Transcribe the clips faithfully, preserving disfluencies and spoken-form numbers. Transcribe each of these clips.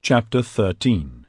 Chapter thirteen.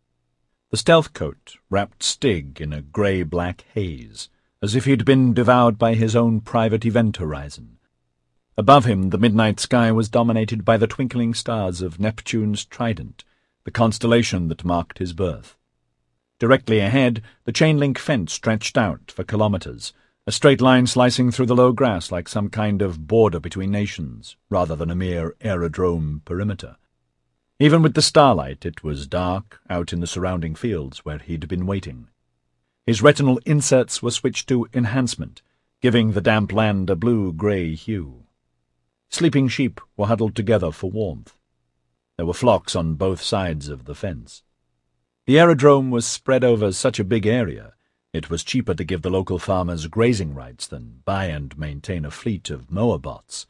The stealth coat wrapped Stig in a grey-black haze, as if he'd been devoured by his own private event horizon. Above him the midnight sky was dominated by the twinkling stars of Neptune's Trident, the constellation that marked his birth. Directly ahead, the chain-link fence stretched out for kilometres, a straight line slicing through the low grass like some kind of border between nations, rather than a mere aerodrome perimeter. Even with the starlight, it was dark out in the surrounding fields where he'd been waiting. His retinal inserts were switched to enhancement, giving the damp land a blue-grey hue. Sleeping sheep were huddled together for warmth. There were flocks on both sides of the fence. The aerodrome was spread over such a big area, it was cheaper to give the local farmers grazing rights than buy and maintain a fleet of mower bots.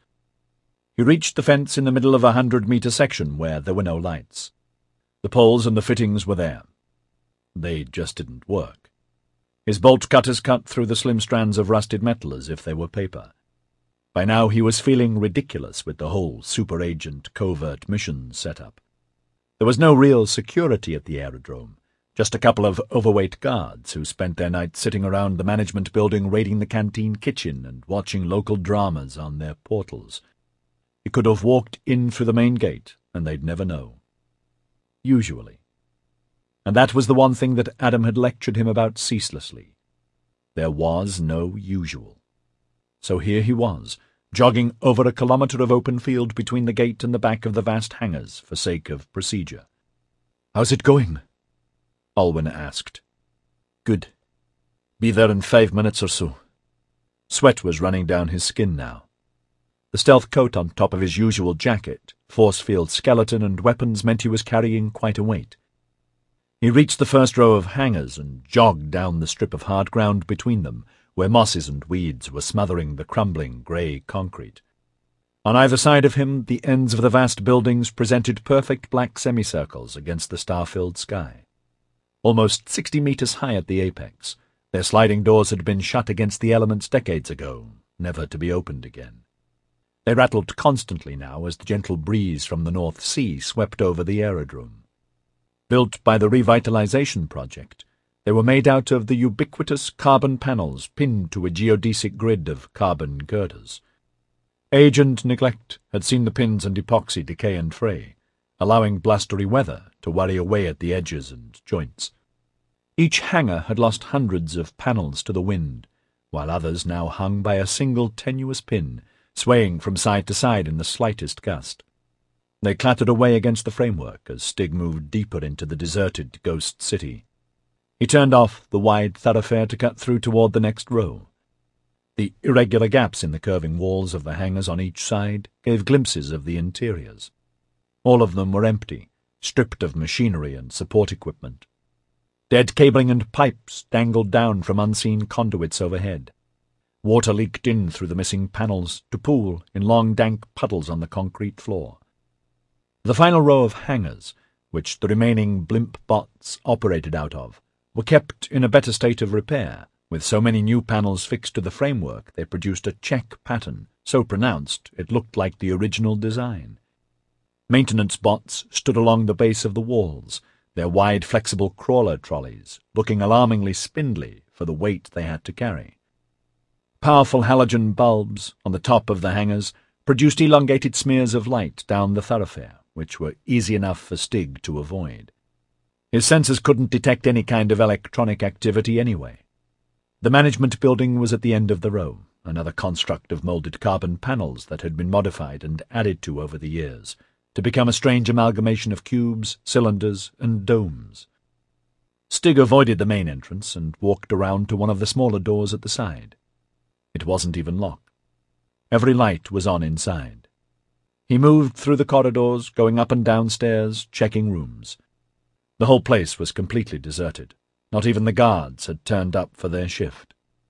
He reached the fence in the middle of a hundred-metre section where there were no lights. The poles and the fittings were there. They just didn't work. His bolt cutters cut through the slim strands of rusted metal as if they were paper. By now he was feeling ridiculous with the whole super-agent covert mission setup. There was no real security at the aerodrome, just a couple of overweight guards who spent their nights sitting around the management building raiding the canteen kitchen and watching local dramas on their portals. He could have walked in through the main gate, and they'd never know. Usually. And that was the one thing that Adam had lectured him about ceaselessly. There was no usual. So here he was, jogging over a kilometre of open field between the gate and the back of the vast hangars for sake of procedure. "How's it going?" Alwyn asked. "Good. Be there in five minutes or so." Sweat was running down his skin now. The stealth coat on top of his usual jacket, force-field skeleton and weapons meant he was carrying quite a weight. He reached the first row of hangars and jogged down the strip of hard ground between them, where mosses and weeds were smothering the crumbling grey concrete. On either side of him, the ends of the vast buildings presented perfect black semicircles against the star-filled sky. Almost sixty metres high at the apex, their sliding doors had been shut against the elements decades ago, never to be opened again. They rattled constantly now as the gentle breeze from the North Sea swept over the aerodrome. Built by the Revitalization Project, they were made out of the ubiquitous carbon panels pinned to a geodesic grid of carbon girders. Age and neglect had seen the pins and epoxy decay and fray, allowing blustery weather to worry away at the edges and joints. Each hangar had lost hundreds of panels to the wind, while others now hung by a single tenuous pin, swaying from side to side in the slightest gust. They clattered away against the framework as Stig moved deeper into the deserted ghost city. He turned off the wide thoroughfare to cut through toward the next row. The irregular gaps in the curving walls of the hangars on each side gave glimpses of the interiors. All of them were empty, stripped of machinery and support equipment. Dead cabling and pipes dangled down from unseen conduits overhead. Water leaked in through the missing panels to pool in long dank puddles on the concrete floor. The final row of hangars, which the remaining blimp bots operated out of, were kept in a better state of repair. With so many new panels fixed to the framework, they produced a check pattern, so pronounced it looked like the original design. Maintenance bots stood along the base of the walls, their wide, flexible crawler trolleys, looking alarmingly spindly for the weight they had to carry. Powerful halogen bulbs on the top of the hangars produced elongated smears of light down the thoroughfare, which were easy enough for Stig to avoid. His sensors couldn't detect any kind of electronic activity anyway. The management building was at the end of the row, another construct of moulded carbon panels that had been modified and added to over the years, to become a strange amalgamation of cubes, cylinders, and domes. Stig avoided the main entrance and walked around to one of the smaller doors at the side. It wasn't even locked. Every light was on inside. He moved through the corridors, going up and down stairs, checking rooms. The whole place was completely deserted. Not even the guards had turned up for their shift.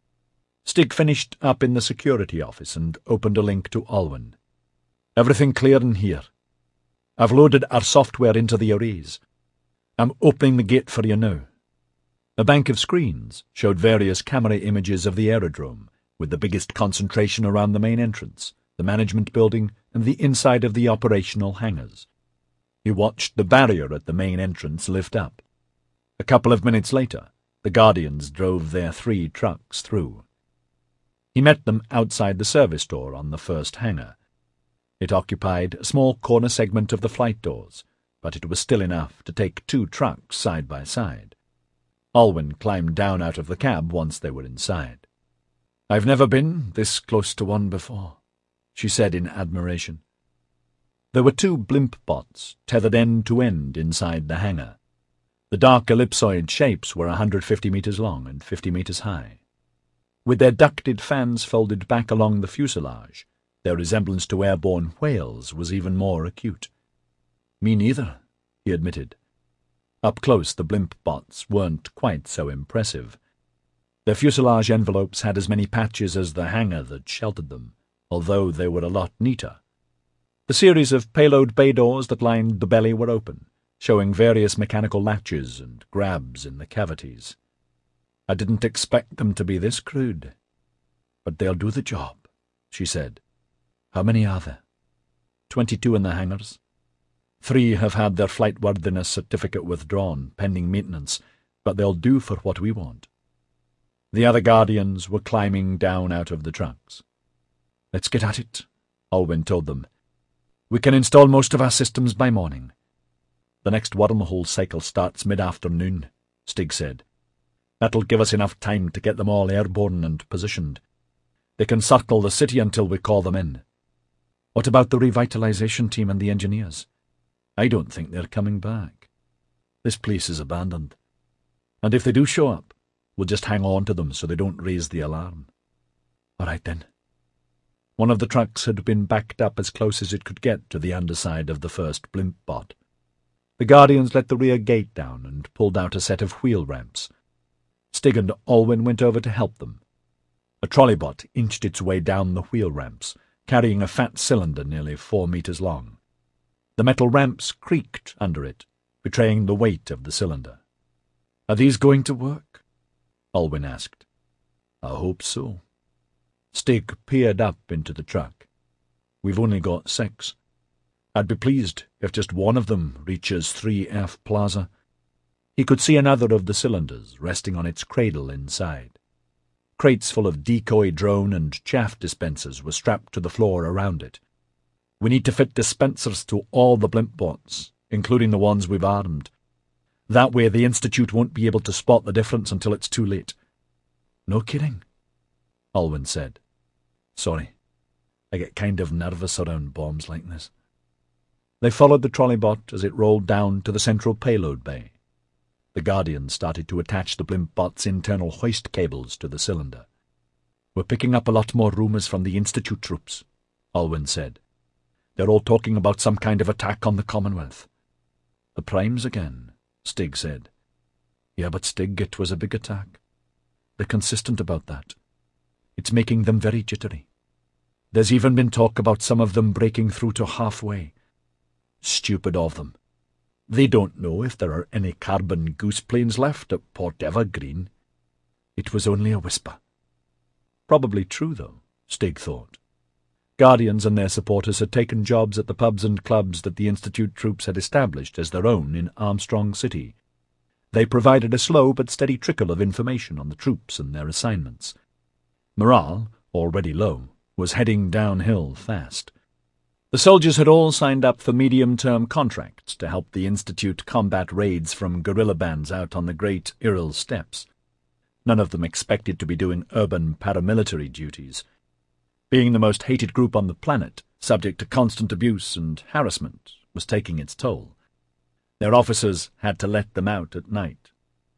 Stig finished up in the security office and opened a link to Alwyn. "Everything clear in here. I've loaded our software into the arrays. I'm opening the gate for you now." A bank of screens showed various camera images of the aerodrome, with the biggest concentration around the main entrance, the management building, and the inside of the operational hangars. He watched the barrier at the main entrance lift up. A couple of minutes later, the Guardians drove their three trucks through. He met them outside the service door on the first hangar. It occupied a small corner segment of the flight doors, but it was still enough to take two trucks side by side. Alwyn climbed down out of the cab once they were inside. "I've never been this close to one before," she said in admiration. There were two blimp bots tethered end to end inside the hangar. The dark ellipsoid shapes were one hundred fifty meters long and fifty meters high. With their ducted fans folded back along the fuselage, their resemblance to airborne whales was even more acute. "Me neither," he admitted. Up close, the blimp bots weren't quite so impressive. Their fuselage envelopes had as many patches as the hangar that sheltered them, although they were a lot neater. The series of payload bay doors that lined the belly were open, showing various mechanical latches and grabs in the cavities. "I didn't expect them to be this crude. But they'll do the job," she said. "How many are there?" Twenty-two in the hangars. Three have had their flight worthiness certificate withdrawn, pending maintenance, but they'll do for what we want." The other Guardians were climbing down out of the trucks. "Let's get at it," Alwyn told them. "We can install most of our systems by morning." "The next wormhole cycle starts mid-afternoon," Stig said. "That'll give us enough time to get them all airborne and positioned. They can circle the city until we call them in." "What about the revitalization team and the engineers?" "I don't think they're coming back. This place is abandoned. And if they do show up, we'll just hang on to them so they don't raise the alarm." "All right, then." One of the trucks had been backed up as close as it could get to the underside of the first blimp bot. The Guardians let the rear gate down and pulled out a set of wheel ramps. Stig and Alwyn went over to help them. A trolleybot inched its way down the wheel ramps, carrying a fat cylinder nearly four meters long. The metal ramps creaked under it, betraying the weight of the cylinder. "Are these going to work?" Alwyn asked. "I hope so." Stig peered up into the truck. "We've only got six. I'd be pleased if just one of them reaches three F Plaza." He could see another of the cylinders resting on its cradle inside. Crates full of decoy drone and chaff dispensers were strapped to the floor around it. "We need to fit dispensers to all the blimp bots, including the ones we've armed. That way the Institute won't be able to spot the difference until it's too late." "No kidding," Alwyn said. "Sorry, I get kind of nervous around bombs like this." They followed the trolleybot as it rolled down to the central payload bay. The Guardians started to attach the blimp bot's internal hoist cables to the cylinder. "We're picking up a lot more rumors from the Institute troops," Alwyn said. "They're all talking about some kind of attack on the Commonwealth." "The Primes again," Stig said. "Yeah, but Stig, it was a big attack. They're consistent about that. It's making them very jittery. There's even been talk about some of them breaking through to halfway. Stupid of them. They don't know if there are any carbon goose planes left at Port Evergreen." It was only a whisper. Probably true, though, Stig thought. Guardians and their supporters had taken jobs at the pubs and clubs that the Institute troops had established as their own in Armstrong City. They provided a slow but steady trickle of information on the troops and their assignments. Morale, already low, was heading downhill fast. The soldiers had all signed up for medium-term contracts to help the Institute combat raids from guerrilla bands out on the Great Iril Steppes. None of them expected to be doing urban paramilitary duties. Being the most hated group on the planet, subject to constant abuse and harassment, was taking its toll. Their officers had to let them out at night.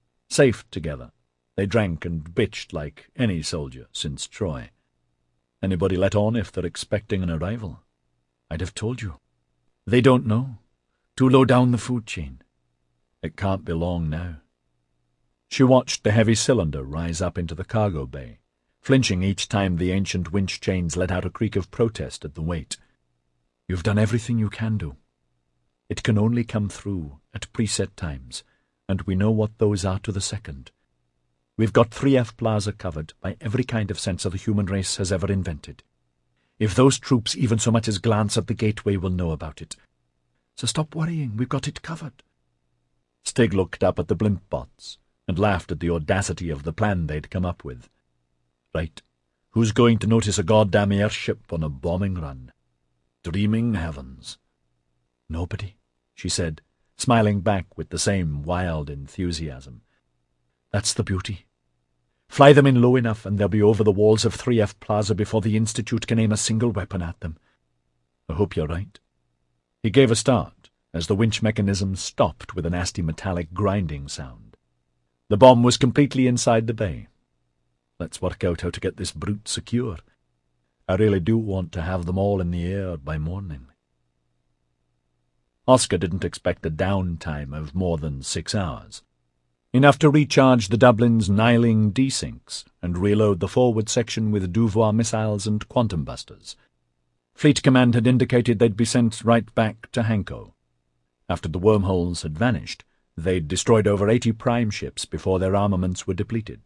Safe together, they drank and bitched like any soldier since Troy. Anybody let on if they're expecting an arrival? I'd have told you. They don't know. Too low down the food chain. It can't be long now. She watched the heavy cylinder rise up into the cargo bay, flinching each time the ancient winch chains let out a creak of protest at the weight. "You've done everything you can do. It can only come through at preset times, and we know what those are to the second. We've got three F Plaza covered by every kind of sensor the human race has ever invented. If those troops even so much as glance at the gateway, we'll know about it. So stop worrying, we've got it covered. Stig looked up at the blimp bots and laughed at the audacity of the plan they'd come up with. Right, who's going to notice a goddamn airship on a bombing run? Dreaming heavens. Nobody, she said, smiling back with the same wild enthusiasm. That's the beauty. Fly them in low enough and they'll be over the walls of three F Plaza before the Institute can aim a single weapon at them. I hope you're right. He gave a start as the winch mechanism stopped with a nasty metallic grinding sound. The bomb was completely inside the bay. Let's work out how to get this brute secure. I really do want to have them all in the air by morning. Oscar didn't expect a downtime of more than six hours. Enough to recharge the Dublin's Niling desinks and reload the forward section with Duvois missiles and quantum busters. Fleet Command had indicated they'd be sent right back to Hanko. After the wormholes had vanished, they'd destroyed over eighty prime ships before their armaments were depleted.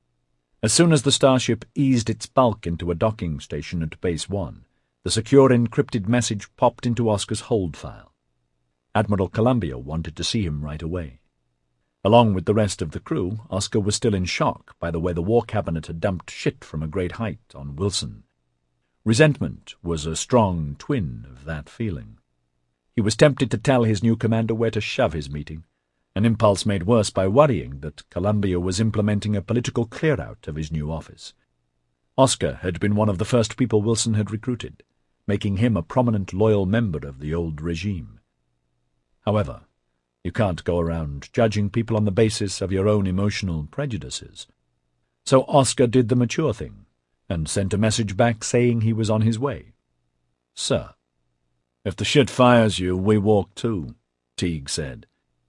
As soon as the starship eased its bulk into a docking station at Base One, the secure encrypted message popped into Oscar's hold file. Admiral Columbia wanted to see him right away. Along with the rest of the crew, Oscar was still in shock by the way the War Cabinet had dumped shit from a great height on Wilson. Resentment was a strong twin of that feeling. He was tempted to tell his new commander where to shove his meeting, an impulse made worse by worrying that Columbia was implementing a political clear-out of his new office. Oscar had been one of the first people Wilson had recruited, making him a prominent loyal member of the old regime. However, you can't go around judging people on the basis of your own emotional prejudices. So Oscar did the mature thing, and sent a message back saying he was on his way. Sir, if the shit fires you, we walk too, Teague said.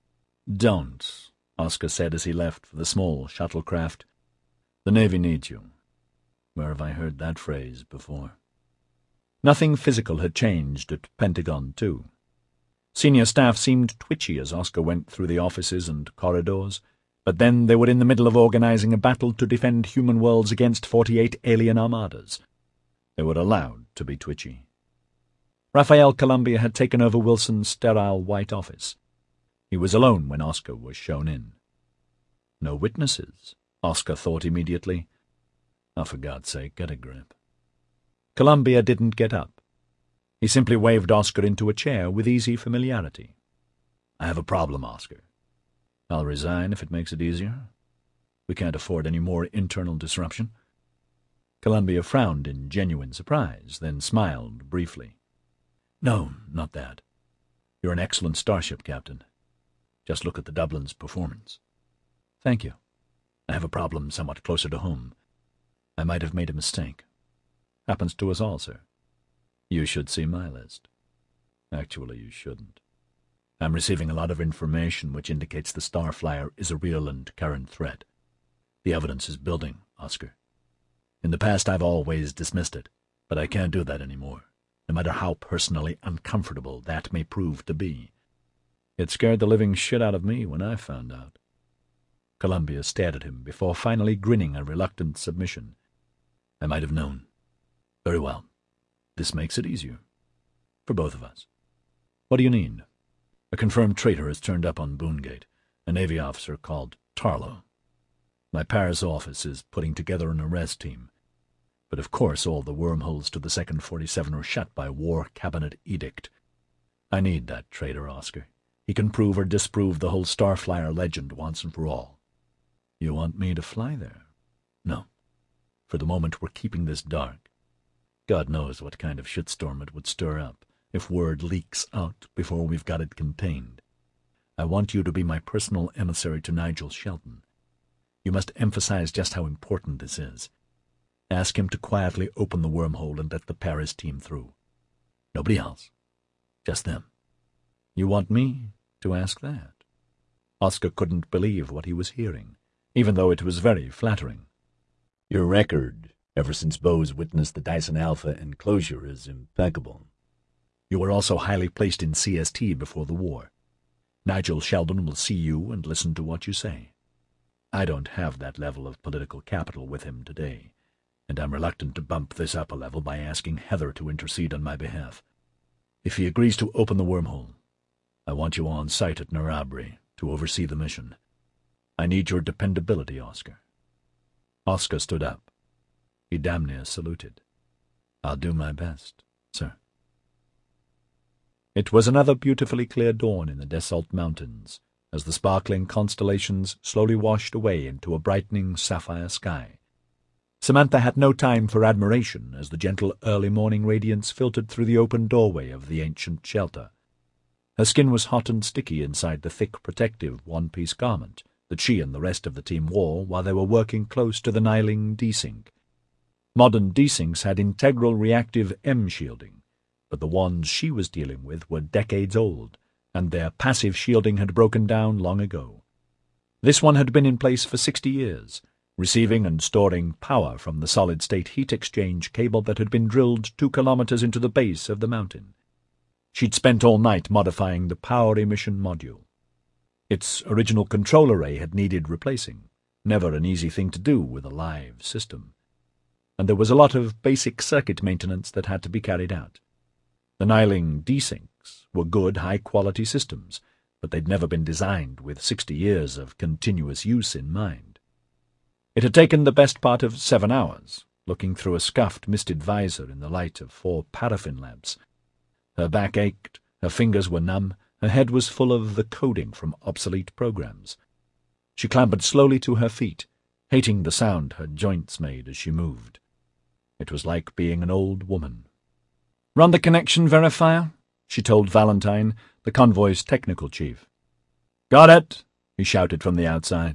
Don't, Oscar said as he left for the small shuttlecraft. The Navy needs you. Where have I heard that phrase before? Nothing physical had changed at Pentagon Two. Senior staff seemed twitchy as Oscar went through the offices and corridors, but then they were in the middle of organizing a battle to defend human worlds against forty-eight alien armadas. They were allowed to be twitchy. Raphael Columbia had taken over Wilson's sterile white office. He was alone when Oscar was shown in. No witnesses, Oscar thought immediately. Oh, for God's sake, get a grip. Columbia didn't get up. He simply waved Oscar into a chair with easy familiarity. I have a problem, Oscar. I'll resign if it makes it easier. We can't afford any more internal disruption. Columbia frowned in genuine surprise, then smiled briefly. No, not that. You're an excellent starship, Captain. Just look at the Dublin's performance. Thank you. I have a problem somewhat closer to home. I might have made a mistake. Happens to us all, sir. You should see my list. Actually, you shouldn't. I'm receiving a lot of information which indicates the Starflyer is a real and current threat. The evidence is building, Oscar. In the past, I've always dismissed it, but I can't do that anymore, no matter how personally uncomfortable that may prove to be. It scared the living shit out of me when I found out. Columbia stared at him before finally grinning a reluctant submission. I might have known. Very well. This makes it easier. For both of us. What do you need? A confirmed traitor has turned up on Boongate, a Navy officer called Tarlo. My Paris office is putting together an arrest team. But of course all the wormholes to the Second forty-seven are shut by War Cabinet edict. I need that traitor, Oscar. He can prove or disprove the whole Starflyer legend once and for all. You want me to fly there? No. For the moment we're keeping this dark. God knows what kind of shitstorm it would stir up if word leaks out before we've got it contained. I want you to be my personal emissary to Nigel Shelton. You must emphasize just how important this is. Ask him to quietly open the wormhole and let the Paris team through. Nobody else. Just them. You want me to ask that? Oscar couldn't believe what he was hearing, even though it was very flattering. Your record, ever since Bose witnessed the Dyson Alpha enclosure, is impeccable. You were also highly placed in C S T before the war. Nigel Sheldon will see you and listen to what you say. I don't have that level of political capital with him today, and I'm reluctant to bump this up a level by asking Heather to intercede on my behalf. If he agrees to open the wormhole, I want you on site at Narabri to oversee the mission. I need your dependability, Oscar." Oscar stood up. He damn near saluted. "I'll do my best, sir." It was another beautifully clear dawn in the Desalt Mountains, as the sparkling constellations slowly washed away into a brightening sapphire sky. Samantha had no time for admiration as the gentle early morning radiance filtered through the open doorway of the ancient shelter. Her skin was hot and sticky inside the thick, protective one-piece garment that she and the rest of the team wore while they were working close to the Niling desync. Modern desyncs had integral reactive M shielding, but the ones she was dealing with were decades old, and their passive shielding had broken down long ago. This one had been in place for sixty years, receiving and storing power from the solid-state heat exchange cable that had been drilled two kilometers into the base of the mountain. She'd spent all night modifying the power emission module. Its original control array had needed replacing, never an easy thing to do with a live system. And there was a lot of basic circuit maintenance that had to be carried out. The Niling desyncs were good, high-quality systems, but they'd never been designed with sixty years of continuous use in mind. It had taken the best part of seven hours, looking through a scuffed, misted visor in the light of four paraffin lamps. Her back ached, her fingers were numb, her head was full of the coding from obsolete programs. She clambered slowly to her feet, hating the sound her joints made as she moved. It was like being an old woman. "Run the connection verifier," she told Valentine, the convoy's technical chief. "Got it," he shouted from the outside.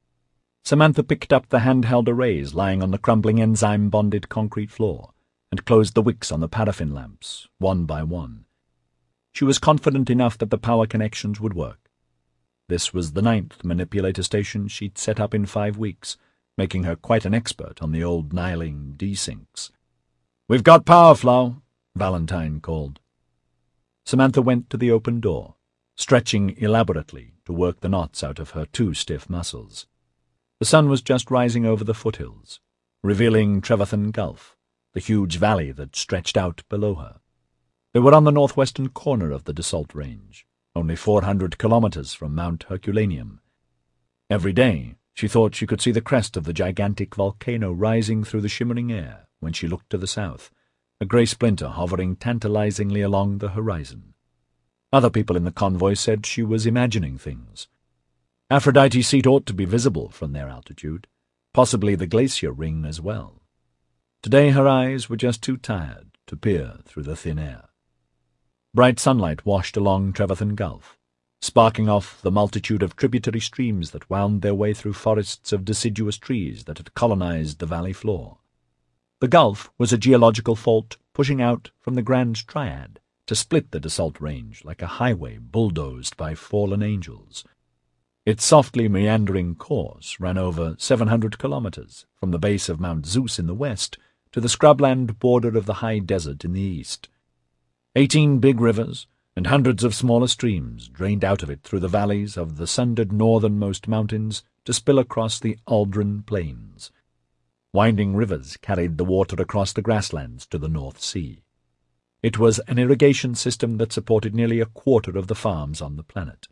Samantha picked up the handheld arrays lying on the crumbling enzyme-bonded concrete floor and closed the wicks on the paraffin lamps, one by one. She was confident enough that the power connections would work. This was the ninth manipulator station she'd set up in five weeks, making her quite an expert on the old Niling desyncs. "We've got power flow," Valentine called. Samantha went to the open door, stretching elaborately to work the knots out of her too stiff muscles. The sun was just rising over the foothills, revealing Trevathan Gulf, the huge valley that stretched out below her. They were on the northwestern corner of the Desalt Range, only four hundred kilometers from Mount Herculaneum. Every day she thought she could see the crest of the gigantic volcano rising through the shimmering air when she looked to the south, a grey splinter hovering tantalizingly along the horizon. Other people in the convoy said she was imagining things. Aphrodite's seat ought to be visible from their altitude, possibly the glacier ring as well. Today her eyes were just too tired to peer through the thin air. Bright sunlight washed along Trevathan Gulf, sparking off the multitude of tributary streams that wound their way through forests of deciduous trees that had colonized the valley floor. The Gulf was a geological fault pushing out from the Grand Triad to split the Desalt Range like a highway bulldozed by fallen angels. Its softly meandering course ran over seven hundred kilometers, from the base of Mount Zeus in the west to the scrubland border of the high desert in the east. Eighteen big rivers and hundreds of smaller streams drained out of it through the valleys of the sundered northernmost mountains to spill across the Aldrin Plains. Winding rivers carried the water across the grasslands to the North Sea. It was an irrigation system that supported nearly a quarter of the farms on the planet.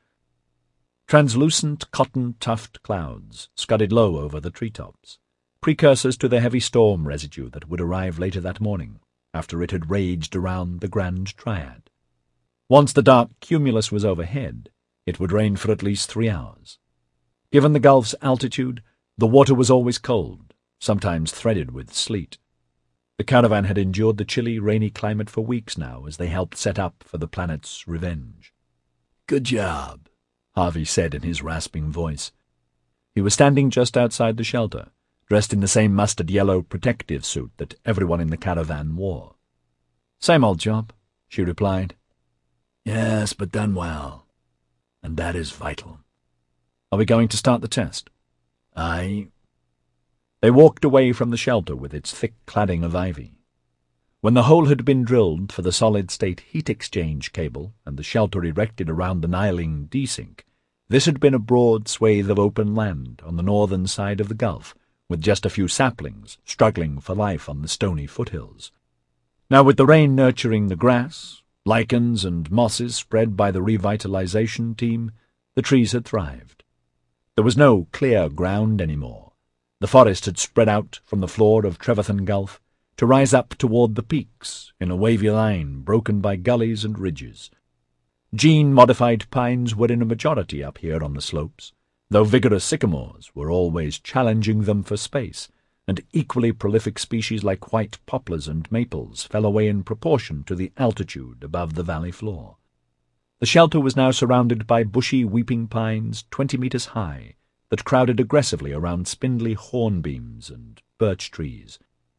Translucent cotton-tufted clouds scudded low over the treetops, precursors to the heavy storm residue that would arrive later that morning, after it had raged around the Grand Triad. Once the dark cumulus was overhead, it would rain for at least three hours. Given the Gulf's altitude, the water was always cold, sometimes threaded with sleet. The caravan had endured the chilly, rainy climate for weeks now as they helped set up for the planet's revenge. "Good job," Harvey said in his rasping voice. He was standing just outside the shelter, dressed in the same mustard-yellow protective suit that everyone in the caravan wore. "Same old job," she replied. "Yes, but done well. And that is vital." "Are we going to start the test?" "Aye." They walked away from the shelter with its thick cladding of ivy. When the hole had been drilled for the solid-state heat exchange cable and the shelter erected around the Niling desync, this had been a broad swathe of open land on the northern side of the Gulf, with just a few saplings struggling for life on the stony foothills. Now, with the rain nurturing the grass, Lichens and mosses spread by the revitalization team, the trees had thrived. There was no clear ground anymore. The forest had spread out from the floor of Trevethan Gulf to rise up toward the peaks in a wavy line broken by gullies and ridges. Gene-modified pines were in a majority up here on the slopes, though vigorous sycamores were always challenging them for space, and equally prolific species like white poplars and maples fell away in proportion to the altitude above the valley floor. The shelter was now surrounded by bushy weeping pines twenty metres high that crowded aggressively around spindly hornbeams and birch trees.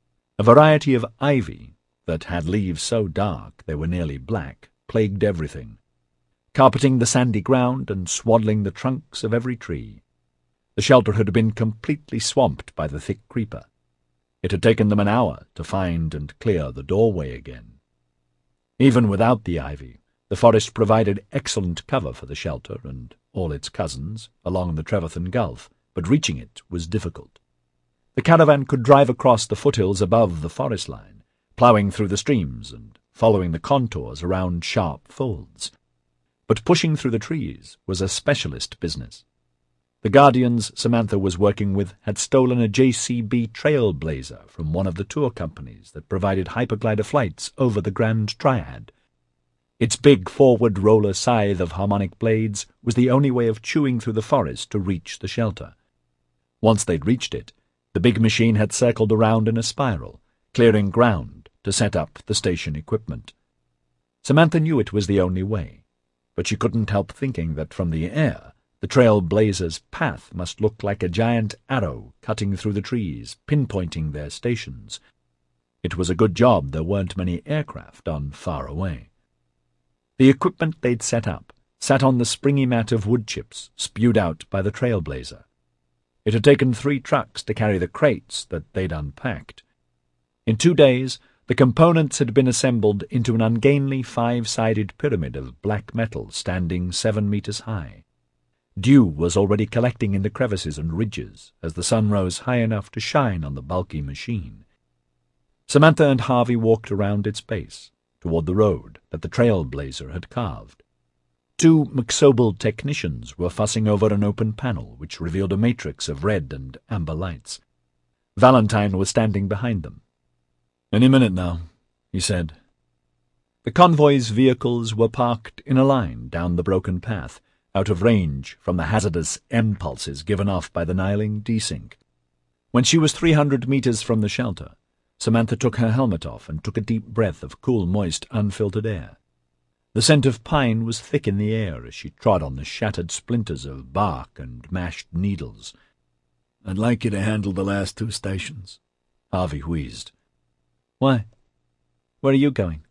A variety of ivy that had leaves so dark they were nearly black plagued everything, carpeting the sandy ground and swaddling the trunks of every tree. The shelter had been completely swamped by the thick creeper. It had taken them an hour to find and clear the doorway again. Even without the ivy, the forest provided excellent cover for the shelter and all its cousins along the Trevethan Gulf, but reaching it was difficult. The caravan could drive across the foothills above the forest line, ploughing through the streams and following the contours around sharp folds. But pushing through the trees was a specialist business. The Guardians Samantha was working with had stolen a J C B Trailblazer from one of the tour companies that provided hyperglider flights over the Grand Triad. Its big forward roller scythe of harmonic blades was the only way of chewing through the forest to reach the shelter. Once they'd reached it, the big machine had circled around in a spiral, clearing ground to set up the station equipment. Samantha knew it was the only way, but she couldn't help thinking that from the air the Trailblazer's path must look like a giant arrow cutting through the trees, pinpointing their stations. It was a good job there weren't many aircraft on far away. The equipment they'd set up sat on the springy mat of wood chips spewed out by the Trailblazer. It had taken three trucks to carry the crates that they'd unpacked. In two days, the components had been assembled into an ungainly five-sided pyramid of black metal standing seven meters high. Dew was already collecting in the crevices and ridges as the sun rose high enough to shine on the bulky machine. Samantha and Harvey walked around its base, toward the road that the Trailblazer had carved. Two McSobel technicians were fussing over an open panel which revealed a matrix of red and amber lights. Valentine was standing behind them. "Any minute now," he said. The convoy's vehicles were parked in a line down the broken path, out of range from the hazardous impulses given off by the Niling desync. When she was three hundred meters from the shelter, Samantha took her helmet off and took a deep breath of cool, moist, unfiltered air. The scent of pine was thick in the air as she trod on the shattered splinters of bark and mashed needles. "I'd like you to handle the last two stations," Harvey wheezed. "Why? Where are you going?"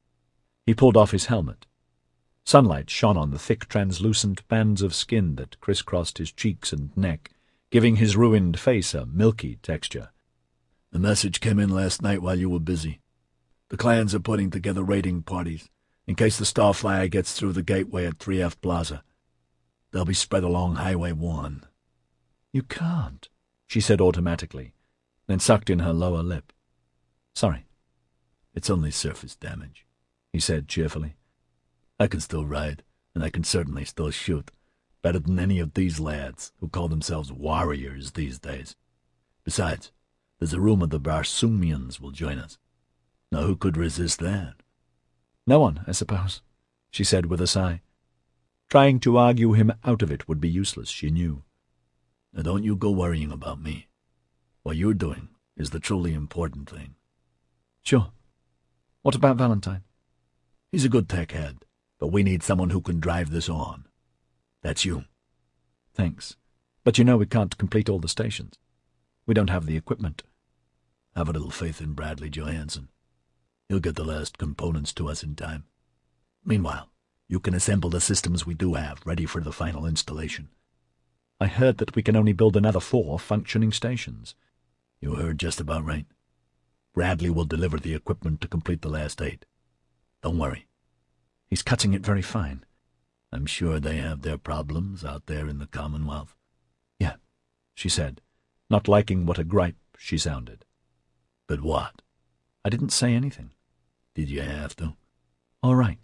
He pulled off his helmet. Sunlight shone on the thick, translucent bands of skin that crisscrossed his cheeks and neck, giving his ruined face a milky texture. "The message came in last night while you were busy. The clans are putting together raiding parties, in case the Starflyer gets through the gateway at three F Plaza. They'll be spread along Highway one. "You can't," she said automatically, then sucked in her lower lip. "Sorry." "It's only surface damage," he said cheerfully. "I can still ride, and I can certainly still shoot, better than any of these lads who call themselves warriors these days. Besides, there's a rumor the Barsoomians will join us. Now who could resist that?" "No one, I suppose," she said with a sigh. Trying to argue him out of it would be useless, she knew. "Now don't you go worrying about me. What you're doing is the truly important thing." "Sure. What about Valentine?" "He's a good tech head, but we need someone who can drive this on. That's you." "Thanks. But you know we can't complete all the stations. We don't have the equipment." "Have a little faith in Bradley Johansson. He'll get the last components to us in time. Meanwhile, you can assemble the systems we do have ready for the final installation." "I heard that we can only build another four functioning stations." "You heard just about right. Bradley will deliver the equipment to complete the last eight. Don't worry." "He's cutting it very fine." "I'm sure they have their problems out there in the Commonwealth." "Yeah," she said, not liking what a gripe she sounded. "But what?" "I didn't say anything." "Did you have to?" "All right,"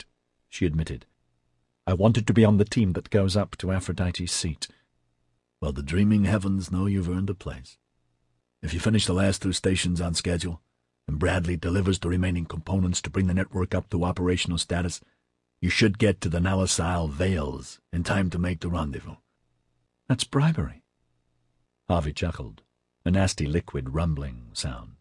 she admitted. "I wanted to be on the team that goes up to Aphrodite's seat." "Well, the dreaming heavens know you've earned a place. If you finish the last two stations on schedule, and Bradley delivers the remaining components to bring the network up to operational status, you should get to the Nalisile Vales in time to make the rendezvous." "That's bribery." Harvey chuckled, a nasty liquid rumbling sound.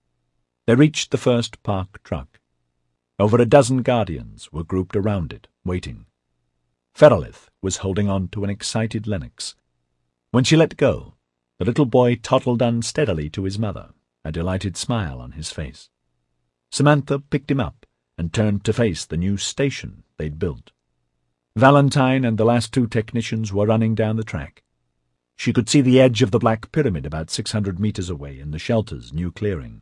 They reached the first parked truck. Over a dozen Guardians were grouped around it, waiting. Feralith was holding on to an excited Lennox. When she let go, the little boy toddled unsteadily to his mother, a delighted smile on his face. Samantha picked him up and turned to face the new station they'd built. Valentine and the last two technicians were running down the track. She could see the edge of the Black Pyramid about six hundred meters away in the shelter's new clearing.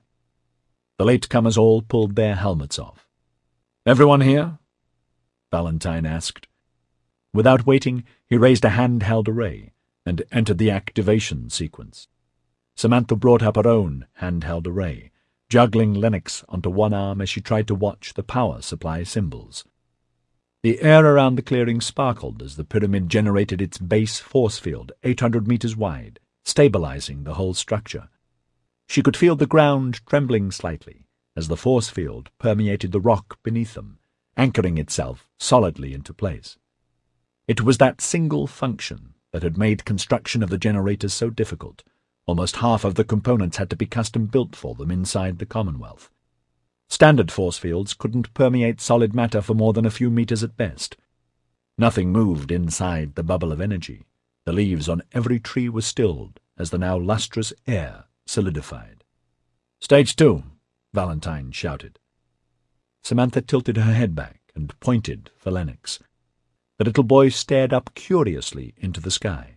The latecomers all pulled their helmets off. "Everyone here?" Valentine asked. Without waiting, he raised a handheld array and entered the activation sequence. Samantha brought up her own handheld array, juggling Lennox onto one arm as she tried to watch the power supply symbols. The air around the clearing sparkled as the pyramid generated its base force field eight hundred meters wide, stabilizing the whole structure. She could feel the ground trembling slightly as the force field permeated the rock beneath them, anchoring itself solidly into place. It was that single function that had made construction of the generators so difficult. Almost half of the components had to be custom-built for them inside the Commonwealth. Standard force fields couldn't permeate solid matter for more than a few meters at best. Nothing moved inside the bubble of energy. The leaves on every tree were stilled as the now lustrous air solidified. "Stage two," Valentine shouted. Samantha tilted her head back and pointed for Lennox. The little boy stared up curiously into the sky.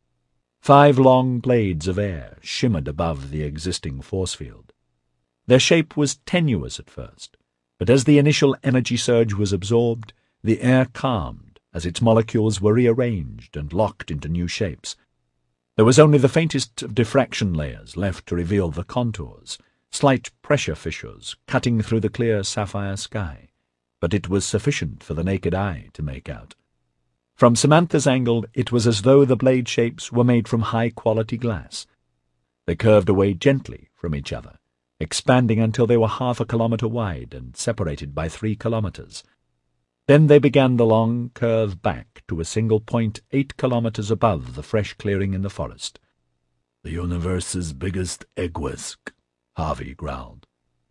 Five long blades of air shimmered above the existing force field. Their shape was tenuous at first, but as the initial energy surge was absorbed, the air calmed as its molecules were rearranged and locked into new shapes. There was only the faintest of diffraction layers left to reveal the contours, slight pressure fissures cutting through the clear sapphire sky, but it was sufficient for the naked eye to make out. From Samantha's angle, it was as though the blade shapes were made from high-quality glass. They curved away gently from each other, expanding until they were half a kilometre wide and separated by three kilometres. Then they began the long curve back to a single point eight kilometres above the fresh clearing in the forest. "The universe's biggest egg-whisk," Harvey growled.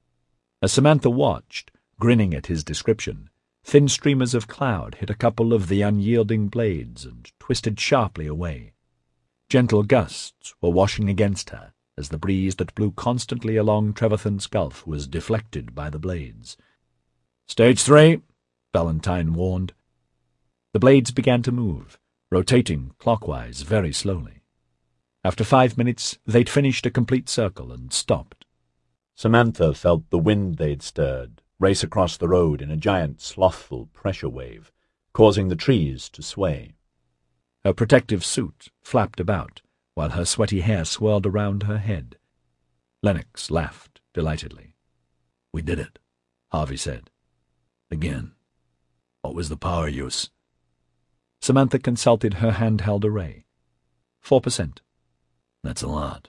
As Samantha watched, grinning at his description, thin streamers of cloud hit a couple of the unyielding blades and twisted sharply away. Gentle gusts were washing against her as the breeze that blew constantly along Trevethan's Gulf was deflected by the blades. "Stage three," Valentine warned. The blades began to move, rotating clockwise very slowly. After five minutes, they'd finished a complete circle and stopped. Samantha felt the wind they'd stirred race across the road in a giant, slothful pressure wave, causing the trees to sway. Her protective suit flapped about, while her sweaty hair swirled around her head. Lennox laughed delightedly. "We did it," Harvey said. "Again. What was the power use?" Samantha consulted her handheld array. Four percent. "That's a lot."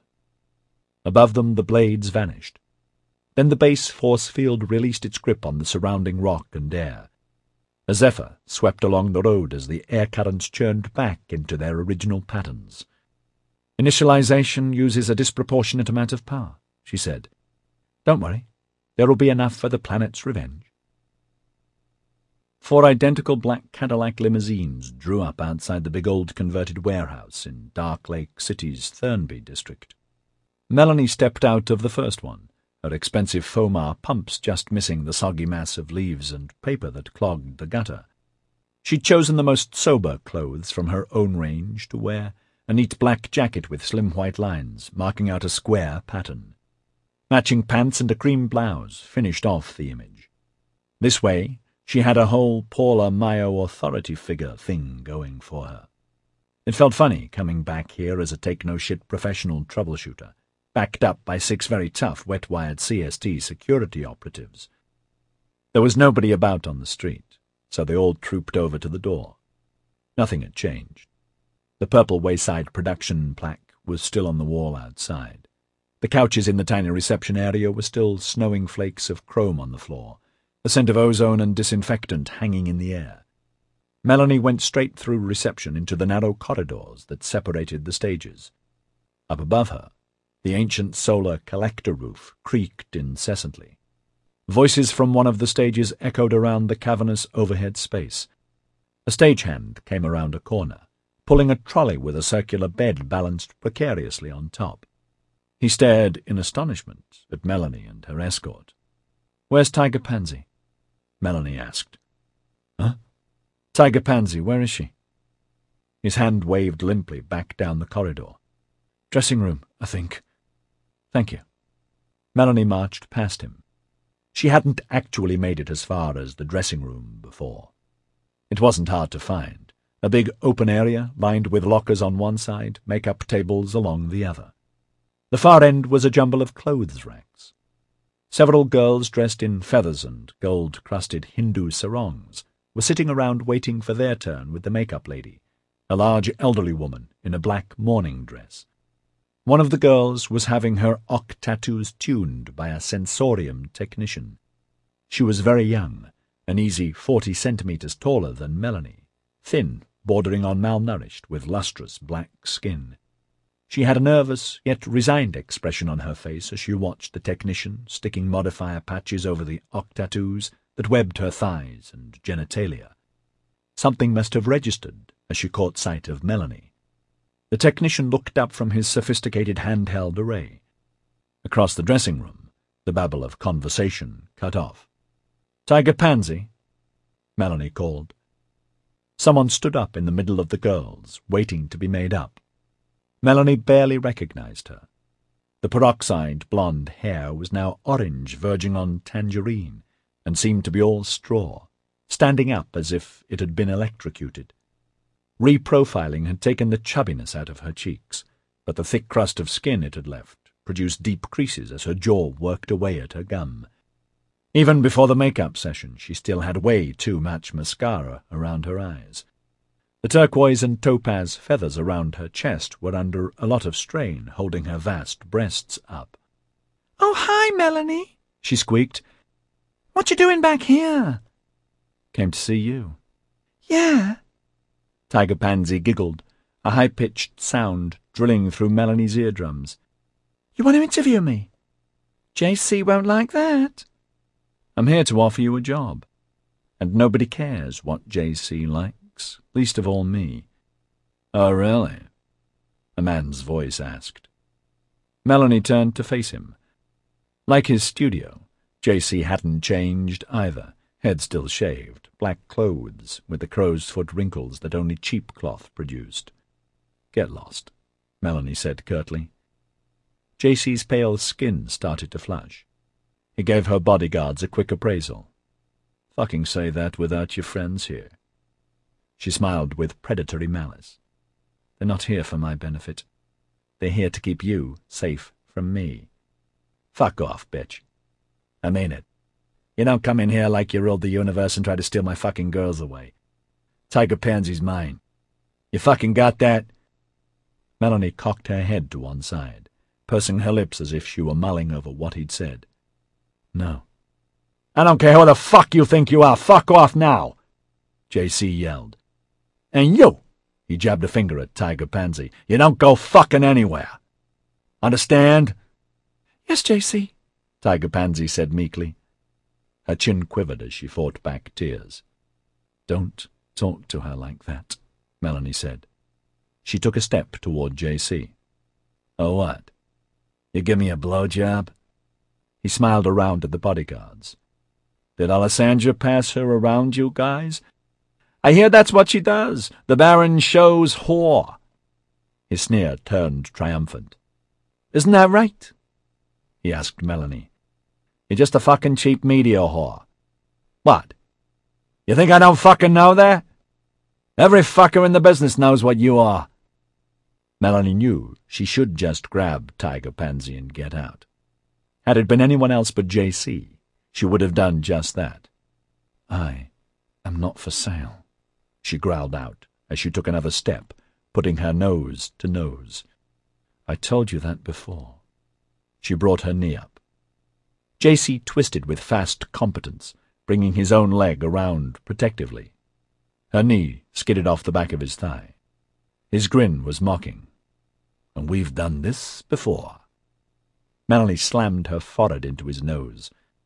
Above them the blades vanished. Then the base force field released its grip on the surrounding rock and air. A zephyr swept along the road as the air currents churned back into their original patterns. "Initialization uses a disproportionate amount of power," she said. "Don't worry. There will be enough for the planet's revenge." Four identical black Cadillac limousines drew up outside the big old converted warehouse in Dark Lake City's Thurnby district. Melanie stepped out of the first one, her expensive Fomar pumps just missing the soggy mass of leaves and paper that clogged the gutter. She'd chosen the most sober clothes from her own range to wear, a neat black jacket with slim white lines marking out a square pattern. Matching pants and a cream blouse finished off the image. This way, she had a whole Paula Mayo authority figure thing going for her. It felt funny coming back here as a take-no-shit professional troubleshooter, backed up by six very tough, wet-wired C S T security operatives. There was nobody about on the street, so they all trooped over to the door. Nothing had changed. The purple Wayside production plaque was still on the wall outside. The couches in the tiny reception area were still snowing flakes of chrome on the floor, a scent of ozone and disinfectant hanging in the air. Melanie went straight through reception into the narrow corridors that separated the stages. Up above her, the ancient solar collector roof creaked incessantly. Voices from one of the stages echoed around the cavernous overhead space. A stagehand came around a corner, pulling a trolley with a circular bed balanced precariously on top. He stared in astonishment at Melanie and her escort. "Where's Tiger Pansy?" Melanie asked. "Huh? Tiger Pansy, where is she?" His hand waved limply back down the corridor. "Dressing room, I think." "Thank you." Melanie marched past him. She hadn't actually made it as far as the dressing room before. It wasn't hard to find. A big open area, lined with lockers on one side, make-up tables along the other. The far end was a jumble of clothes racks. Several girls dressed in feathers and gold-crusted Hindu sarongs were sitting around waiting for their turn with the make-up lady, a large elderly woman in a black mourning dress. One of the girls was having her ock tattoos tuned by a sensorium technician. She was very young, an easy forty centimetres taller than Melanie, thin, bordering on malnourished, with lustrous black skin. She had a nervous yet resigned expression on her face as she watched the technician sticking modifier patches over the ock tattoos that webbed her thighs and genitalia. Something must have registered as she caught sight of Melanie. The technician looked up from his sophisticated handheld array. Across the dressing room, the babble of conversation cut off. "Tiger Pansy?" Melanie called. Someone stood up in the middle of the girls, waiting to be made up. Melanie barely recognized her. The peroxide blonde hair was now orange, verging on tangerine, and seemed to be all straw, standing up as if it had been electrocuted. Reprofiling had taken the chubbiness out of her cheeks, but the thick crust of skin it had left produced deep creases as her jaw worked away at her gum. Even before the make-up session, she still had way too much mascara around her eyes. The turquoise and topaz feathers around her chest were under a lot of strain, holding her vast breasts up. "Oh, hi, Melanie," she squeaked. "What you doing back here?" "Came to see you." "Yeah?" Tiger Pansy giggled, a high-pitched sound drilling through Melanie's eardrums. "You want to interview me? J C won't like that." "I'm here to offer you a job. And nobody cares what J C likes, least of all me." "Oh, really?" a man's voice asked. Melanie turned to face him. Like his studio, J C hadn't changed either. Head still shaved, black clothes with the crow's foot wrinkles that only cheap cloth produced. "Get lost," Melanie said curtly. J C's pale skin started to flush. He gave her bodyguards a quick appraisal. "Fucking say that without your friends here." She smiled with predatory malice. "They're not here for my benefit. They're here to keep you safe from me." "Fuck off, bitch. I mean it. You don't come in here like you ruled the universe and try to steal my fucking girls away. Tiger Pansy's mine. You fucking got that?" Melanie cocked her head to one side, pursing her lips as if she were mulling over what he'd said. "No." "I don't care who the fuck you think you are. Fuck off now," J C yelled. "And you," he jabbed a finger at Tiger Pansy, "you don't go fucking anywhere. Understand?" "Yes, J C," Tiger Pansy said meekly. Her chin quivered as she fought back tears. "Don't talk to her like that," Melanie said. She took a step toward J C. "Oh, what? You give me a blowjob?" He smiled around at the bodyguards. "Did Alessandra pass her around you guys? I hear that's what she does. The Baron shows whore." His sneer turned triumphant. "Isn't that right?" he asked Melanie. "You're just a fucking cheap media whore. What? You think I don't fucking know that? Every fucker in the business knows what you are." Melanie knew she should just grab Tiger Pansy and get out. Had it been anyone else but J C, she would have done just that. "I I'm not for sale, she growled out as she took another step, putting her nose to nose. I told you that before. She brought her knee up. J C twisted with fast competence, bringing his own leg around protectively. Her knee skidded off the back of his thigh. His grin was mocking. And we've done this before. Melanie slammed her forehead into his nose.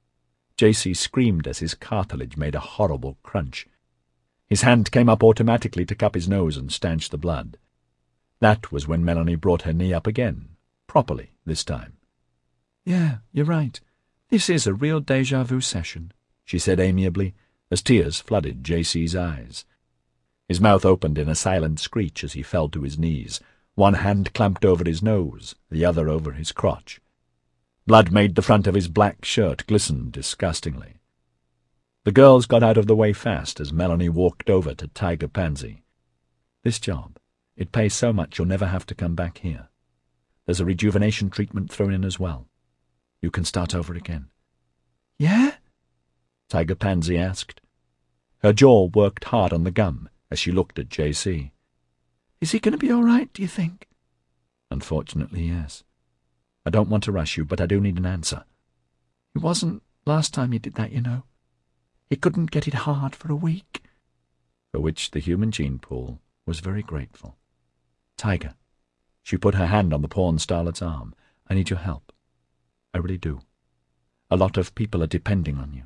J C screamed as his cartilage made a horrible crunch. His hand came up automatically to cup his nose and stanch the blood. That was when Melanie brought her knee up again, properly this time. Yeah, you're right. This is a real déjà vu session, she said amiably, as tears flooded J C's eyes. His mouth opened in a silent screech as he fell to his knees, one hand clamped over his nose, the other over his crotch. Blood made the front of his black shirt glisten disgustingly. The girls got out of the way fast as Melanie walked over to Tiger Pansy. This job, it pays so much you'll never have to come back here. There's a rejuvenation treatment thrown in as well. You can start over again. Yeah? Tiger Pansy asked. Her jaw worked hard on the gum as she looked at J C. Is he going to be all right, do you think? Unfortunately, yes. I don't want to rush you, but I do need an answer. It wasn't last time you did that, you know. He couldn't get it hard for a week. For which the human gene pool was very grateful. Tiger, she put her hand on the pawn starlet's arm. I need your help. I really do. A lot of people are depending on you.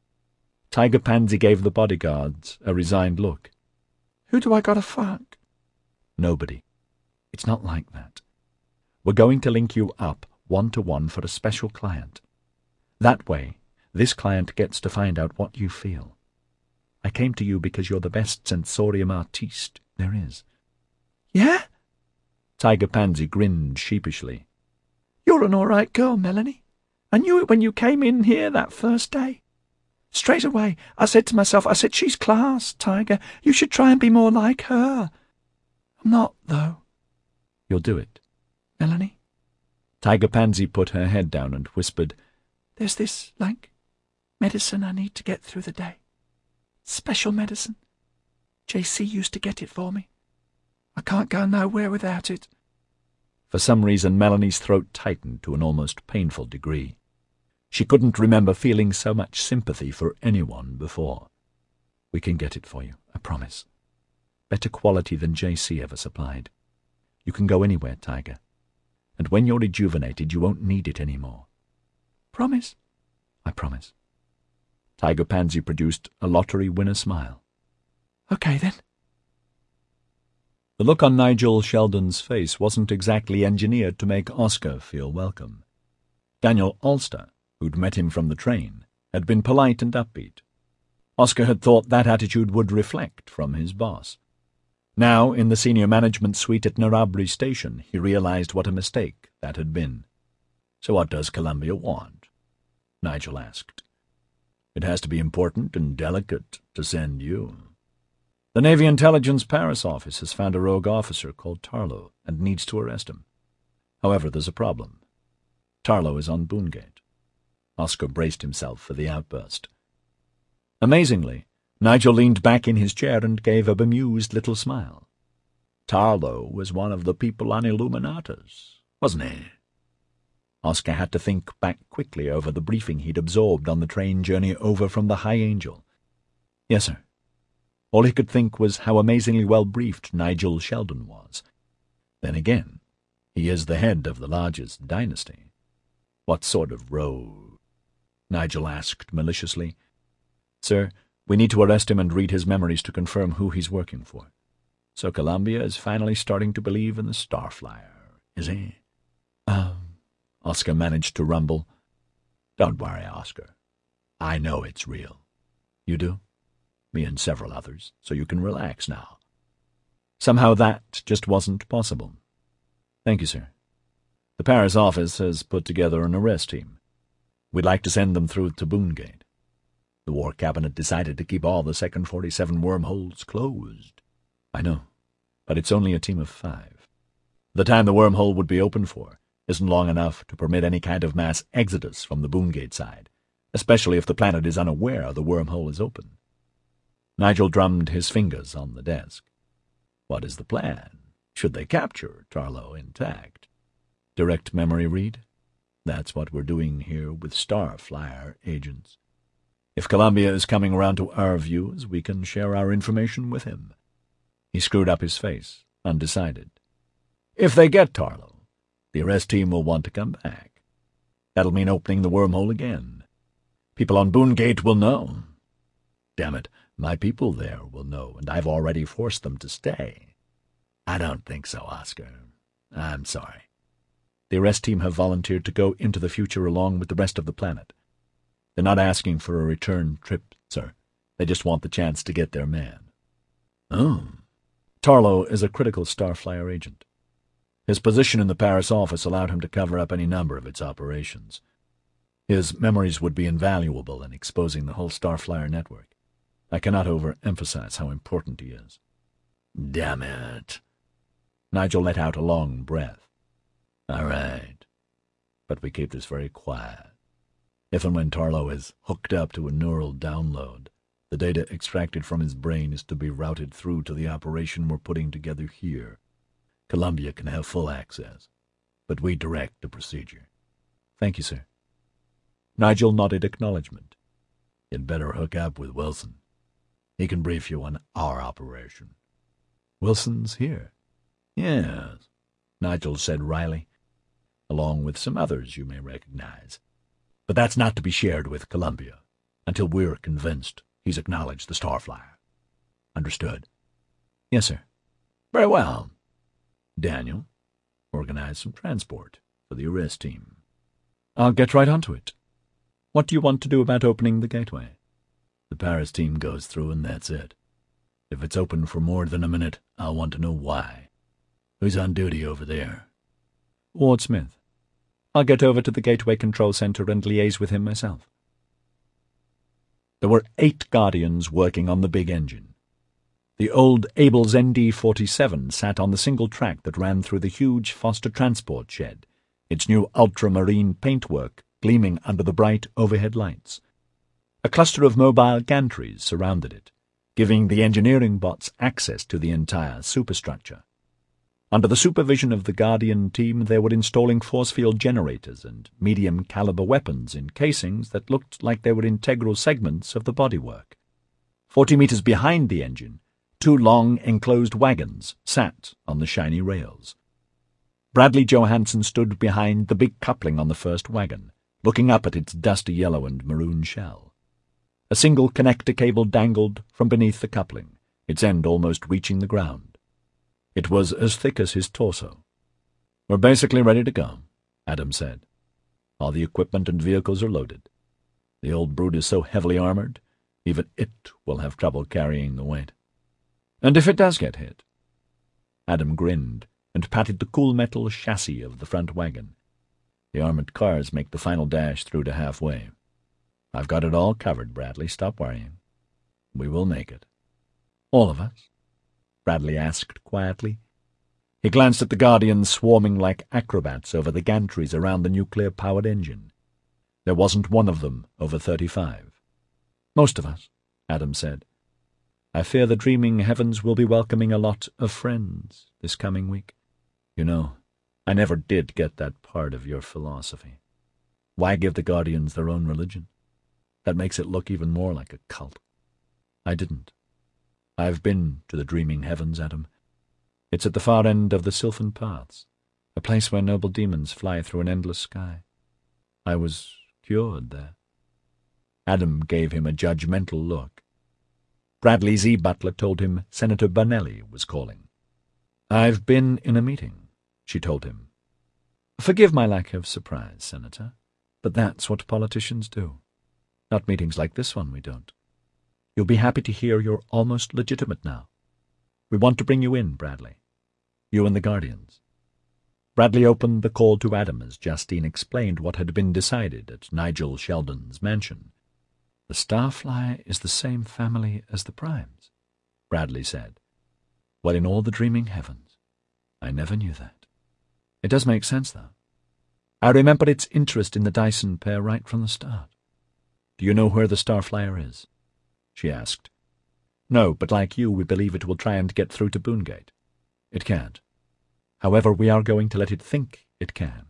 Tiger Pansy gave the bodyguards a resigned look. Who do I gotta fuck? Nobody. It's not like that. We're going to link you up one-to-one for a special client. That way, this client gets to find out what you feel. I came to you because you're the best sensorium artiste there is. Yeah? Tiger Pansy grinned sheepishly. You're an all right girl, Melanie. I knew it when you came in here that first day. Straight away, I said to myself, I said, she's class, Tiger. You should try and be more like her. I'm not, though. You'll do it. Melanie? Tiger Pansy put her head down and whispered, There's this, like, medicine I need to get through the day. Special medicine. J C used to get it for me. I can't go nowhere without it. For some reason, Melanie's throat tightened to an almost painful degree. She couldn't remember feeling so much sympathy for anyone before. We can get it for you, I promise. Better quality than J C ever supplied. You can go anywhere, Tiger. And when you're rejuvenated, you won't need it anymore. Promise? I promise. Tiger Pansy produced a lottery winner smile. Okay, then. The look on Nigel Sheldon's face wasn't exactly engineered to make Oscar feel welcome. Daniel Ulster, who'd met him from the train, had been polite and upbeat. Oscar had thought that attitude would reflect from his boss. Now, in the senior management suite at Narabri Station, he realized what a mistake that had been. So what does Columbia want? Nigel asked. It has to be important and delicate to send you. The Navy Intelligence Paris office has found a rogue officer called Tarlo and needs to arrest him. However, there's a problem. Tarlo is on Boongate. Oscar braced himself for the outburst. Amazingly, Nigel leaned back in his chair and gave a bemused little smile. Tarlo was one of the people on Illuminatus, wasn't he? Oscar had to think back quickly over the briefing he'd absorbed on the train journey over from the High Angel. Yes, sir. All he could think was how amazingly well briefed Nigel Sheldon was. Then again, he is the head of the largest dynasty. What sort of rogue? Nigel asked maliciously. Sir, we need to arrest him and read his memories to confirm who he's working for. So Columbia is finally starting to believe in the Starflyer, is he? Um, Oscar managed to rumble. Don't worry, Oscar. I know it's real. You do? Me and several others, so you can relax now. Somehow that just wasn't possible. Thank you, sir. The Paris office has put together an arrest team. We'd like to send them through to Boongate. The War Cabinet decided to keep all the Second forty-seven wormholes closed. I know, but it's only a team of five. The time the wormhole would be open for isn't long enough to permit any kind of mass exodus from the Boongate side, especially if the planet is unaware the wormhole is open. Nigel drummed his fingers on the desk. What is the plan? Should they capture Tarlo intact? Direct memory read? That's what we're doing here with Starflyer agents. If Columbia is coming around to our views, we can share our information with him. He screwed up his face, undecided. If they get Tarlo, the arrest team will want to come back. That'll mean opening the wormhole again. People on Boongate will know. Damn it, my people there will know, and I've already forced them to stay. I don't think so, Oscar. I'm sorry. The arrest team have volunteered to go into the future along with the rest of the planet. They're not asking for a return trip, sir. They just want the chance to get their man. Oh. Tarlo is a critical Starflyer agent. His position in the Paris office allowed him to cover up any number of its operations. His memories would be invaluable in exposing the whole Starflyer network. I cannot overemphasize how important he is. Damn it. Nigel let out a long breath. All right. But we keep this very quiet. If and when Tarlo is hooked up to a neural download, the data extracted from his brain is to be routed through to the operation we're putting together here. Columbia can have full access, but we direct the procedure. Thank you, sir. Nigel nodded acknowledgement. You'd better hook up with Wilson. He can brief you on our operation. Wilson's here. Yes, Nigel said wryly, along with some others you may recognize. But that's not to be shared with Columbia, until we're convinced he's acknowledged the Starflyer. Understood? Yes, sir. Very well. Daniel, organize some transport for the arrest team. I'll get right onto it. What do you want to do about opening the gateway? The Paris team goes through and that's it. If it's open for more than a minute, I'll want to know why. Who's on duty over there? Ward Smith. I'll get over to the Gateway Control Center and liaise with him myself. There were eight Guardians working on the big engine. The old Abel's N D forty-seven sat on the single track that ran through the huge Foster transport shed, its new ultramarine paintwork gleaming under the bright overhead lights. A cluster of mobile gantries surrounded it, giving the engineering bots access to the entire superstructure. Under the supervision of the Guardian team, they were installing force-field generators and medium-caliber weapons in casings that looked like they were integral segments of the bodywork. Forty meters behind the engine, two long, enclosed wagons sat on the shiny rails. Bradley Johansson stood behind the big coupling on the first wagon, looking up at its dusty yellow and maroon shell. A single connector cable dangled from beneath the coupling, its end almost reaching the ground. It was as thick as his torso. We're basically ready to go, Adam said. All the equipment and vehicles are loaded. The old brute is so heavily armored, even it will have trouble carrying the weight. And if it does get hit? Adam grinned and patted the cool metal chassis of the front wagon. The armored cars make the final dash through to halfway. I've got it all covered, Bradley. Stop worrying. We will make it. All of us? Bradley asked quietly. He glanced at the Guardians swarming like acrobats over the gantries around the nuclear-powered engine. There wasn't one of them over thirty-five. Most of us, Adam said. I fear the dreaming heavens will be welcoming a lot of friends this coming week. You know, I never did get that part of your philosophy. Why give the Guardians their own religion? That makes it look even more like a cult. I didn't. I've been to the dreaming heavens, Adam. It's at the far end of the Sylphan Paths, a place where noble demons fly through an endless sky. I was cured there. Adam gave him a judgmental look. Bradley Z. Butler told him Senator Bernelli was calling. I've been in a meeting, she told him. Forgive my lack of surprise, Senator, but that's what politicians do. Not meetings like this one, we don't. You'll be happy to hear you're almost legitimate now. We want to bring you in, Bradley. You and the Guardians. Bradley opened the call to Adam as Justine explained what had been decided at Nigel Sheldon's mansion. The Starflyer is the same family as the Primes, Bradley said. Well, in all the dreaming heavens. I never knew that. It does make sense, though. I remember its interest in the Dyson pair right from the start. Do you know where the Starflyer is? She asked. No, but like you, we believe it will try and get through to Boongate. It can't. However, we are going to let it think it can.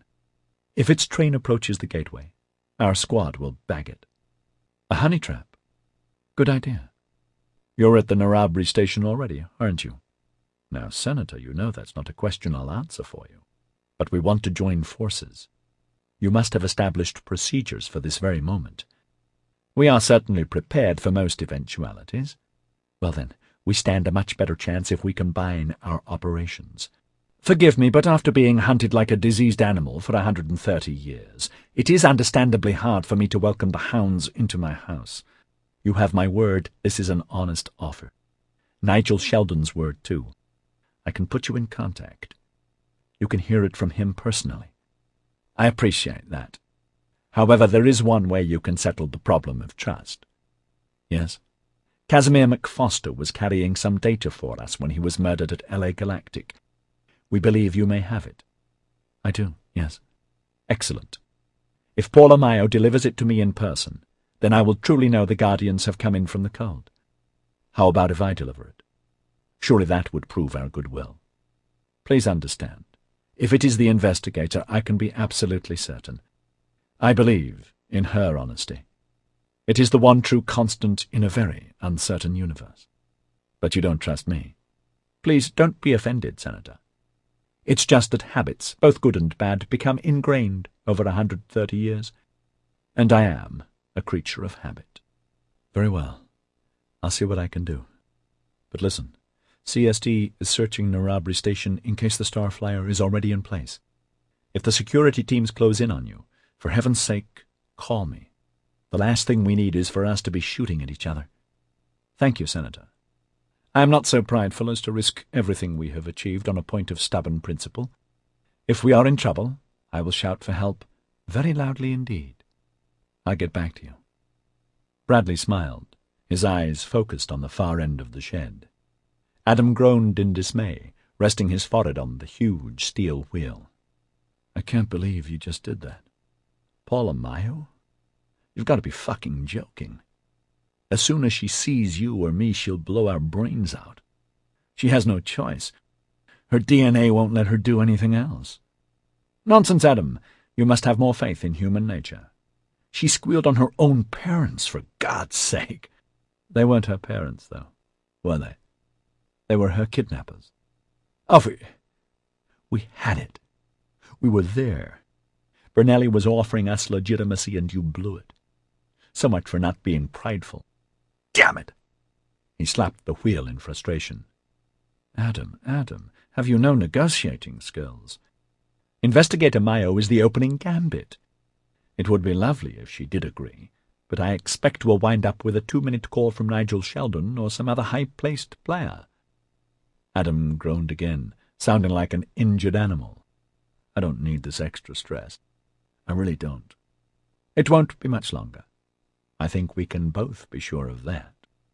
If its train approaches the gateway, our squad will bag it. A honey trap. Good idea. You're at the Narabri station already, aren't you? Now, Senator, you know that's not a question I'll answer for you. But we want to join forces. You must have established procedures for this very moment. We are certainly prepared for most eventualities. Well then, we stand a much better chance if we combine our operations. Forgive me, but after being hunted like a diseased animal for a hundred and thirty years, it is understandably hard for me to welcome the hounds into my house. You have my word this is an honest offer. Nigel Sheldon's word, too. I can put you in contact. You can hear it from him personally. I appreciate that. However, there is one way you can settle the problem of trust. Yes? Casimir McFoster was carrying some data for us when he was murdered at L A Galactic. We believe you may have it. I do, yes. Excellent. If Paula Mayo delivers it to me in person, then I will truly know the Guardians have come in from the cold. How about if I deliver it? Surely that would prove our goodwill. Please understand, if it is the investigator, I can be absolutely certain. I believe in her honesty. It is the one true constant in a very uncertain universe. But you don't trust me. Please don't be offended, Senator. It's just that habits, both good and bad, become ingrained over a hundred and thirty years. And I am a creature of habit. Very well. I'll see what I can do. But listen, C S T is searching Narabri Station in case the Starflyer is already in place. If the security teams close in on you, for heaven's sake, call me. The last thing we need is for us to be shooting at each other. Thank you, Senator. I am not so prideful as to risk everything we have achieved on a point of stubborn principle. If we are in trouble, I will shout for help very loudly indeed. I'll get back to you. Bradley smiled, his eyes focused on the far end of the shed. Adam groaned in dismay, resting his forehead on the huge steel wheel. I can't believe you just did that. Paula Mayo? You've got to be fucking joking. As soon as she sees you or me, she'll blow our brains out. She has no choice. Her D N A won't let her do anything else. Nonsense, Adam. You must have more faith in human nature. She squealed on her own parents, for God's sake. They weren't her parents, though, were they? They were her kidnappers. Oh, we, we had it. We were there. Bernelli was offering us legitimacy, and you blew it. So much for not being prideful. Damn it! He slapped the wheel in frustration. Adam, Adam, have you no negotiating skills? Investigator Mayo is the opening gambit. It would be lovely if she did agree, but I expect we'll wind up with a two-minute call from Nigel Sheldon or some other high-placed player. Adam groaned again, sounding like an injured animal. I don't need this extra stress. I really don't. It won't be much longer. I think we can both be sure of that.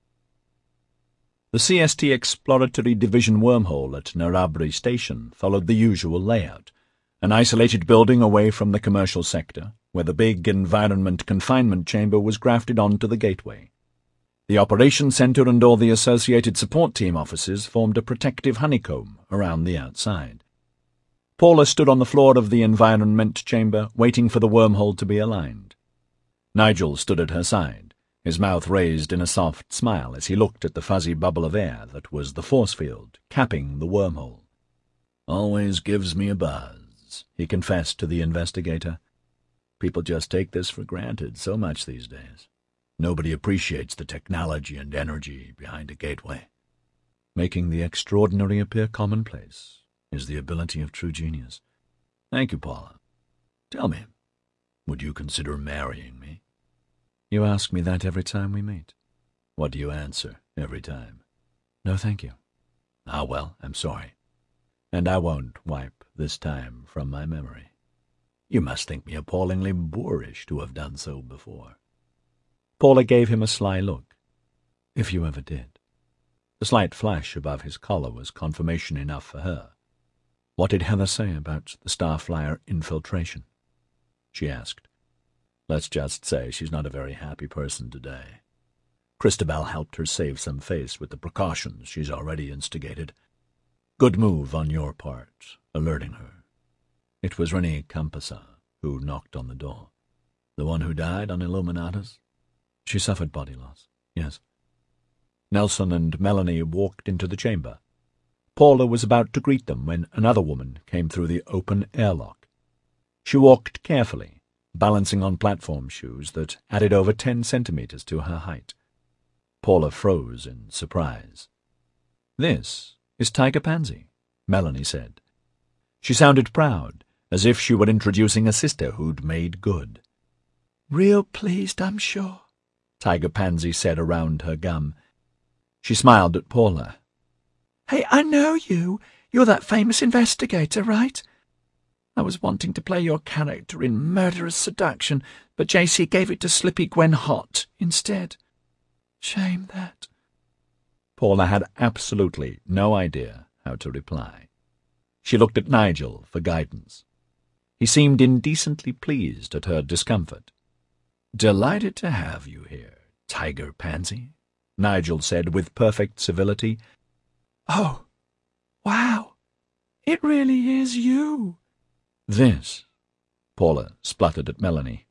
The C S T Exploratory Division wormhole at Narabri Station followed the usual layout, an isolated building away from the commercial sector, where the big environment confinement chamber was grafted onto the gateway. The operations center and all the associated support team offices formed a protective honeycomb around the outside. Paula stood on the floor of the environment chamber, waiting for the wormhole to be aligned. Nigel stood at her side, his mouth raised in a soft smile as he looked at the fuzzy bubble of air that was the force field capping the wormhole. Always gives me a buzz, he confessed to the investigator. People just take this for granted so much these days. Nobody appreciates the technology and energy behind a gateway. Making the extraordinary appear commonplace is the ability of true genius. Thank you, Paula. Tell me, would you consider marrying me? You ask me that every time we meet. What do you answer every time? No, thank you. Ah, well, I'm sorry. And I won't wipe this time from my memory. You must think me appallingly boorish to have done so before. Paula gave him a sly look. If you ever did. The slight flash above his collar was confirmation enough for her. What did Heather say about the Starflyer infiltration? She asked. Let's just say she's not a very happy person today. Christabel helped her save some face with the precautions she's already instigated. Good move on your part, alerting her. It was Renee Campasa who knocked on the door. The one who died on Illuminatus? She suffered body loss, yes. Nelson and Melanie walked into the chamber. Paula was about to greet them when another woman came through the open airlock. She walked carefully, balancing on platform shoes that added over ten centimeters to her height. Paula froze in surprise. "This is Tiger Pansy," Melanie said. She sounded proud, as if she were introducing a sister who'd made good. "Real pleased, I'm sure," Tiger Pansy said around her gum. She smiled at Paula. "Hey, I know you. You're that famous investigator, right? I was wanting to play your character in Murderous Seduction, but J C gave it to Slippy Gwen Hot instead. Shame that." Paula had absolutely no idea how to reply. She looked at Nigel for guidance. He seemed indecently pleased at her discomfort. "Delighted to have you here, Tiger Pansy," Nigel said with perfect civility. "Oh, wow, it really is you." "This," Paula spluttered at Melanie,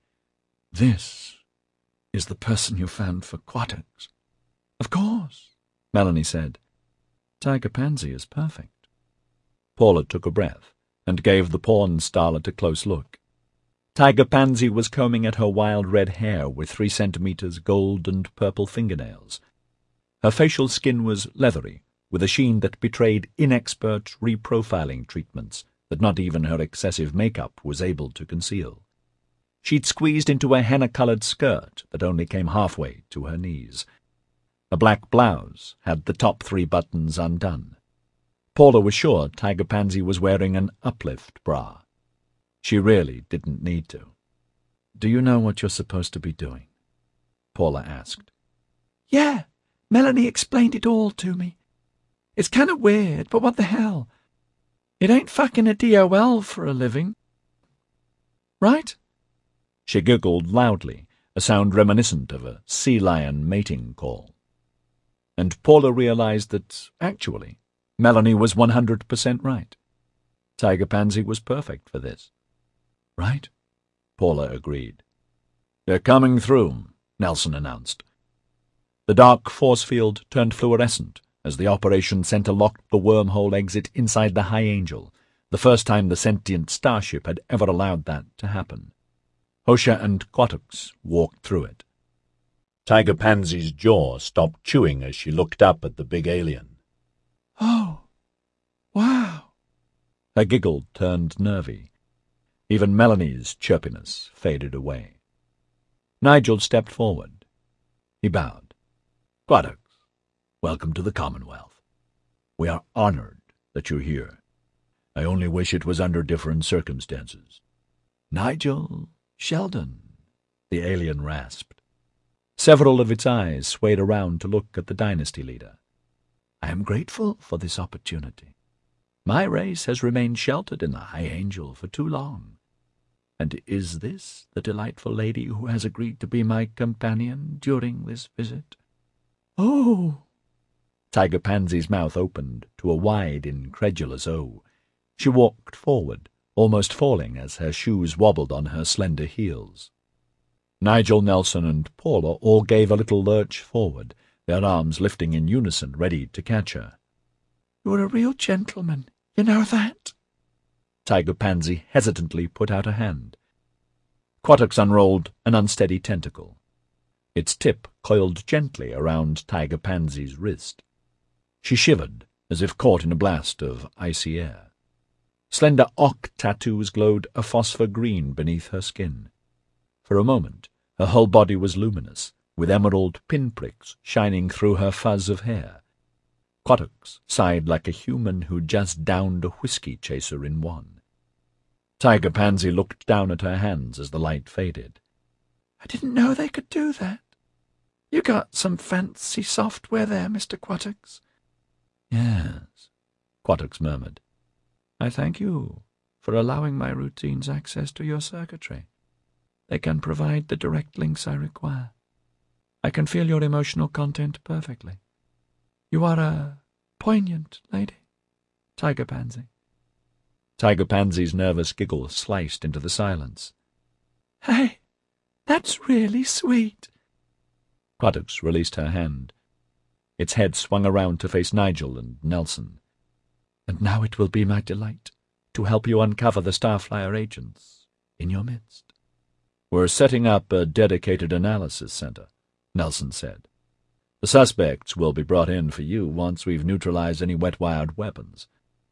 "this is the person you found for Quattucks." "Of course," Melanie said. "Tiger Pansy is perfect." Paula took a breath and gave the porn starlet a close look. Tiger Pansy was combing at her wild red hair with three centimeters gold and purple fingernails. Her facial skin was leathery, with a sheen that betrayed inexpert reprofiling treatments that not even her excessive makeup was able to conceal. She'd squeezed into a henna-coloured skirt that only came halfway to her knees. A black blouse had the top three buttons undone. Paula was sure Tiger Pansy was wearing an uplift bra. She really didn't need to. "Do you know what you're supposed to be doing?" Paula asked. "Yeah, Melanie explained it all to me. It's kind of weird, but what the hell? It ain't fucking a D O L for a living. Right?" She giggled loudly, a sound reminiscent of a sea lion mating call. And Paula realized that, actually, Melanie was one hundred percent right. Tiger Pansy was perfect for this. "Right?" Paula agreed. "They're coming through," Nelson announced. The dark force field turned fluorescent as the Operation Center locked the wormhole exit inside the High Angel, the first time the sentient starship had ever allowed that to happen. Hosha and Quattucks walked through it. Tiger Pansy's jaw stopped chewing as she looked up at the big alien. "Oh, wow." Her giggle turned nervy. Even Melanie's chirpiness faded away. Nigel stepped forward. He bowed. "Quattucks, welcome to the Commonwealth. We are honored that you're here. I only wish it was under different circumstances." "Nigel Sheldon," the alien rasped. Several of its eyes swayed around to look at the dynasty leader. "I am grateful for this opportunity. My race has remained sheltered in the High Angel for too long. And is this the delightful lady who has agreed to be my companion during this visit?" "Oh!" Tiger Pansy's mouth opened to a wide, incredulous O. She walked forward, almost falling as her shoes wobbled on her slender heels. Nigel, Nelson, and Paula all gave a little lurch forward, their arms lifting in unison, ready to catch her. "You're a real gentleman, you know that?" Tiger Pansy hesitantly put out a hand. Quattucks unrolled an unsteady tentacle. Its tip coiled gently around Tiger Pansy's wrist. She shivered, as if caught in a blast of icy air. Slender ock tattoos glowed a phosphor green beneath her skin. For a moment, her whole body was luminous, with emerald pinpricks shining through her fuzz of hair. Quattucks sighed like a human who just downed a whiskey chaser in one. Tiger Pansy looked down at her hands as the light faded. "I didn't know they could do that. You got some fancy software there, Mister Quattucks." "Yes," Quattucks murmured. "I thank you for allowing my routines access to your circuitry. They can provide the direct links I require." I can feel your emotional content perfectly. You are a poignant lady, Tiger Pansy. Tiger Pansy's nervous giggle sliced into the silence. Hey, that's really sweet. Quattux released her hand. Its head swung around to face Nigel and Nelson. And now it will be my delight to help you uncover the Starflyer agents in your midst. We're setting up a dedicated analysis center, Nelson said. The suspects will be brought in for you once we've neutralized any wet-wired weapons.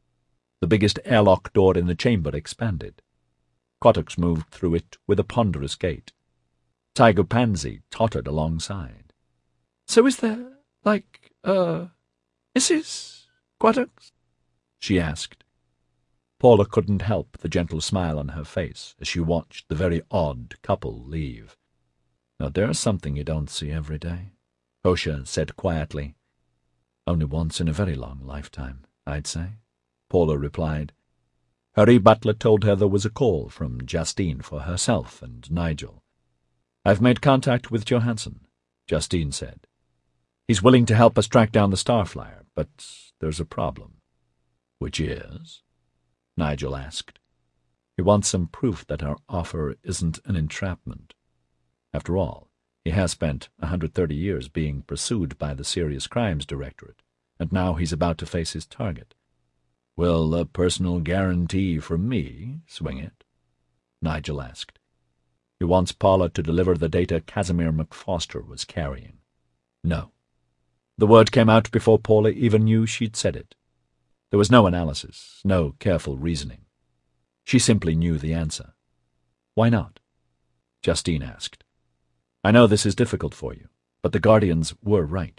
The biggest airlock door in the chamber expanded. Quattux moved through it with a ponderous gait. Tiger Pansy tottered alongside. So is there, like, uh, Missus Quattux? She asked. Paula couldn't help the gentle smile on her face as she watched the very odd couple leave. Now there's something you don't see every day, Hosha said quietly. Only once in a very long lifetime, I'd say, Paula replied. Her butler told her there was a call from Justine for herself and Nigel. I've made contact with Johansson, Justine said. He's willing to help us track down the Starflyer, but there's a problem. Which is? Nigel asked. He wants some proof that our offer isn't an entrapment. After all, he has spent a hundred thirty years being pursued by the Serious Crimes Directorate, and now he's about to face his target. Will a personal guarantee from me swing it? Nigel asked. He wants Paula to deliver the data Casimir McFoster was carrying. No. The word came out before Paula even knew she'd said it. There was no analysis, no careful reasoning. She simply knew the answer. Why not? Justine asked. I know this is difficult for you, but the Guardians were right.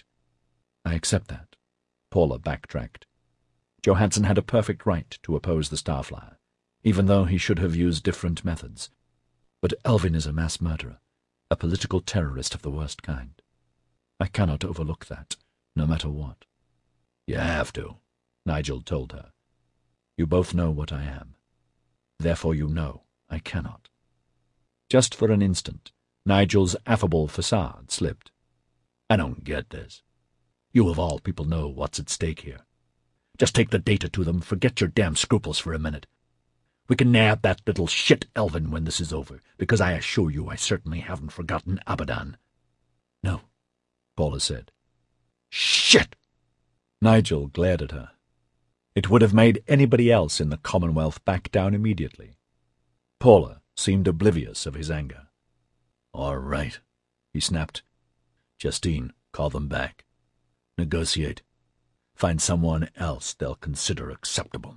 I accept that. Paula backtracked. Johansson had a perfect right to oppose the Starflyer, even though he should have used different methods. But Elvin is a mass murderer, a political terrorist of the worst kind. I cannot overlook that, no matter what. You have to, Nigel told her. You both know what I am. Therefore you know I cannot. Just for an instant, Nigel's affable facade slipped. I don't get this. You of all people know what's at stake here. Just take the data to them, forget your damn scruples for a minute. We can nab that little shit Elvin when this is over, because I assure you I certainly haven't forgotten Abaddon. No, Paula said. Shit! Nigel glared at her. It would have made anybody else in the Commonwealth back down immediately. Paula seemed oblivious of his anger. All right, he snapped. Justine, call them back. Negotiate. Find someone else they'll consider acceptable.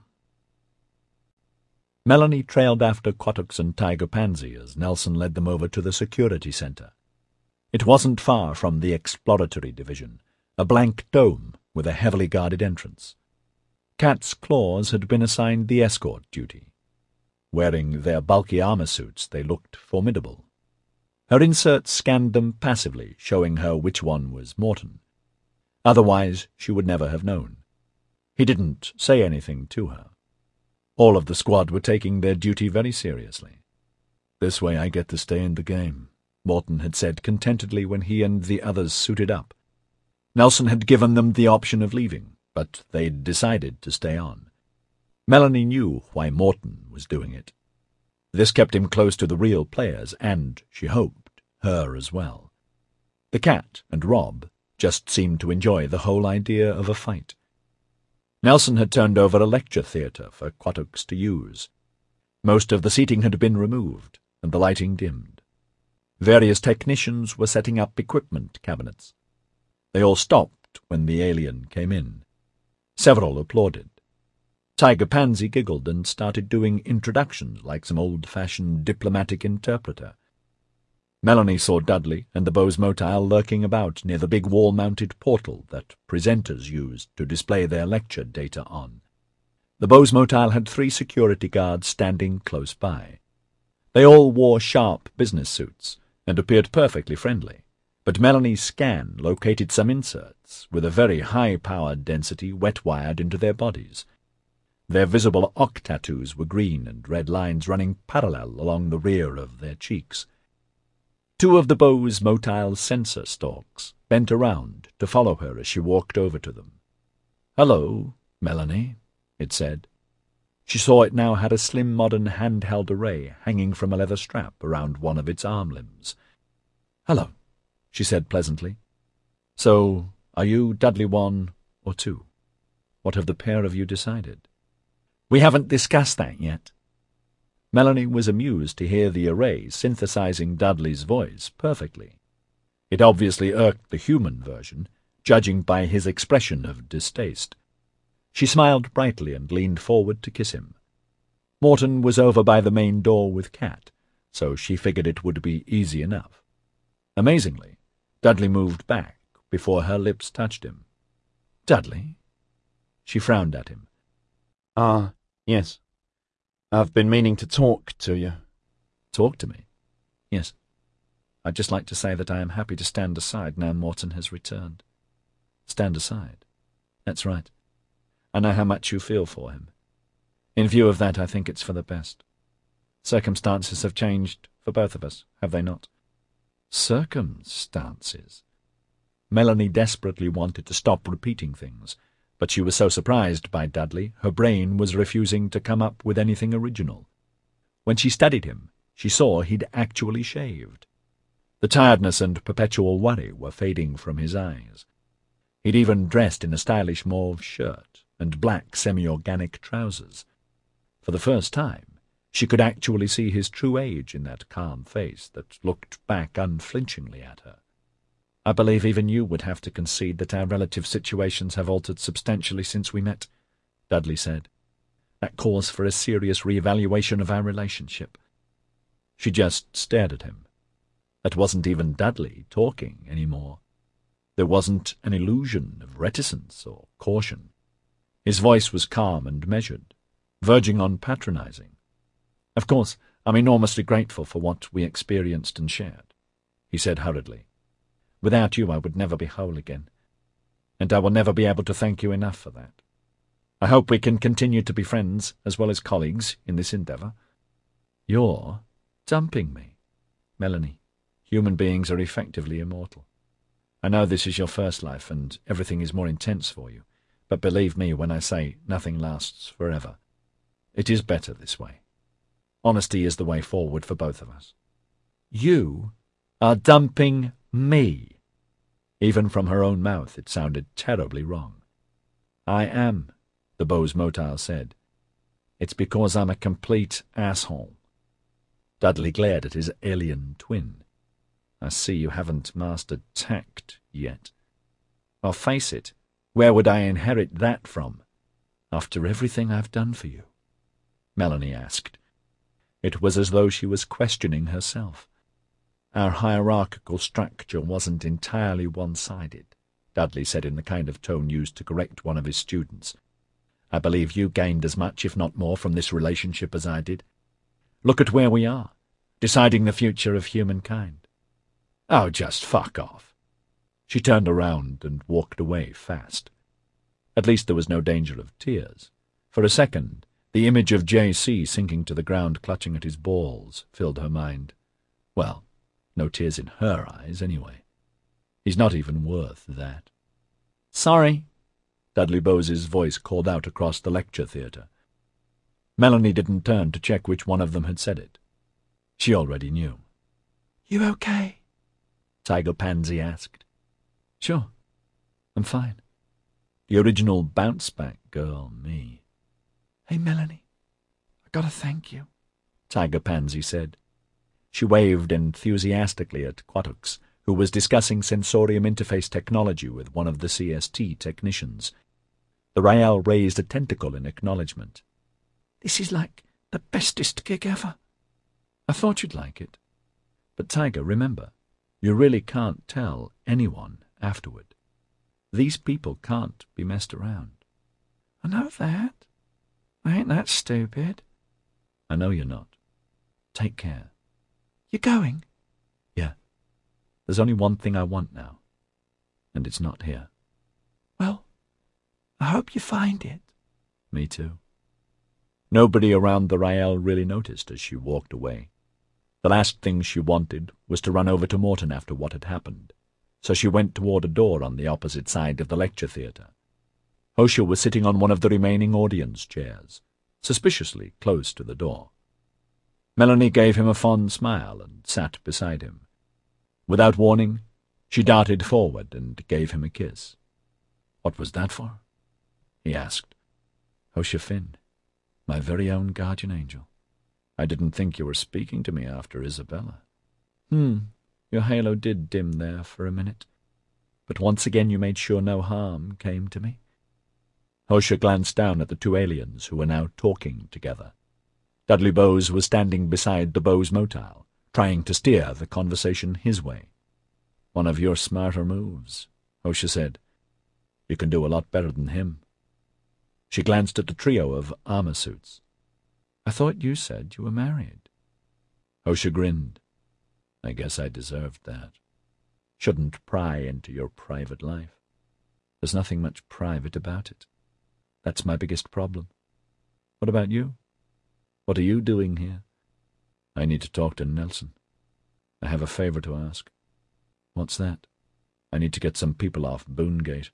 Melanie trailed after Quattux and Tiger Pansy as Nelson led them over to the security center. It wasn't far from the exploratory division, a blank dome with a heavily guarded entrance. Cat's Claws had been assigned the escort duty. Wearing their bulky armor suits, they looked formidable. Her insert scanned them passively, showing her which one was Morton. Otherwise, she would never have known. He didn't say anything to her. All of the squad were taking their duty very seriously. This way I get to stay in the game, Morton had said contentedly when he and the others suited up. Nelson had given them the option of leaving, but they'd decided to stay on. Melanie knew why Morton was doing it. This kept him close to the real players, and, she hoped, her as well. The cat and Rob just seemed to enjoy the whole idea of a fight. Nelson had turned over a lecture theatre for Quattux to use. Most of the seating had been removed, and the lighting dimmed. Various technicians were setting up equipment cabinets. They all stopped when the alien came in. Several applauded. Tiger Pansy giggled and started doing introductions like some old-fashioned diplomatic interpreter. Melanie saw Dudley and the Bose Motile lurking about near the big wall-mounted portal that presenters used to display their lecture data on. The Bose Motile had three security guards standing close by. They all wore sharp business suits and appeared perfectly friendly, but Melanie's scan located some inserts with a very high power density wet-wired into their bodies. Their visible ock tattoos were green and red lines running parallel along the rear of their cheeks. Two of the Bose motile sensor stalks bent around to follow her as she walked over to them. "Hello, Melanie," it said. She saw it now had a slim modern handheld array hanging from a leather strap around one of its arm limbs. "Hello," she said pleasantly. "So, are you Dudley one or two? What have the pair of you decided?" "We haven't discussed that yet." Melanie was amused to hear the array synthesizing Dudley's voice perfectly. It obviously irked the human version, judging by his expression of distaste. She smiled brightly and leaned forward to kiss him. Morton was over by the main door with Kat, so she figured it would be easy enough. Amazingly, Dudley moved back before her lips touched him. "Dudley?" She frowned at him. Ah, uh, yes. I've been meaning to talk to you. "Talk to me?" "Yes. I'd just like to say that I am happy to stand aside now Morton has returned." "Stand aside?" "That's right. I know how much you feel for him. In view of that, I think it's for the best. Circumstances have changed for both of us, have they not?" Circumstances? Melanie desperately wanted to stop repeating things, but she was so surprised by Dudley, her brain was refusing to come up with anything original. When she studied him, she saw he'd actually shaved. The tiredness and perpetual worry were fading from his eyes. He'd even dressed in a stylish mauve shirt and black semi-organic trousers. For the first time, she could actually see his true age in that calm face that looked back unflinchingly at her. "I believe even you would have to concede that our relative situations have altered substantially since we met," Dudley said. "That calls for a serious re-evaluation of our relationship." She just stared at him. That wasn't even Dudley talking anymore. There wasn't an illusion of reticence or caution. His voice was calm and measured, verging on patronizing. "Of course, I'm enormously grateful for what we experienced and shared," he said hurriedly. "Without you I would never be whole again, and I will never be able to thank you enough for that. I hope we can continue to be friends as well as colleagues in this endeavor." "You're dumping me." "Melanie, human beings are effectively immortal. I know this is your first life and everything is more intense for you, but believe me when I say nothing lasts forever. It is better this way. Honesty is the way forward for both of us." "You are dumping me." Even from her own mouth it sounded terribly wrong. "I am," the Bose motile said. "It's because I'm a complete asshole." Dudley glared at his alien twin. "I see you haven't mastered tact yet." "Well, face it, where would I inherit that from, after everything I've done for you?" Melanie asked. It was as though she was questioning herself. "Our hierarchical structure wasn't entirely one-sided," Dudley said in the kind of tone used to correct one of his students. "I believe you gained as much, if not more, from this relationship as I did. Look at where we are, deciding the future of humankind." "Oh, just fuck off." She turned around and walked away fast. At least there was no danger of tears. For a second, the image of J C sinking to the ground clutching at his balls filled her mind. Well, no tears in her eyes, anyway. He's not even worth that. "Sorry," Dudley Bose's voice called out across the lecture theatre. Melanie didn't turn to check which one of them had said it. She already knew. "You okay?" Tiger Pansy asked. "Sure, I'm fine. The original bounce-back girl, me." "Hey, Melanie, I gotta thank you," Tiger Pansy said. She waved enthusiastically at Quatux, who was discussing sensorium interface technology with one of the C S T technicians. The Rael raised a tentacle in acknowledgement. "This is like the bestest gig ever." "I thought you'd like it. But, Tiger, remember, you really can't tell anyone afterward. These people can't be messed around." "I know that. I ain't that stupid." "I know you're not. Take care." "You going?" "Yeah. There's only one thing I want now, and it's not here." "Well, I hope you find it." "Me too." Nobody around the Rael really noticed as she walked away. The last thing she wanted was to run over to Morton after what had happened, so she went toward a door on the opposite side of the lecture theatre. Hosher was sitting on one of the remaining audience chairs, suspiciously close to the door. Melanie gave him a fond smile and sat beside him. Without warning, she darted forward and gave him a kiss. "What was that for?" he asked. "Hosher Finn, my very own guardian angel. I didn't think you were speaking to me after Isabella." Hmm, your halo did dim there for a minute, but once again you made sure no harm came to me." Hosher glanced down at the two aliens who were now talking together. Dudley Bowes was standing beside the Bowes motile, trying to steer the conversation his way. "One of your smarter moves," Hosher said. "You can do a lot better than him." She glanced at the trio of armor suits. "I thought you said you were married." Hosher grinned. "I guess I deserved that. Shouldn't pry into your private life. There's nothing much private about it. That's my biggest problem. What about you? What are you doing here?" "I need to talk to Nelson. I have a favor to ask." "What's that?" "I need to get some people off Boongate.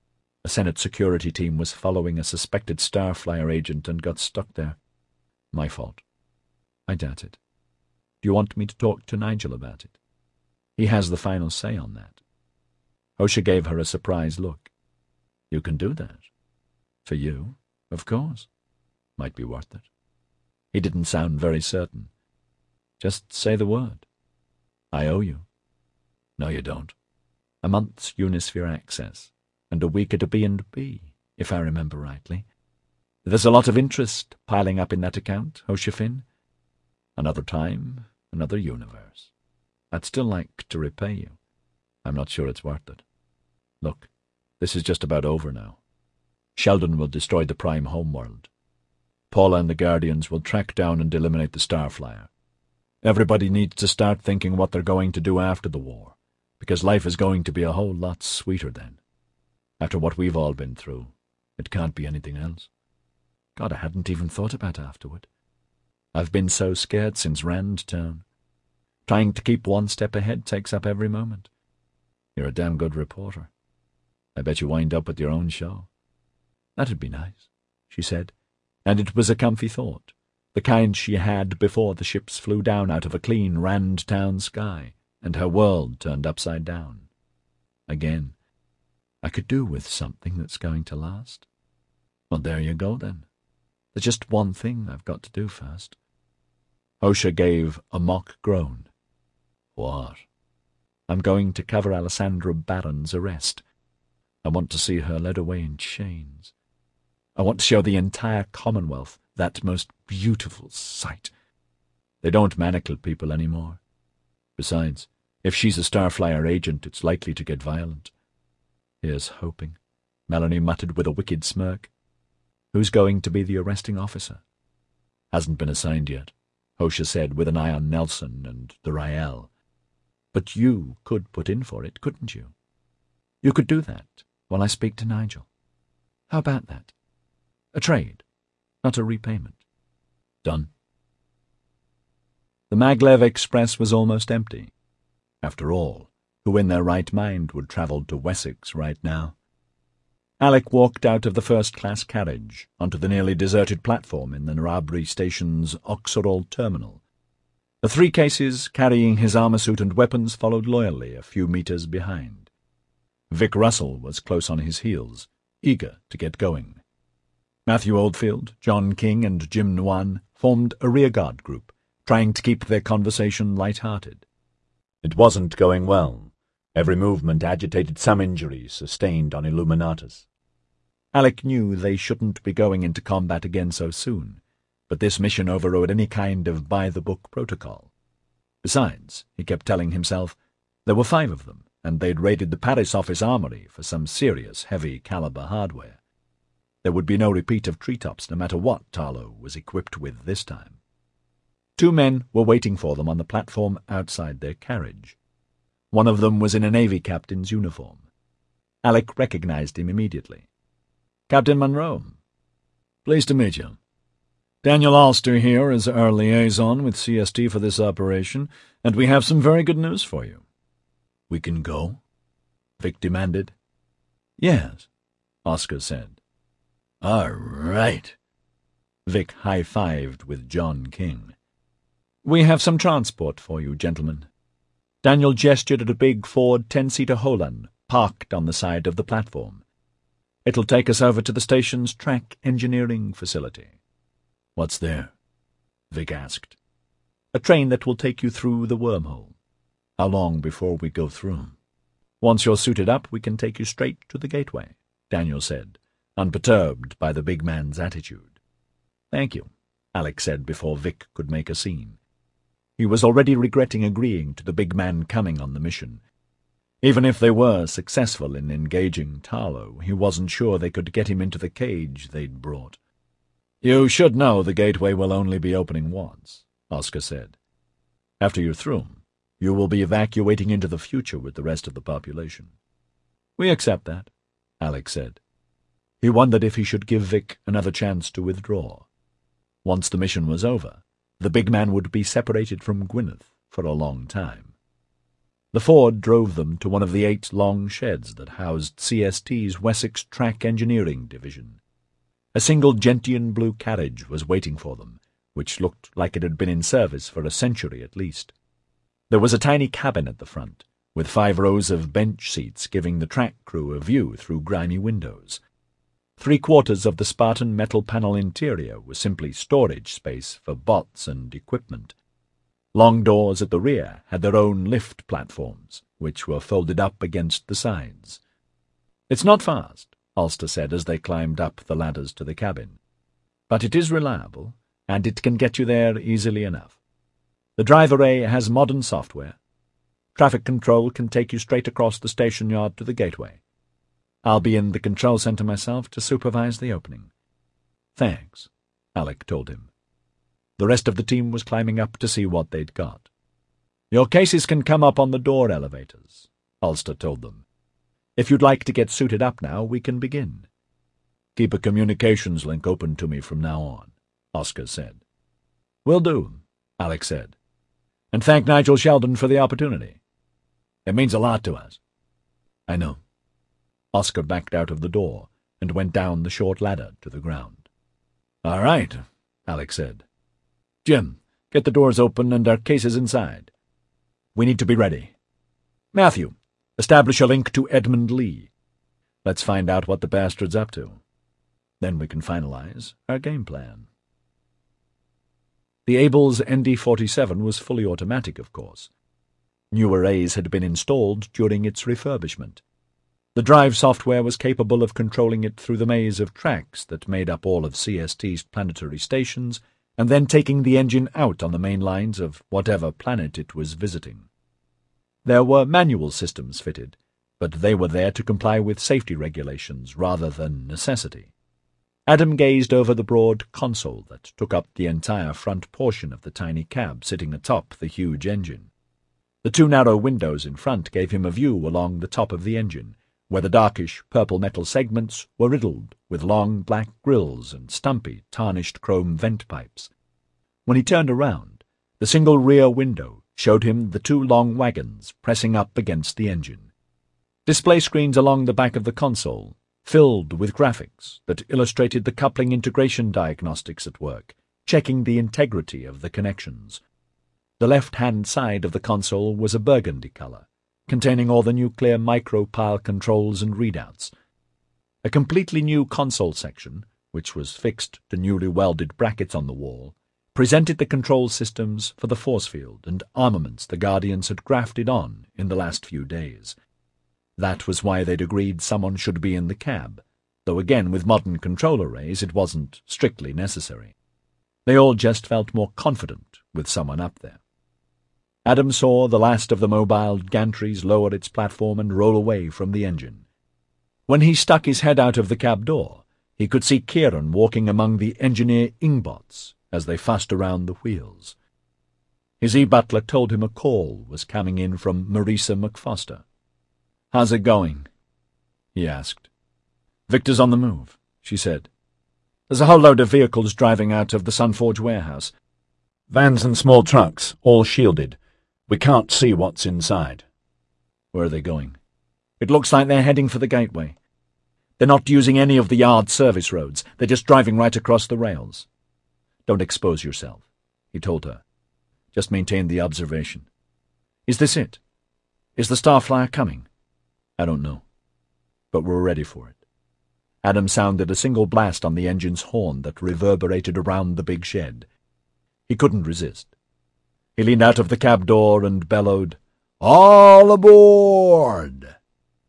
A Senate security team was following a suspected Starflyer agent and got stuck there. My fault." "I doubt it. Do you want me to talk to Nigel about it? He has the final say on that." Hosher gave her a surprised look. "You can do that? For you, of course. Might be worth it." He didn't sound very certain. "Just say the word." "I owe you." "No, you don't." "A month's Unisphere access, and a week at a B and B, if I remember rightly. There's a lot of interest piling up in that account, Hosher Finn. Another time, another universe. I'd still like to repay you. I'm not sure it's worth it. Look, this is just about over now. Sheldon will destroy the Prime homeworld. Paula and the Guardians will track down and eliminate the Starflyer. Everybody needs to start thinking what they're going to do after the war, because life is going to be a whole lot sweeter then. After what we've all been through, it can't be anything else. God, I hadn't even thought about afterward. I've been so scared since Randtown. Trying to keep one step ahead takes up every moment. You're a damn good reporter. I bet you wind up with your own show." "That'd be nice," she said, and it was a comfy thought, the kind she had before the ships flew down out of a clean Randtown sky, and her world turned upside down. Again, I could do with something that's going to last. Well, there you go, then. There's just one thing I've got to do first. Hosher gave a mock groan. "What?" "I'm going to cover Alessandra Barron's arrest. I want to see her led away in chains. I want to show the entire Commonwealth that most beautiful sight. They don't manacle people anymore. Besides, if she's a Starflyer agent, it's likely to get violent." "Here's hoping," Melanie muttered with a wicked smirk. "Who's going to be the arresting officer?" "Hasn't been assigned yet," Hosher said with an eye on Nelson and the Rael. "But you could put in for it, couldn't you? You could do that while I speak to Nigel. How about that? A trade, not a repayment." "Done." The Maglev Express was almost empty. After all, who in their right mind would travel to Wessex right now? Alec walked out of the first-class carriage onto the nearly deserted platform in the Narabri Station's Oxorol terminal. The three cases carrying his armor suit and weapons followed loyally a few meters behind. Vic Russell was close on his heels, eager to get going. Matthew Oldfield, John King, and Jim Nguyen formed a rearguard group, trying to keep their conversation light-hearted. It wasn't going well. Every movement agitated some injuries sustained on Illuminatus. Alec knew they shouldn't be going into combat again so soon, but this mission overrode any kind of by-the-book protocol. Besides, he kept telling himself, there were five of them, and they'd raided the Paris office armory for some serious heavy-caliber hardware. There would be no repeat of treetops, no matter what Tarlo was equipped with this time. Two men were waiting for them on the platform outside their carriage. One of them was in a Navy captain's uniform. Alec recognized him immediately. "Captain Monroe." "Pleased to meet you." Daniel Ulster here is our liaison with C S T for this operation, and we have some very good news for you. We can go? Vic demanded. Yes, Oscar said. All right. Vic high-fived with John King. We have some transport for you, gentlemen. Daniel gestured at a big Ford ten-seater Holland parked on the side of the platform. It'll take us over to the station's track engineering facility. What's there? Vic asked. A train that will take you through the wormhole. How long before we go through? Once you're suited up, we can take you straight to the gateway, Daniel said, unperturbed by the big man's attitude. Thank you, Alec said before Vic could make a scene. He was already regretting agreeing to the big man coming on the mission. Even if they were successful in engaging Tarlo, he wasn't sure they could get him into the cage they'd brought. You should know the gateway will only be opening once, Oscar said. After you're through, you will be evacuating into the future with the rest of the population. We accept that, Alec said. He wondered if he should give Vic another chance to withdraw. Once the mission was over, the big man would be separated from Gwyneth for a long time. The Ford drove them to one of the eight long sheds that housed C S T's Wessex Track Engineering Division. A single gentian blue carriage was waiting for them, which looked like it had been in service for a century at least. There was a tiny cabin at the front, with five rows of bench seats giving the track crew a view through grimy windows. Three-quarters of the Spartan metal panel interior was simply storage space for bots and equipment. Long doors at the rear had their own lift platforms, which were folded up against the sides. It's not fast, Ulster said as they climbed up the ladders to the cabin, but it is reliable, and it can get you there easily enough. The drive array has modern software. Traffic control can take you straight across the station yard to the gateway. I'll be in the control center myself to supervise the opening. Thanks, Alec told him. The rest of the team was climbing up to see what they'd got. Your cases can come up on the door elevators, Ulster told them. If you'd like to get suited up now, we can begin. Keep a communications link open to me from now on, Oscar said. Will do, Alec said. And thank Nigel Sheldon for the opportunity. It means a lot to us. I know. Oscar backed out of the door and went down the short ladder to the ground. All right, Alec said. Jim, get the doors open and our cases inside. We need to be ready. Matthew, establish a link to Edmund Lee. Let's find out what the bastard's up to. Then we can finalize our game plan. The Abel's N D forty-seven was fully automatic, of course. New arrays had been installed during its refurbishment. The drive software was capable of controlling it through the maze of tracks that made up all of C S T's planetary stations, and then taking the engine out on the main lines of whatever planet it was visiting. There were manual systems fitted, but they were there to comply with safety regulations rather than necessity. Adam gazed over the broad console that took up the entire front portion of the tiny cab sitting atop the huge engine. The two narrow windows in front gave him a view along the top of the engine, where the darkish purple metal segments were riddled with long black grills and stumpy, tarnished chrome vent pipes. When he turned around, the single rear window showed him the two long wagons pressing up against the engine. Display screens along the back of the console, filled with graphics that illustrated the coupling integration diagnostics at work, checking the integrity of the connections. The left-hand side of the console was a burgundy color, containing all the nuclear micropile controls and readouts. A completely new console section, which was fixed to newly welded brackets on the wall, presented the control systems for the force field and armaments the Guardians had grafted on in the last few days. That was why they'd agreed someone should be in the cab, though again with modern control arrays it wasn't strictly necessary. They all just felt more confident with someone up there. Adam saw the last of the mobile gantries lower its platform and roll away from the engine. When he stuck his head out of the cab door, he could see Kieran walking among the engineer Ingbots as they fussed around the wheels. His e-butler told him a call was coming in from Marisa McFoster. "How's it going?" he asked. "Victor's on the move," she said. There's a whole load of vehicles driving out of the Sunforge warehouse. Vans and small trucks, all shielded. We can't see what's inside. Where are they going? It looks like they're heading for the gateway. They're not using any of the yard service roads. They're just driving right across the rails. Don't expose yourself, he told her. Just maintain the observation. Is this it? Is the Starflyer coming? I don't know, but we're ready for it. Adam sounded a single blast on the engine's horn that reverberated around the big shed. He couldn't resist. He leaned out of the cab door and bellowed, "All aboard!"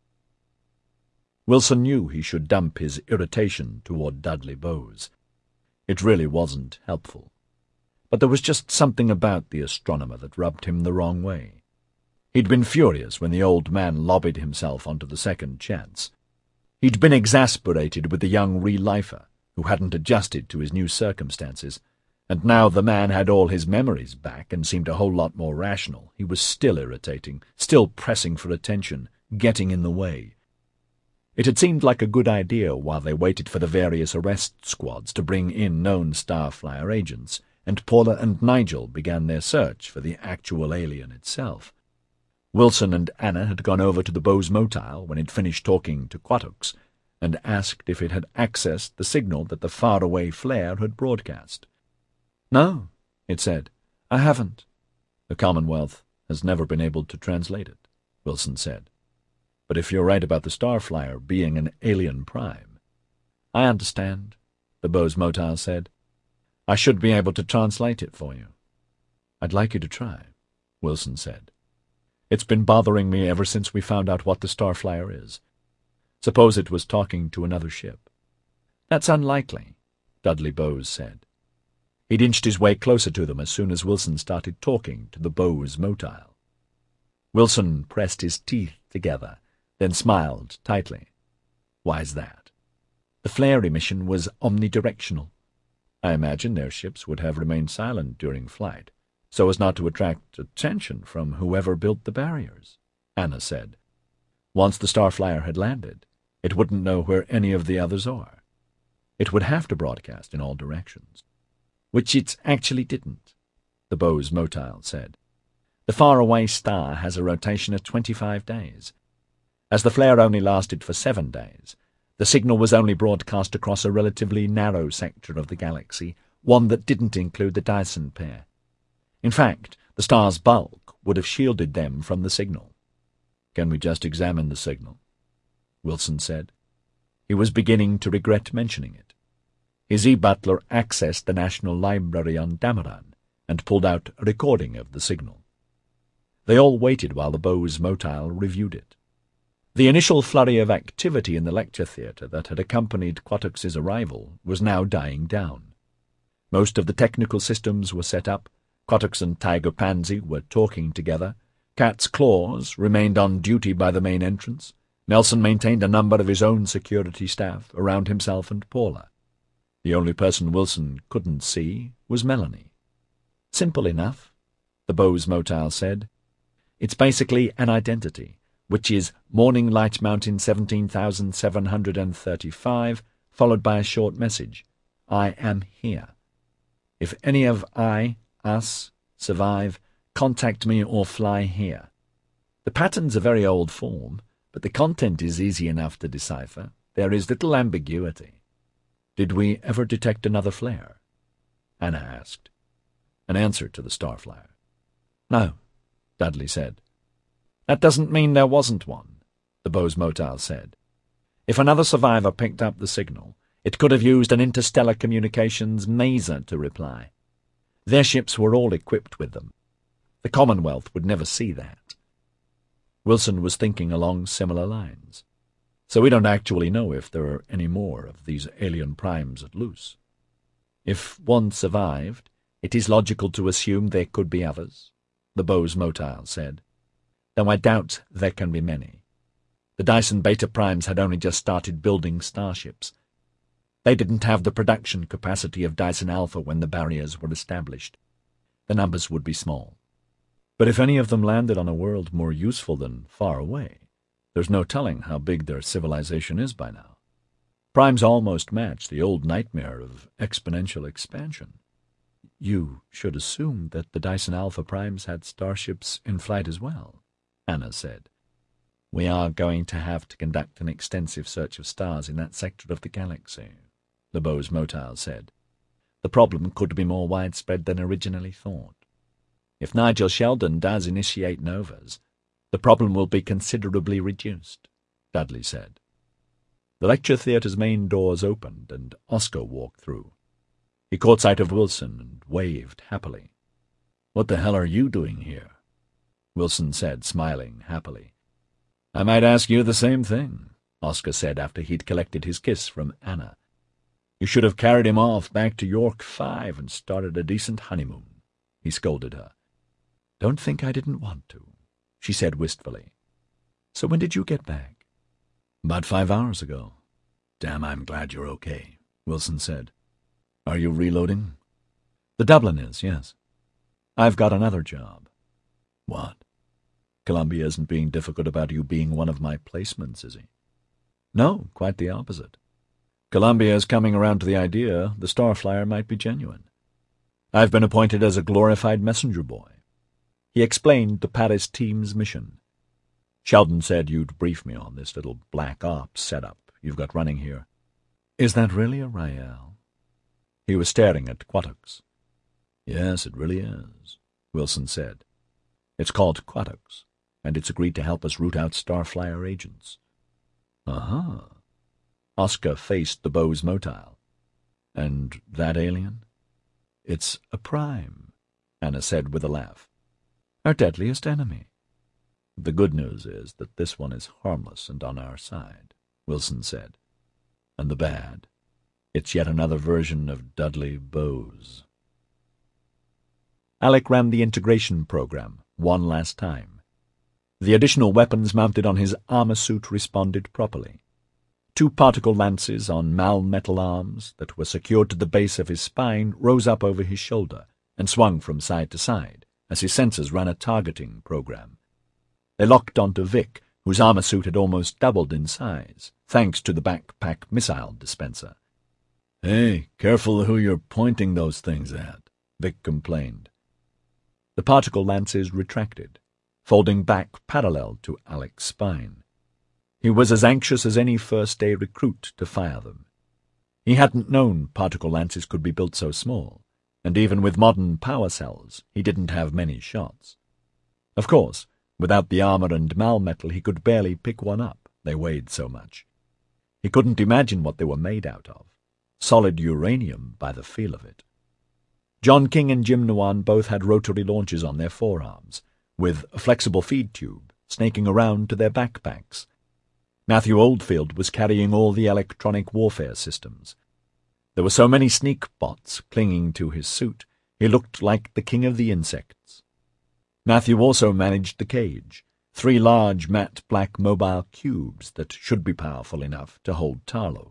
Wilson knew he should dump his irritation toward Dudley Bowes. It really wasn't helpful. But there was just something about the astronomer that rubbed him the wrong way. He'd been furious when the old man lobbied himself onto the second chance. He'd been exasperated with the young re-lifer, who hadn't adjusted to his new circumstances, and now the man had all his memories back and seemed a whole lot more rational. He was still irritating, still pressing for attention, getting in the way. It had seemed like a good idea while they waited for the various arrest squads to bring in known Starflyer agents, and Paula and Nigel began their search for the actual alien itself. Wilson and Anna had gone over to the Bowes Motile when it finished talking to Quattucks, and asked if it had accessed the signal that the faraway flare had broadcast. "No," it said, "I haven't." "The Commonwealth has never been able to translate it," Wilson said. "But if you're right about the Starflyer being an alien prime—" "I understand," the Bowes Motile said. "I should be able to translate it for you." "I'd like you to try," Wilson said. "It's been bothering me ever since we found out what the Starflyer is. Suppose it was talking to another ship." "That's unlikely," Dudley Bowes said. He'd inched his way closer to them as soon as Wilson started talking to the Bowes Motile. Wilson pressed his teeth together, then smiled tightly. "Why's that?" "The flare emission was omnidirectional. I imagine their ships would have remained silent during flight, so as not to attract attention from whoever built the barriers," Anna said. "Once the Starflyer had landed, it wouldn't know where any of the others are. It would have to broadcast in all directions." "Which it actually didn't," the Bowes Motile said. "The faraway star has a rotation of twenty-five days. As the flare only lasted for seven days, the signal was only broadcast across a relatively narrow sector of the galaxy, one that didn't include the Dyson pair. In fact, the star's bulk would have shielded them from the signal." "Can we just examine the signal?" Wilson said. He was beginning to regret mentioning it. His e-butler accessed the National Library on Damaran and pulled out a recording of the signal. They all waited while the Bowes Motile reviewed it. The initial flurry of activity in the lecture theatre that had accompanied Quattucks's arrival was now dying down. Most of the technical systems were set up, Quattucks and Tiger Pansy were talking together, Cat's Claws remained on duty by the main entrance, Nelson maintained a number of his own security staff around himself and Paula. The only person Wilson couldn't see was Melanie. "Simple enough," the Bowes Motile said. "It's basically an identity, which is Morning Light Mountain seventeen thousand seven hundred thirty-five, followed by a short message. I am here. If any of I, us, survive, contact me or fly here. The pattern's a very old form, but the content is easy enough to decipher. There is little ambiguity." "Did we ever detect another flare?" Anna asked. An answer to the Starflyer. "No," Dudley said. "That doesn't mean there wasn't one," the Bowes Motile said. "If another survivor picked up the signal, it could have used an interstellar communications maser to reply. Their ships were all equipped with them. The Commonwealth would never see that." Wilson was thinking along similar lines. "So we don't actually know if there are any more of these alien primes at loose. If one survived, it is logical to assume there could be others," the Bowes Motile said. "Though I doubt there can be many. The Dyson Beta Primes had only just started building starships. They didn't have the production capacity of Dyson Alpha when the barriers were established. The numbers would be small. But if any of them landed on a world more useful than far away, there's no telling how big their civilization is by now." Primes almost match the old nightmare of exponential expansion. You should assume that the Dyson Alpha Primes had starships in flight as well, Anna said. We are going to have to conduct an extensive search of stars in that sector of the galaxy, the Bose Motile said. The problem could be more widespread than originally thought. If Nigel Sheldon does initiate novas, the problem will be considerably reduced, Dudley said. The lecture theatre's main doors opened, and Oscar walked through. He caught sight of Wilson and waved happily. "What the hell are you doing here?" Wilson said, smiling happily. "I might ask you the same thing," Oscar said after he'd collected his kiss from Anna. "You should have carried him off back to York Five and started a decent honeymoon," he scolded her. "Don't think I didn't want to," she said wistfully. "So when did you get back?" "About five hours ago." "Damn, I'm glad you're okay," Wilson said. "Are you reloading?" "The Dublin is, yes. I've got another job." "What?" "Columbia isn't being difficult about you being one of my placements, is he?" "No, quite the opposite. Columbia is coming around to the idea the Starflyer might be genuine. I've been appointed as a glorified messenger boy." He explained the Paris team's mission. "Sheldon said you'd brief me on this little black ops setup you've got running here." "Is that really a Rael?" He was staring at Quattucks. "Yes, it really is," Wilson said. "It's called Quattucks, and it's agreed to help us root out Starflyer agents." Uh-huh. Oscar faced the Bose Motile. "And that alien?" "It's a Prime," Anna said with a laugh. "Our deadliest enemy." "The good news is that this one is harmless and on our side," Wilson said. "And the bad? It's yet another version of Dudley Bose." Alec ran the integration program one last time. The additional weapons mounted on his armor suit responded properly. Two particle lances on mal-metal arms that were secured to the base of his spine rose up over his shoulder and swung from side to side as his sensors ran a targeting program. They locked onto Vic, whose armor suit had almost doubled in size, thanks to the backpack missile dispenser. "Hey, careful who you're pointing those things at," Vic complained. The particle lances retracted, folding back parallel to Alec's spine. He was as anxious as any first-day recruit to fire them. He hadn't known particle lances could be built so small, and even with modern power cells, he didn't have many shots. Of course, without the armor and malmetal, he could barely pick one up, they weighed so much. He couldn't imagine what they were made out of. Solid uranium by the feel of it. John King and Jim Nuwan both had rotary launchers on their forearms, with a flexible feed tube snaking around to their backpacks. Matthew Oldfield was carrying all the electronic warfare systems. There were so many sneak bots clinging to his suit, he looked like the king of the insects. Matthew also managed the cage, three large matte black mobile cubes that should be powerful enough to hold Tarlo.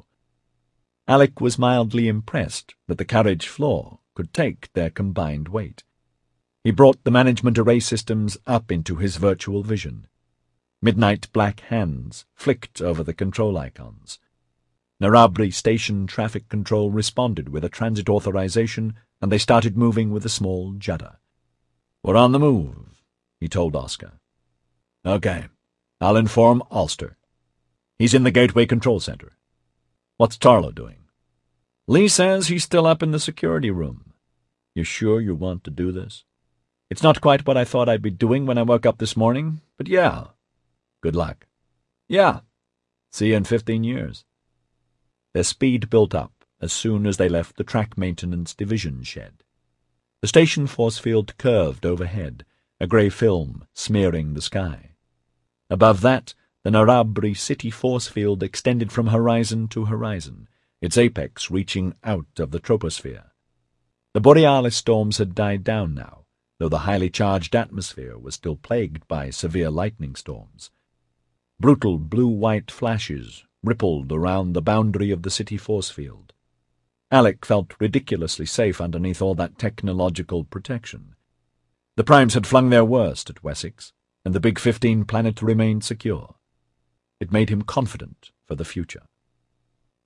Alec was mildly impressed that the carriage floor could take their combined weight. He brought the management array systems up into his virtual vision. Midnight black hands flicked over the control icons. Narabri Station Traffic Control responded with a transit authorization, and they started moving with a small judder. "We're on the move," he told Oscar. "Okay, I'll inform Ulster. He's in the Gateway Control Center. What's Tarlo doing?" "Lee says he's still up in the security room." "You sure you want to do this?" "It's not quite what I thought I'd be doing when I woke up this morning, but yeah." "Good luck." "Yeah. See you in fifteen years." Their speed built up as soon as they left the track maintenance division shed. The station force field curved overhead, a grey film smearing the sky. Above that, the Narabri city force field extended from horizon to horizon, its apex reaching out of the troposphere. The Borealis storms had died down now, though the highly charged atmosphere was still plagued by severe lightning storms. Brutal blue-white flashes rippled around the boundary of the city force field. Alec felt ridiculously safe underneath all that technological protection. The Primes had flung their worst at Wessex, and the Big Fifteen planet remained secure. It made him confident for the future.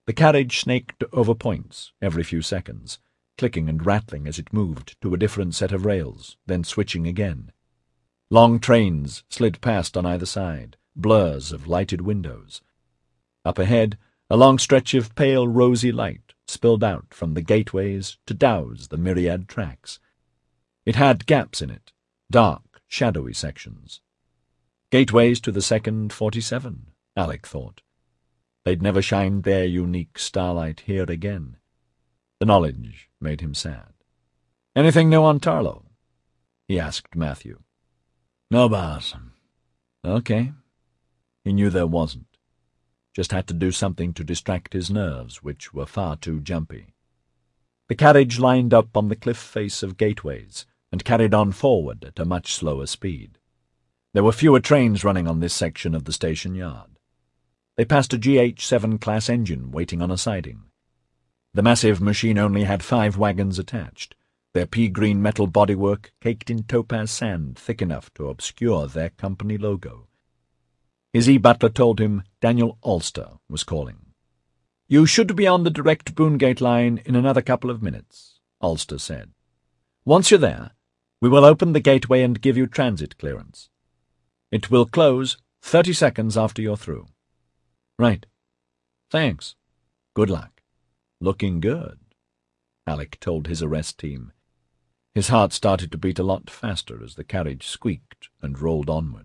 The carriage snaked over points every few seconds, clicking and rattling as it moved to a different set of rails, then switching again. Long trains slid past on either side, blurs of lighted windows. Up ahead, a long stretch of pale rosy light spilled out from the gateways to douse the myriad tracks. It had gaps in it, dark, shadowy sections. Gateways to the second forty-seven, Alec thought. They'd never shined their unique starlight here again. The knowledge made him sad. "Anything new on Tarlo?" he asked Matthew. "No, boss." Okay. He knew there wasn't. Just had to do something to distract his nerves, which were far too jumpy. The carriage lined up on the cliff face of gateways and carried on forward at a much slower speed. There were fewer trains running on this section of the station yard. They passed a G H seven class engine waiting on a siding. The massive machine only had five wagons attached, their pea-green metal bodywork caked in topaz sand thick enough to obscure their company logo. His e-butler told him Daniel Ulster was calling. "You should be on the direct Boongate line in another couple of minutes," Ulster said. "Once you're there, we will open the gateway and give you transit clearance. It will close thirty seconds after you're through." "Right. Thanks. Good luck." "Looking good," Alec told his arrest team. His heart started to beat a lot faster as the carriage squeaked and rolled onward.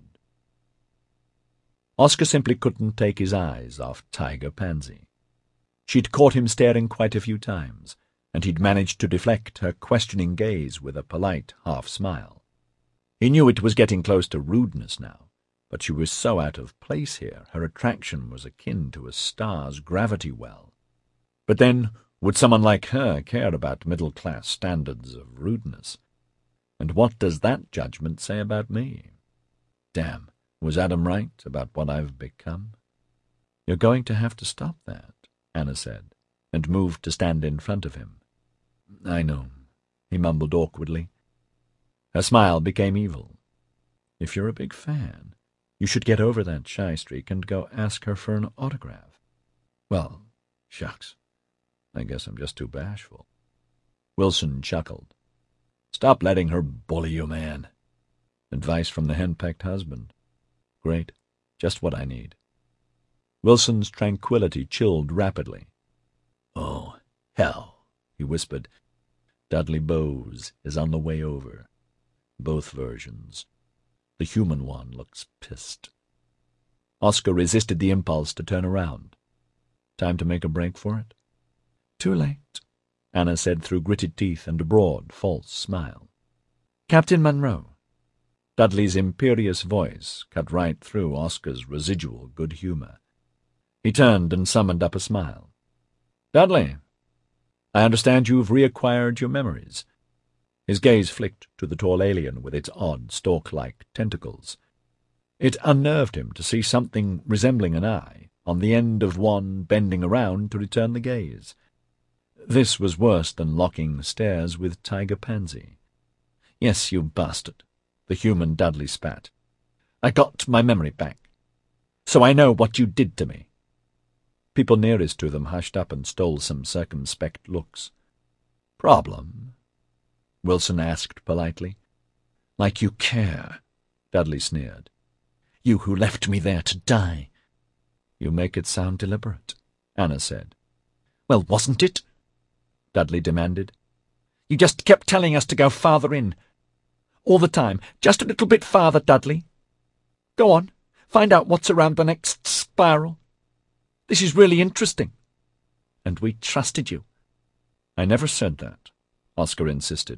Oscar simply couldn't take his eyes off Tiger Pansy. She'd caught him staring quite a few times, and he'd managed to deflect her questioning gaze with a polite half-smile. He knew it was getting close to rudeness now, but she was so out of place here, her attraction was akin to a star's gravity well. But then, would someone like her care about middle-class standards of rudeness? And what does that judgment say about me? Damn, was Adam right about what I've become? "You're going to have to stop that," Anna said, and moved to stand in front of him. "I know," he mumbled awkwardly. Her smile became evil. "If you're a big fan, you should get over that shy streak and go ask her for an autograph." "Well, shucks. I guess I'm just too bashful." Wilson chuckled. "Stop letting her bully you, man." Advice from the henpecked husband. Great. Just what I need. Wilson's tranquility chilled rapidly. "Oh, hell," he whispered. "Dudley Bowes is on the way over. Both versions. The human one looks pissed." Oscar resisted the impulse to turn around. Time to make a break for it? "Too late," Anna said through gritted teeth and a broad, false smile. "Captain Monroe." Dudley's imperious voice cut right through Oscar's residual good humor. He turned and summoned up a smile. "Dudley, I understand you've reacquired your memories." His gaze flicked to the tall alien with its odd, stalk-like tentacles. It unnerved him to see something resembling an eye on the end of one bending around to return the gaze. This was worse than locking stares with Tiger Pansy. "Yes, you bastard," the human Dudley spat. "I got my memory back. So I know what you did to me." People nearest to them hushed up and stole some circumspect looks. "Problem?" Wilson asked politely. "Like you care," Dudley sneered. "You who left me there to die." "You make it sound deliberate," Anna said. "Well, wasn't it?" Dudley demanded. "You just kept telling us to go farther in. All the time, just a little bit farther, Dudley. Go on, find out what's around the next spiral. This is really interesting. And we trusted you." "I never said that," Oscar insisted.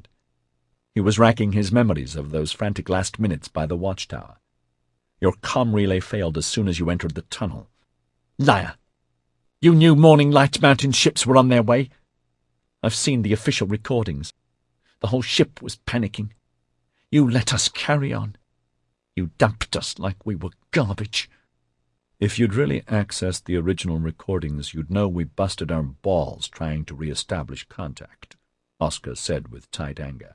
He was racking his memories of those frantic last minutes by the watchtower. "Your comm relay failed as soon as you entered the tunnel." "Liar! You knew Morning Light Mountain ships were on their way. I've seen the official recordings. The whole ship was panicking. You let us carry on. You dumped us like we were garbage." "If you'd really accessed the original recordings, you'd know we busted our balls trying to re-establish contact," Oscar said with tight anger.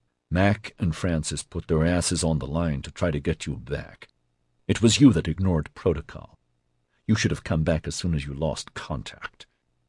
"Mac and Francis put their asses on the line to try to get you back. It was you that ignored protocol. You should have come back as soon as you lost contact."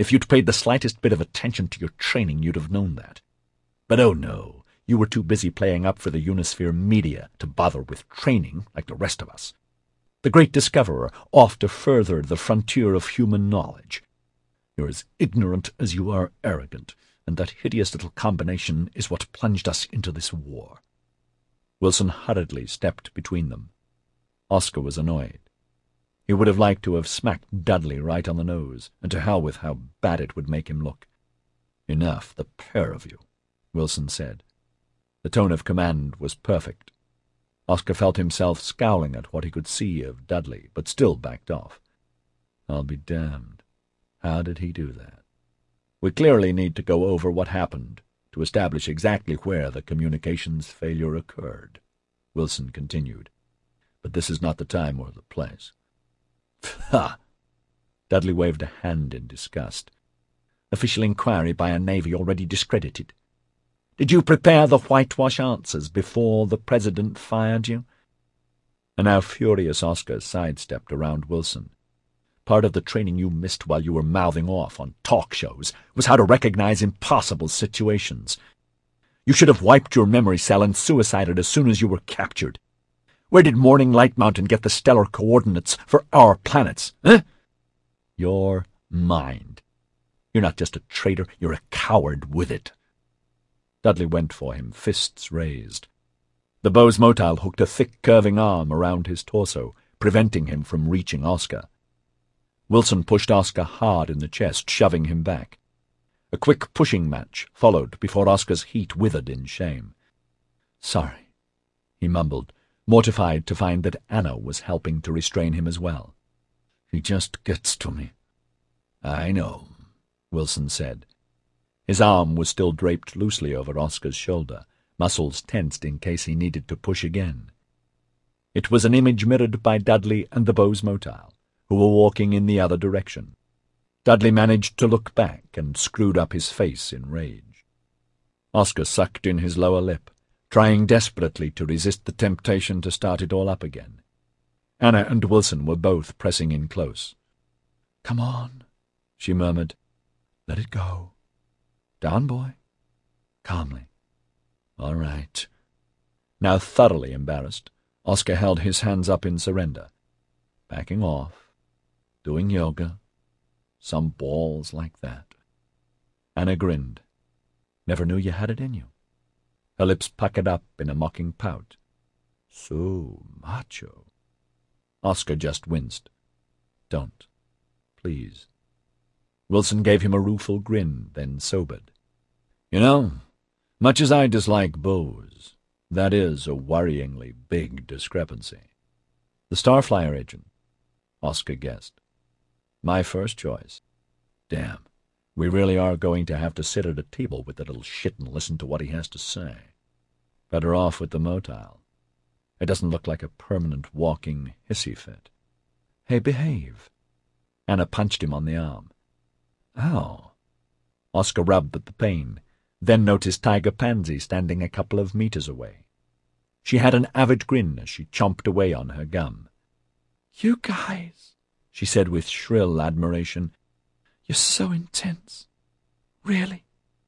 If you'd paid the slightest bit of attention to your training, you'd have known that. But oh no, you were too busy playing up for the Unisphere media to bother with training like the rest of us. The great discoverer, off to further the frontier of human knowledge. You're as ignorant as you are arrogant, and that hideous little combination is what plunged us into this war. Wilson hurriedly stepped between them. Oscar was annoyed. He would have liked to have smacked Dudley right on the nose, and to hell with how bad it would make him look. "Enough, the pair of you," Wilson said. The tone of command was perfect. Oscar felt himself scowling at what he could see of Dudley, but still backed off. "I'll be damned. How did he do that? We clearly need to go over what happened to establish exactly where the communications failure occurred," Wilson continued. "But this is not the time or the place." "Ha!" Dudley waved a hand in disgust. "Official inquiry by a navy already discredited. Did you prepare the whitewash answers before the President fired you?" A now furious Oscar sidestepped around Wilson. "Part of the training you missed while you were mouthing off on talk shows was how to recognize impossible situations. You should have wiped your memory cell and suicided as soon as you were captured. Where did Morning Light Mountain get the stellar coordinates for our planets, eh? Your mind. You're not just a traitor, you're a coward with it." Dudley went for him, fists raised. The Bose Motile hooked a thick, curving arm around his torso, preventing him from reaching Oscar. Wilson pushed Oscar hard in the chest, shoving him back. A quick pushing match followed before Oscar's heat withered in shame. "Sorry," he mumbled, mortified to find that Anna was helping to restrain him as well. "He just gets to me." "I know," Wilson said. His arm was still draped loosely over Oscar's shoulder, muscles tensed in case he needed to push again. It was an image mirrored by Dudley and the Bose Motile, who were walking in the other direction. Dudley managed to look back and screwed up his face in rage. Oscar sucked in his lower lip, trying desperately to resist the temptation to start it all up again. Anna and Wilson were both pressing in close. "Come on," she murmured. "Let it go. Down, boy. Calmly. All right." Now thoroughly embarrassed, Oscar held his hands up in surrender. Backing off. Doing yoga. Some balls like that. Anna grinned. "Never knew you had it in you." Her lips puckered up in a mocking pout. "So macho." Oscar just winced. "Don't. Please." Wilson gave him a rueful grin, then sobered. "You know, much as I dislike Bose, that is a worryingly big discrepancy." "The Starflyer agent," Oscar guessed. "My first choice. Damn, we really are going to have to sit at a table with the little shit and listen to what he has to say. Better off with the Motile. It doesn't look like a permanent walking hissy fit." "Hey, behave." Anna punched him on the arm. "Ow." Oscar rubbed at the pain, then noticed Tiger Pansy standing a couple of meters away. She had an avid grin as she chomped away on her gum. "You guys," she said with shrill admiration, "you're so intense. Really."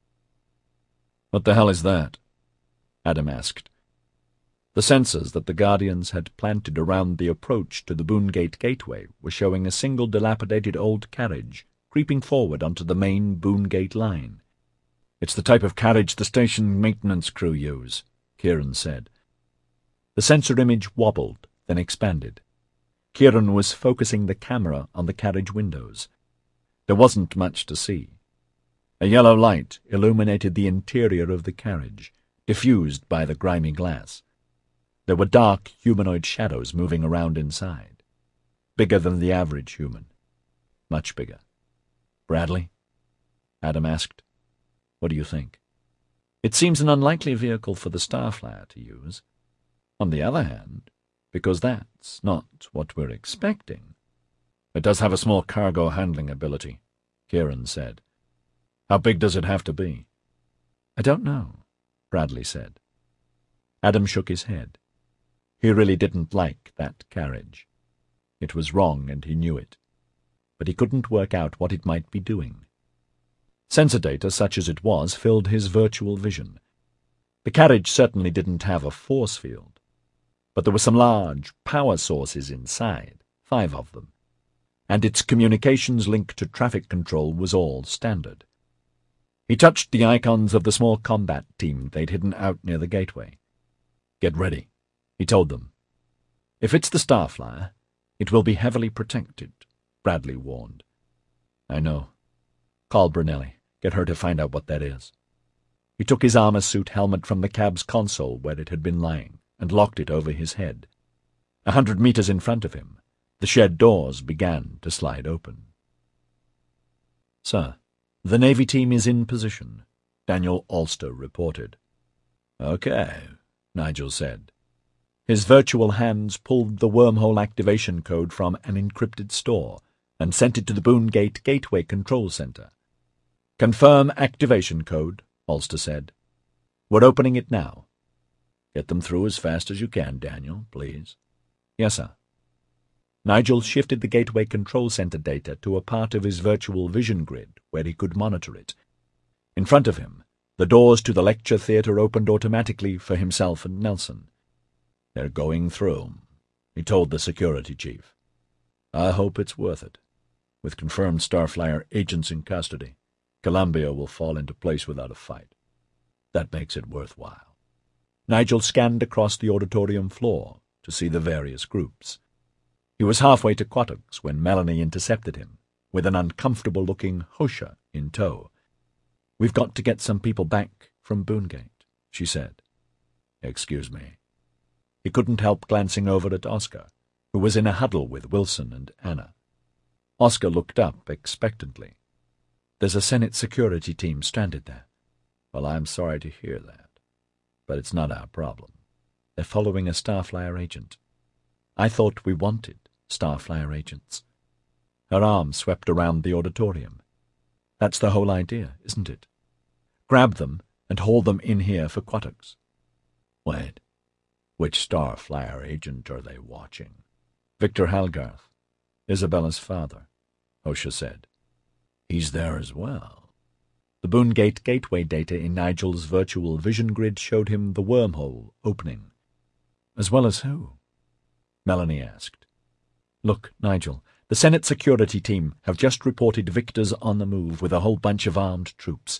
"What the hell is that?" Adam asked. The sensors that the Guardians had planted around the approach to the Boongate Gateway were showing a single dilapidated old carriage creeping forward onto the main Boongate line. "It's the type of carriage the station maintenance crew use," Kieran said. The sensor image wobbled, then expanded. Kieran was focusing the camera on the carriage windows. There wasn't much to see. A yellow light illuminated the interior of the carriage, diffused by the grimy glass. There were dark humanoid shadows moving around inside. Bigger than the average human. Much bigger. "Bradley?" Adam asked. "What do you think?" "It seems an unlikely vehicle for the Starflyer to use. On the other hand, because that's not what we're expecting." "It does have a small cargo handling ability," Kieran said. "How big does it have to be?" "I don't know," Bradley said. Adam shook his head. He really didn't like that carriage. It was wrong, and he knew it. But he couldn't work out what it might be doing. Sensor data, such as it was, filled his virtual vision. The carriage certainly didn't have a force field, but there were some large power sources inside, five of them, and its communications link to traffic control was all standard. He touched the icons of the small combat team they'd hidden out near the gateway. "Get ready," he told them. "If it's the Starflyer, it will be heavily protected," Bradley warned. "I know. Call Brunelli. Get her to find out what that is." He took his armor suit helmet from the cab's console where it had been lying and locked it over his head. A hundred meters in front of him, the shed doors began to slide open. "Sir, the Navy team is in position," Daniel Alster reported. "Okay," Nigel said. His virtual hands pulled the wormhole activation code from an encrypted store and sent it to the Boongate Gateway Control Center. "Confirm activation code," Alster said. "We're opening it now." "Get them through as fast as you can, Daniel, please." "Yes, sir." Nigel shifted the Gateway Control Center data to a part of his virtual vision grid where he could monitor it. In front of him, the doors to the lecture theater opened automatically for himself and Nelson. "They're going through," he told the security chief. "I hope it's worth it. With confirmed Starflyer agents in custody, Columbia will fall into place without a fight. That makes it worthwhile." Nigel scanned across the auditorium floor to see the various groups. He was halfway to Quatox when Melanie intercepted him, with an uncomfortable-looking Hosha in tow. "We've got to get some people back from Boongate," she said. "Excuse me." He couldn't help glancing over at Oscar, who was in a huddle with Wilson and Anna. Oscar looked up expectantly. "There's a Senate security team stranded there." "Well, I'm sorry to hear that, but it's not our problem." "They're following a Starflyer agent." "I thought we wanted Starflyer agents." Her arm swept around the auditorium. "That's the whole idea, isn't it? Grab them and haul them in here for Quatox." "Wait. Which Starflyer agent are they watching?" "Victor Halgarth, Isabella's father," Hosha said. "He's there as well." The Boongate Gateway data in Nigel's virtual vision grid showed him the wormhole opening. "As well as who?" Melanie asked. "Look, Nigel, the Senate security team have just reported Victor's on the move with a whole bunch of armed troops.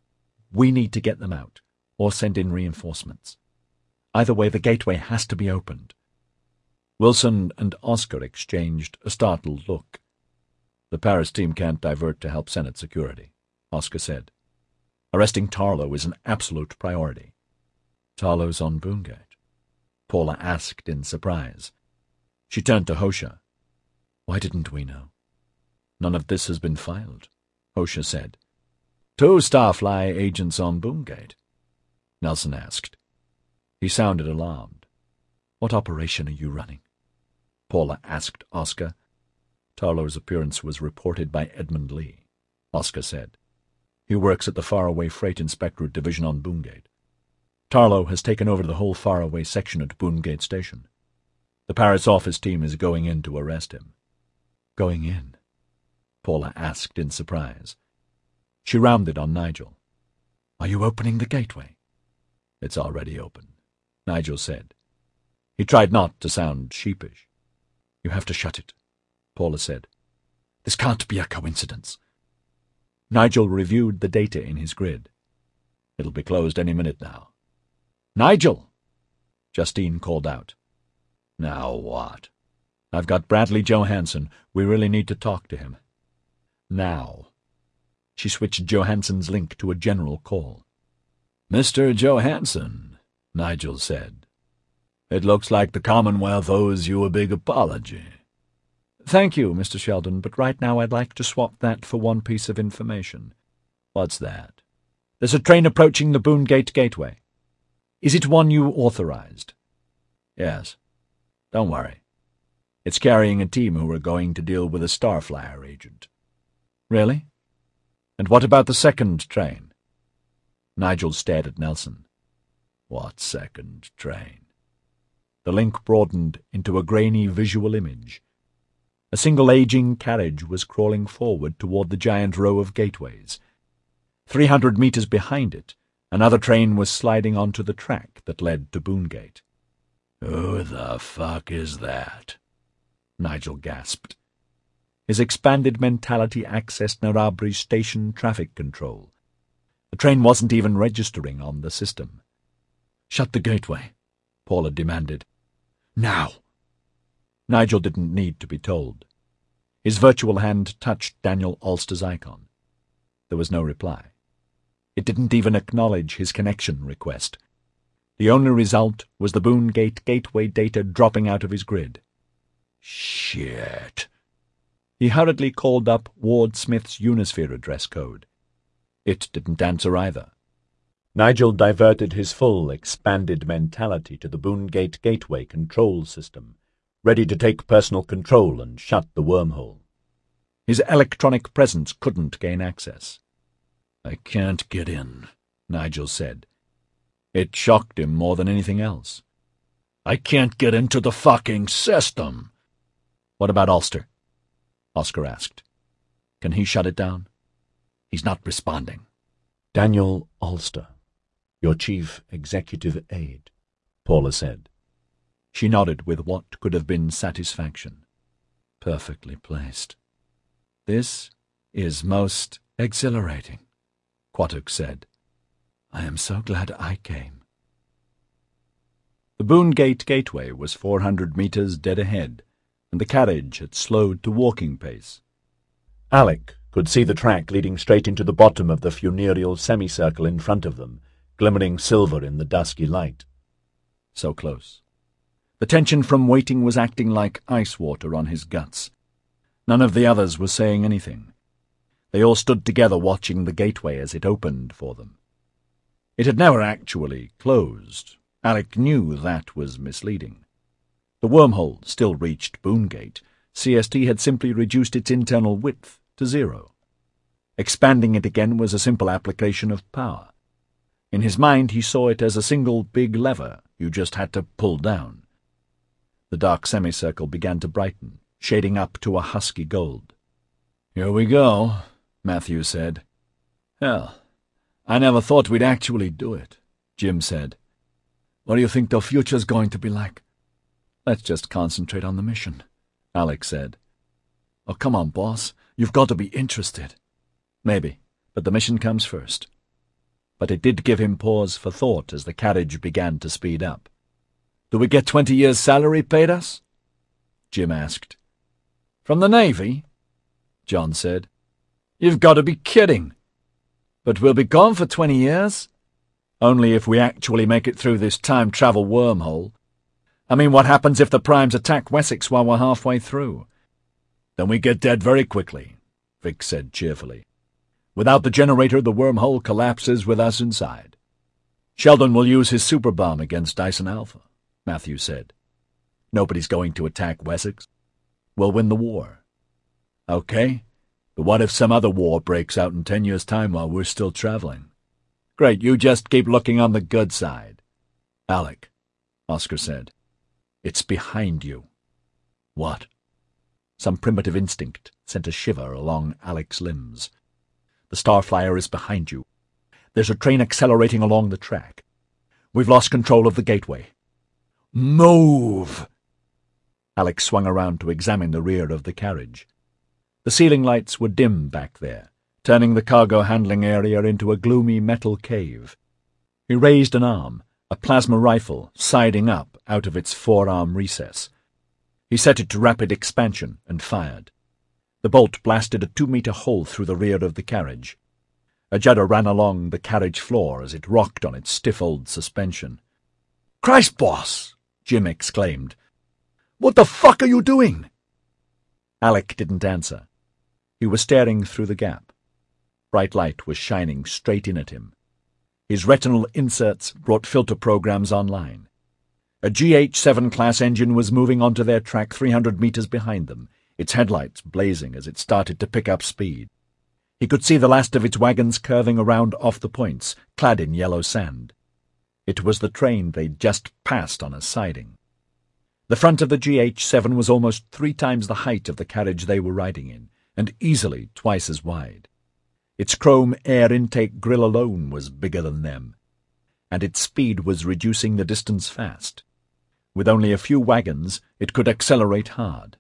We need to get them out, or send in reinforcements. Either way, the gateway has to be opened." Wilson and Oscar exchanged a startled look. "The Paris team can't divert to help Senate security," Oscar said. "Arresting Tarlo is an absolute priority." "Tarlo's on Boongate?" Paula asked in surprise. She turned to Hosha. "Why didn't we know?" "None of this has been filed," Hosha said. "Two Starfly agents on Boongate?" Nelson asked. He sounded alarmed. "What operation are you running?" Paula asked Oscar. "Tarlo's appearance was reported by Edmund Lee," Oscar said. "He works at the Faraway Freight Inspectorate Division on Boongate. Tarlo has taken over the whole Faraway section at Boongate Station. The Paris office team is going in to arrest him." "Going in?" Paula asked in surprise. She rounded on Nigel. "Are you opening the gateway?" "It's already open," Nigel said. He tried not to sound sheepish. "You have to shut it," Paula said. "This can't be a coincidence." Nigel reviewed the data in his grid. "It'll be closed any minute now." "Nigel!" Justine called out. "Now what?" "I've got Bradley Johansson. We really need to talk to him. Now." She switched Johansson's link to a general call. "Mister Johansson," Nigel said. "It looks like the Commonwealth owes you a big apology." "Thank you, Mister Sheldon, but right now I'd like to swap that for one piece of information." "What's that?" "There's a train approaching the Boongate Gateway. Is it one you authorized?" "Yes. Don't worry. It's carrying a team who are going to deal with a Starflyer agent." "Really? And what about the second train?" Nigel stared at Nelson. "What second train?" The link broadened into a grainy visual image. A single aging carriage was crawling forward toward the giant row of gateways. Three hundred metres behind it, another train was sliding onto the track that led to Boongate. "Who the fuck is that?" Nigel gasped. His expanded mentality accessed Narabri's station traffic control. The train wasn't even registering on the system. "Shut the gateway," Paula demanded. "Now!" Nigel didn't need to be told. His virtual hand touched Daniel Ulster's icon. There was no reply. It didn't even acknowledge his connection request. The only result was the Boongate gateway data dropping out of his grid. Shit. He hurriedly called up Ward Smith's Unisphere address code. It didn't answer either. Nigel diverted his full, expanded mentality to the Boongate gateway control system, ready to take personal control and shut the wormhole. His electronic presence couldn't gain access. "I can't get in," Nigel said. It shocked him more than anything else. "I can't get into the fucking system." "What about Ulster?" Oscar asked. "Can he shut it down?" "He's not responding." "Daniel Ulster, your chief executive aide," Paula said. She nodded with what could have been satisfaction. "Perfectly placed. This is most exhilarating," Quatuk said. "I am so glad I came." The Boongate gateway was four hundred metres dead ahead, and the carriage had slowed to walking pace. Alec could see the track leading straight into the bottom of the funereal semicircle in front of them, glimmering silver in the dusky light. So close. The tension from waiting was acting like ice water on his guts. None of the others was saying anything. They all stood together watching the gateway as it opened for them. It had never actually closed. Alec knew that was misleading. The wormhole still reached Boongate. C S T had simply reduced its internal width to zero. Expanding it again was a simple application of power. In his mind he saw it as a single big lever you just had to pull down. The dark semicircle began to brighten, shading up to a husky gold. "Here we go," Matthew said. "Hell, I never thought we'd actually do it," Jim said. "What do you think the future's going to be like?" "Let's just concentrate on the mission," Alex said. "Oh, come on, boss. You've got to be interested." "Maybe, but the mission comes first." But it did give him pause for thought as the carriage began to speed up. "Do we get twenty years' salary paid us?" Jim asked. "From the Navy?" John said. "You've got to be kidding. But we'll be gone for twenty years?" "Only if we actually make it through this time-travel wormhole. I mean, what happens if the Primes attack Wessex while we're halfway through?" "Then we get dead very quickly," Vic said cheerfully. "Without the generator, the wormhole collapses with us inside. Sheldon will use his super bomb against Dyson Alpha," Matthew said. "Nobody's going to attack Wessex. We'll win the war." "Okay, but what if some other war breaks out in ten years' time while we're still traveling?" "Great, you just keep looking on the good side." "Alec," Oscar said, "it's behind you." "What?" Some primitive instinct sent a shiver along Alec's limbs. "The Starflyer is behind you. There's a train accelerating along the track. We've lost control of the gateway." "Move!" Alec swung around to examine the rear of the carriage. The ceiling lights were dim back there, turning the cargo handling area into a gloomy metal cave. He raised an arm, a plasma rifle siding up out of its forearm recess. He set it to rapid expansion and fired. The bolt blasted a two-metre hole through the rear of the carriage. A judder ran along the carriage floor as it rocked on its stiff old suspension. "Christ, boss!" Jim exclaimed. "What the fuck are you doing?" Alec didn't answer. He was staring through the gap. Bright light was shining straight in at him. His retinal inserts brought filter programs online. A G H seven class engine was moving onto their track three hundred metres behind them, its headlights blazing as it started to pick up speed. He could see the last of its wagons curving around off the points, clad in yellow sand. It was the train they'd just passed on a siding. The front of the G H seven was almost three times the height of the carriage they were riding in, and easily twice as wide. Its chrome air intake grill alone was bigger than them, and its speed was reducing the distance fast. With only a few wagons, it could accelerate hard.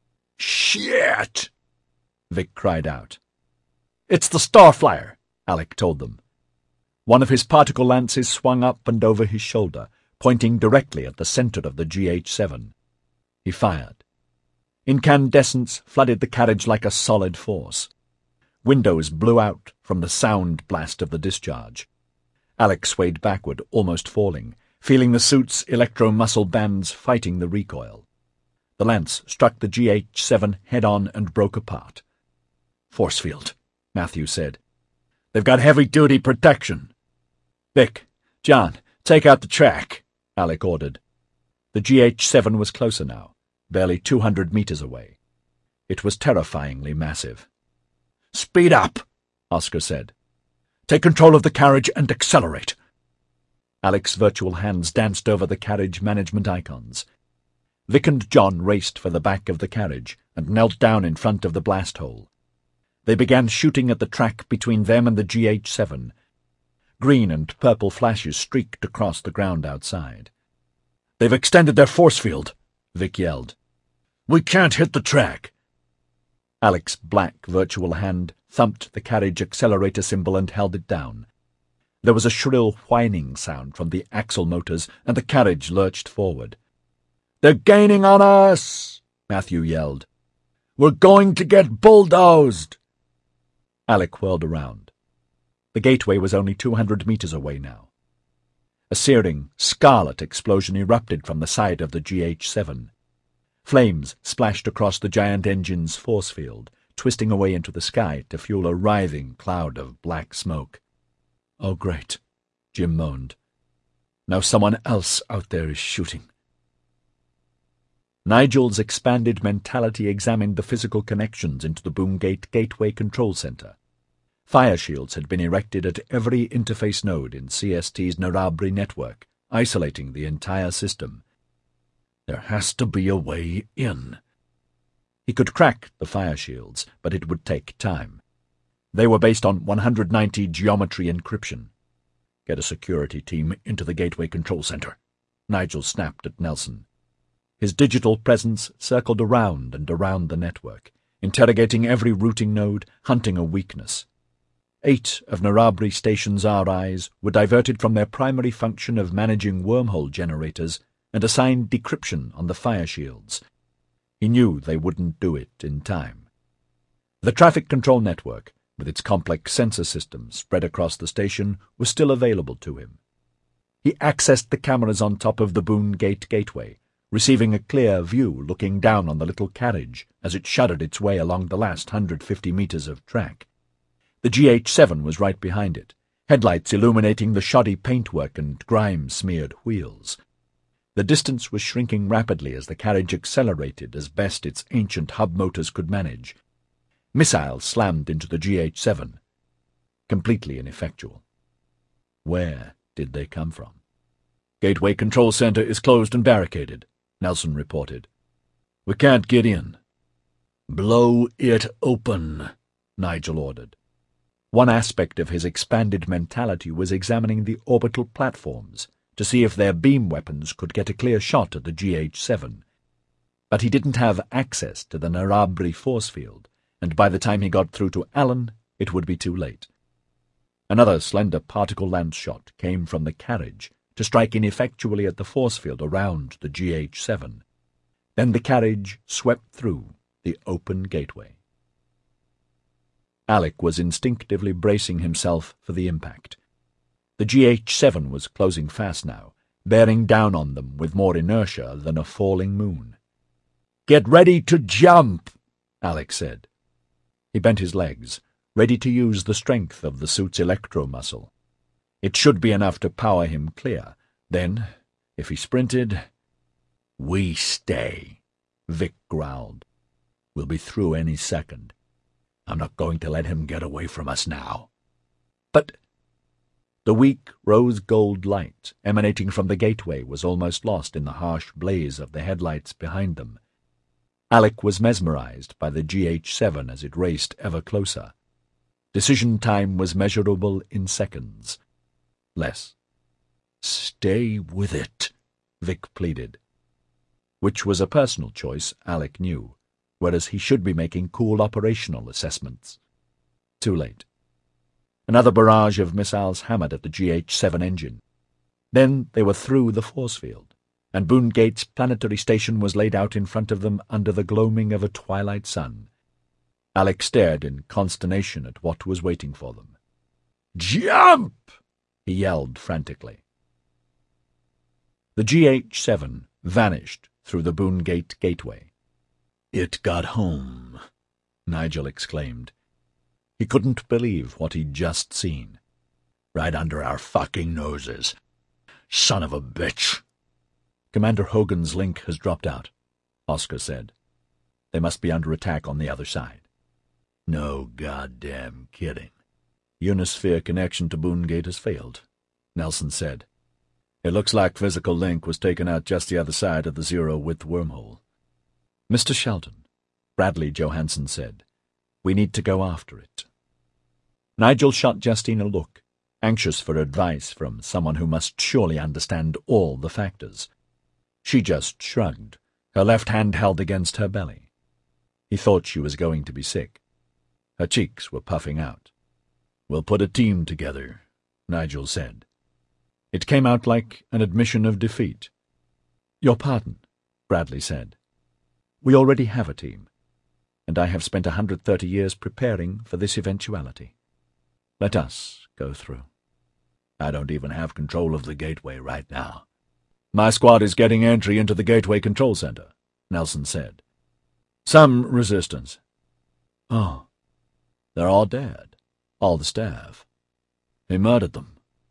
"Shit!" Vic cried out. "It's the Starflyer," Alec told them. One of his particle lances swung up and over his shoulder, pointing directly at the center of the G H seven. He fired. Incandescence flooded the carriage like a solid force. Windows blew out from the sound blast of the discharge. Alec swayed backward, almost falling, feeling the suit's electro-muscle bands fighting the recoil. The lance struck the G H seven head-on and broke apart. "Force field," Matthew said. "They've got heavy-duty protection." "Vic, John, take out the track," Alec ordered. The G H seven was closer now, barely two hundred meters away. It was terrifyingly massive. "Speed up," Oscar said. "Take control of the carriage and accelerate." Alec's virtual hands danced over the carriage management icons. Vic and John raced for the back of the carriage and knelt down in front of the blast hole. They began shooting at the track between them and the G H seven. Green and purple flashes streaked across the ground outside. "They've extended their force field," Vic yelled. "We can't hit the track." Alec's black virtual hand thumped the carriage accelerator symbol and held it down. There was a shrill whining sound from the axle motors, and the carriage lurched forward. "They're gaining on us!" Matthew yelled. "We're going to get bulldozed!" Alec whirled around. The gateway was only two hundred meters away now. A searing, scarlet explosion erupted from the side of the G H seven. Flames splashed across the giant engine's force field, twisting away into the sky to fuel a writhing cloud of black smoke. "Oh, great," Jim moaned. "Now someone else out there is shooting." Nigel's expanded mentality examined the physical connections into the Boomgate Gateway Control Center. Fire shields had been erected at every interface node in C S T's Narabri network, isolating the entire system. There has to be a way in. He could crack the fire shields, but it would take time. They were based on one hundred ninety geometry encryption. "Get a security team into the Gateway Control Center," Nigel snapped at Nelson. His digital presence circled around and around the network, interrogating every routing node, hunting a weakness. Eight of Narabri Station's R Is were diverted from their primary function of managing wormhole generators and assigned decryption on the fire shields. He knew they wouldn't do it in time. The traffic control network, with its complex sensor systems spread across the station, was still available to him. He accessed the cameras on top of the Boomgate Gateway, receiving a clear view looking down on the little carriage as it shuddered its way along the last hundred fifty meters of track. The G H seven was right behind it, headlights illuminating the shoddy paintwork and grime-smeared wheels. The distance was shrinking rapidly as the carriage accelerated as best its ancient hub motors could manage. Missiles slammed into the G H seven. Completely ineffectual. Where did they come from? "Gateway Control Center is closed and barricaded," Nelson reported. "We can't get in." "Blow it open," Nigel ordered. One aspect of his expanded mentality was examining the orbital platforms to see if their beam weapons could get a clear shot at the G H seven. But he didn't have access to the Narabri force field, and by the time he got through to Allen, it would be too late. Another slender particle lance shot came from the carriage to strike ineffectually at the force field around the G H seven. Then the carriage swept through the open gateway. Alec was instinctively bracing himself for the impact. The G H seven was closing fast now, bearing down on them with more inertia than a falling moon. "Get ready to jump," Alec said. He bent his legs, ready to use the strength of the suit's electro-muscle. It should be enough to power him clear. Then, if he sprinted... "We stay," Vic growled. "We'll be through any second. I'm not going to let him get away from us now." "But—" The weak rose-gold light emanating from the gateway was almost lost in the harsh blaze of the headlights behind them. Alec was mesmerized by the G H seven as it raced ever closer. Decision time was measurable in seconds. Less. "Stay with it," Vic pleaded. Which was a personal choice, Alec knew, whereas he should be making cool operational assessments. Too late. Another barrage of missiles hammered at the G H seven engine. Then they were through the force field, and Boongate's planetary station was laid out in front of them under the gloaming of a twilight sun. Alec stared in consternation at what was waiting for them. "Jump!" he yelled frantically. The G H seven vanished through the Boongate gateway. "It got home," Nigel exclaimed. He couldn't believe what he'd just seen. "Right under our fucking noses. Son of a bitch." "Commander Hogan's link has dropped out," Oscar said. "They must be under attack on the other side." "No goddamn kidding." "Unisphere connection to Boongate has failed," Nelson said. "It looks like physical link was taken out just the other side of the zero-width wormhole." "Mister Sheldon," Bradley Johansen said, "we need to go after it." Nigel shot Justine a look, anxious for advice from someone who must surely understand all the factors. She just shrugged, her left hand held against her belly. He thought she was going to be sick. Her cheeks were puffing out. "We'll put a team together," Nigel said. It came out like an admission of defeat. "Your pardon," Bradley said. "We already have a team, and I have spent a hundred thirty years preparing for this eventuality. Let us go through." "I don't even have control of the gateway right now." "My squad is getting entry into the gateway control center," Nelson said. "Some resistance." "Oh, they're all dead. All the staff. He murdered them."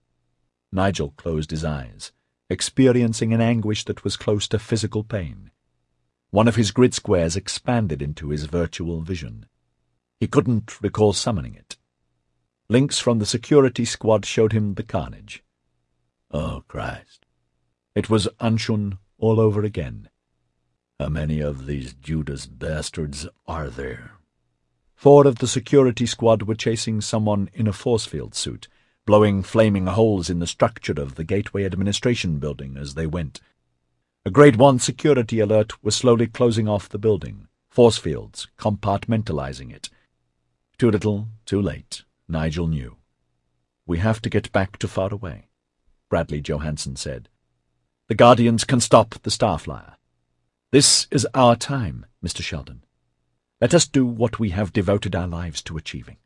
Nigel closed his eyes, experiencing an anguish that was close to physical pain. One of his grid squares expanded into his virtual vision. He couldn't recall summoning it. Links from the security squad showed him the carnage. Oh, Christ. It was Anshun all over again. "How many of these Judas bastards are there?" Four of the security squad were chasing someone in a force field suit, blowing flaming holes in the structure of the Gateway Administration Building as they went. A Grade One security alert was slowly closing off the building, force fields compartmentalizing it. Too little, too late, Nigel knew. "We have to get back to far away," Bradley Johansen said. "The Guardians can stop the Starflyer. This is our time, Mister Sheldon. Let us do what we have devoted our lives to achieving."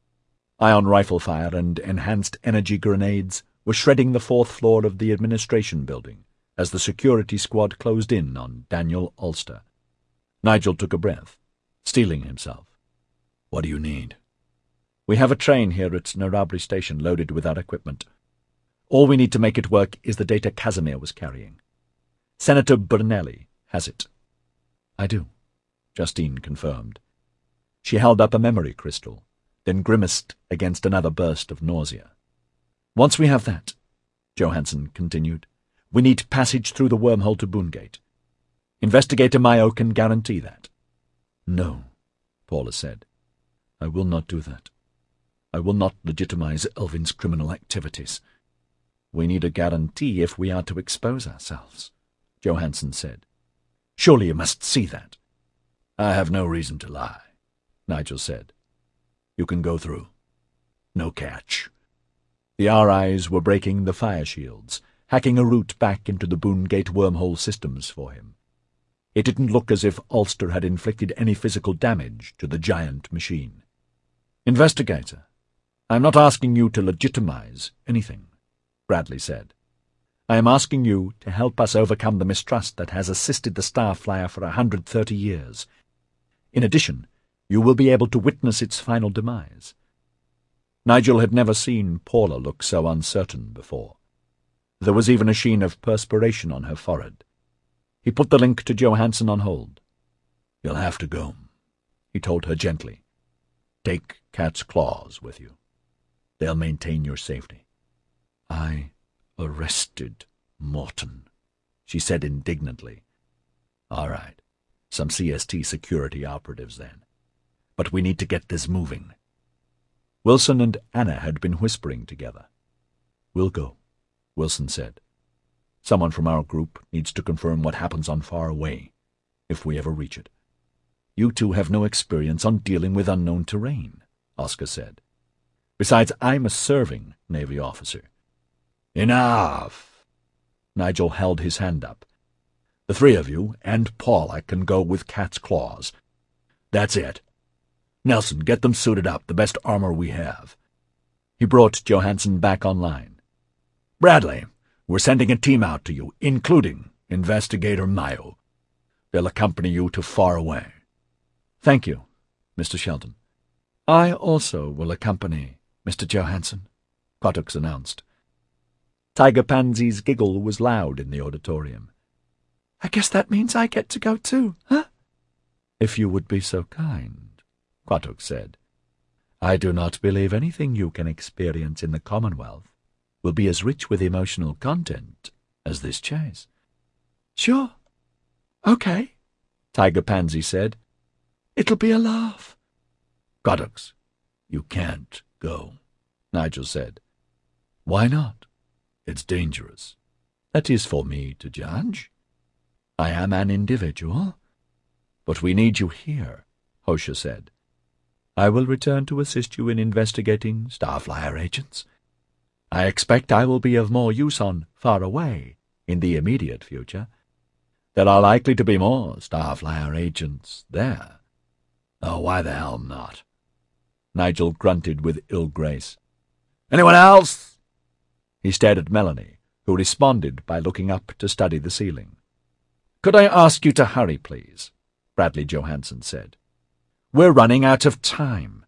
Ion rifle fire and enhanced energy grenades were shredding the fourth floor of the administration building as the security squad closed in on Daniel Ulster. Nigel took a breath, steeling himself. "What do you need?" "We have a train here at Narabri Station loaded with our equipment. All we need to make it work is the data Casimir was carrying. Senator Burnelli has it." "I do," Justine confirmed. She held up a memory crystal, then grimaced against another burst of nausea. "Once we have that," Johansen continued, "we need passage through the wormhole to Boongate. Investigator Mayo can guarantee that." "No," Paula said. "I will not do that. I will not legitimize Elvin's criminal activities." "We need a guarantee if we are to expose ourselves," Johansen said. "Surely you must see that." "I have no reason to lie," Nigel said. "You can go through. No catch." The R Is were breaking the fire shields, hacking a route back into the Boongate wormhole systems for him. It didn't look as if Ulster had inflicted any physical damage to the giant machine. "Investigator, I am not asking you to legitimize anything," Bradley said. "I am asking you to help us overcome the mistrust that has assisted the Starflyer for a hundred thirty years. In addition, you will be able to witness its final demise." Nigel had never seen Paula look so uncertain before. There was even a sheen of perspiration on her forehead. He put the link to Johansen on hold. "You'll have to go," he told her gently. "Take Cat's claws with you. They'll maintain your safety." "I arrested Morton," she said indignantly. "All right, some C S T security operatives then. But we need to get this moving." Wilson and Anna had been whispering together. "We'll go," Wilson said. "Someone from our group needs to confirm what happens on Far Away, if we ever reach it." "You two have no experience on dealing with unknown terrain," Oscar said. "Besides, I'm a serving Navy officer." "Enough!" Nigel held his hand up. "The three of you and Paula can go with Cat's Claws. That's it. Nelson, get them suited up, the best armor we have." He brought Johansson back online. "Bradley, we're sending a team out to you, including Investigator Mayo. They'll accompany you to Far Away." "Thank you, Mister Sheldon." "I also will accompany Mister Johansson," Quattucks announced. Tiger Pansy's giggle was loud in the auditorium. "I guess that means I get to go too, huh?" "If you would be so kind," Quattucks said. "I do not believe anything you can experience in the Commonwealth will be as rich with emotional content as this chase." "Sure. Okay," Tiger Pansy said. "It'll be a laugh." "Quattucks, you can't go," Nigel said. "Why not? It's dangerous." "That is for me to judge. I am an individual." "But we need you here," Hosher said. "I will return to assist you in investigating Starflyer agents. I expect I will be of more use on Far Away in the immediate future. There are likely to be more Starflyer agents there." "Oh, why the hell not?" Nigel grunted with ill grace. "Anyone else?" He stared at Melanie, who responded by looking up to study the ceiling. "Could I ask you to hurry, please?" Bradley Johansson said. "We're running out of time."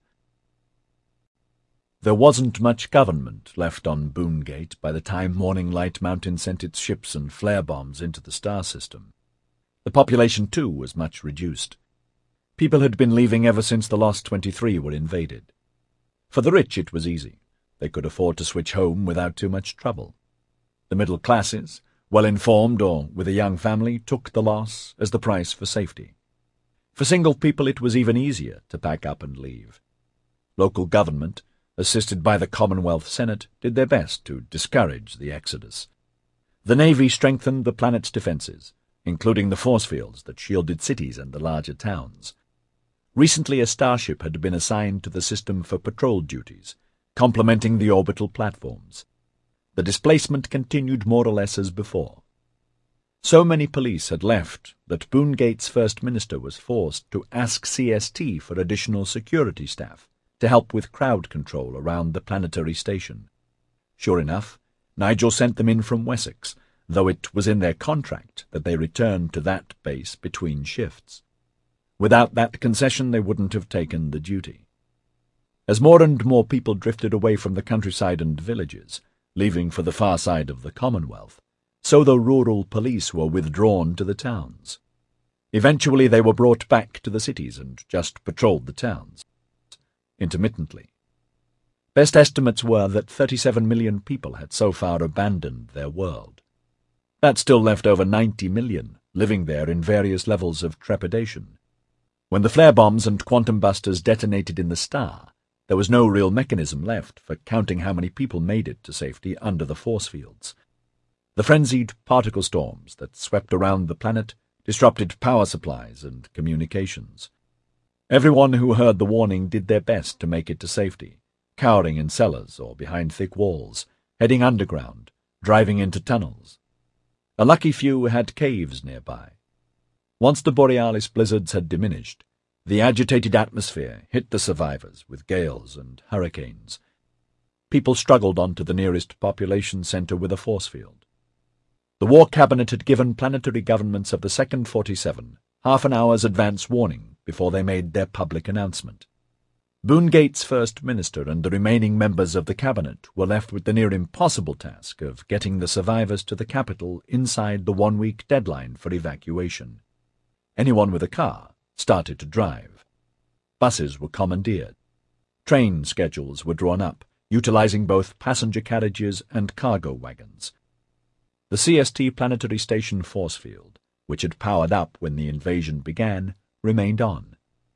There wasn't much government left on Boongate by the time Morning Light Mountain sent its ships and flare bombs into the star system. The population, too, was much reduced. People had been leaving ever since the Lost twenty-three were invaded. For the rich it was easy. They could afford to switch home without too much trouble. The middle classes, well-informed or with a young family, took the loss as the price for safety. For single people it was even easier to pack up and leave. Local government, assisted by the Commonwealth Senate, did their best to discourage the exodus. The Navy strengthened the planet's defenses, including the force fields that shielded cities and the larger towns. Recently a starship had been assigned to the system for patrol duties, complementing the orbital platforms. The displacement continued more or less as before. So many police had left that Boongate's First Minister was forced to ask C S T for additional security staff to help with crowd control around the planetary station. Sure enough, Nigel sent them in from Wessex, though it was in their contract that they returned to that base between shifts. Without that concession they wouldn't have taken the duty. As more and more people drifted away from the countryside and villages, leaving for the far side of the Commonwealth, so the rural police were withdrawn to the towns. Eventually they were brought back to the cities and just patrolled the towns, intermittently. Best estimates were that thirty-seven million people had so far abandoned their world. That still left over ninety million living there in various levels of trepidation. When the flare bombs and quantum busters detonated in the star, there was no real mechanism left for counting how many people made it to safety under the force fields. The frenzied particle storms that swept around the planet disrupted power supplies and communications. Everyone who heard the warning did their best to make it to safety, cowering in cellars or behind thick walls, heading underground, driving into tunnels. A lucky few had caves nearby. Once the borealis blizzards had diminished, the agitated atmosphere hit the survivors with gales and hurricanes. People struggled onto the nearest population center with a force field. The War Cabinet had given planetary governments of the Second forty-seven half an hour's advance warning before they made their public announcement. Boongate's First Minister and the remaining members of the Cabinet were left with the near-impossible task of getting the survivors to the capital inside the one-week deadline for evacuation. Anyone with a car started to drive. Buses were commandeered. Train schedules were drawn up, utilizing both passenger carriages and cargo wagons. The C S T planetary station force field, which had powered up when the invasion began, remained on.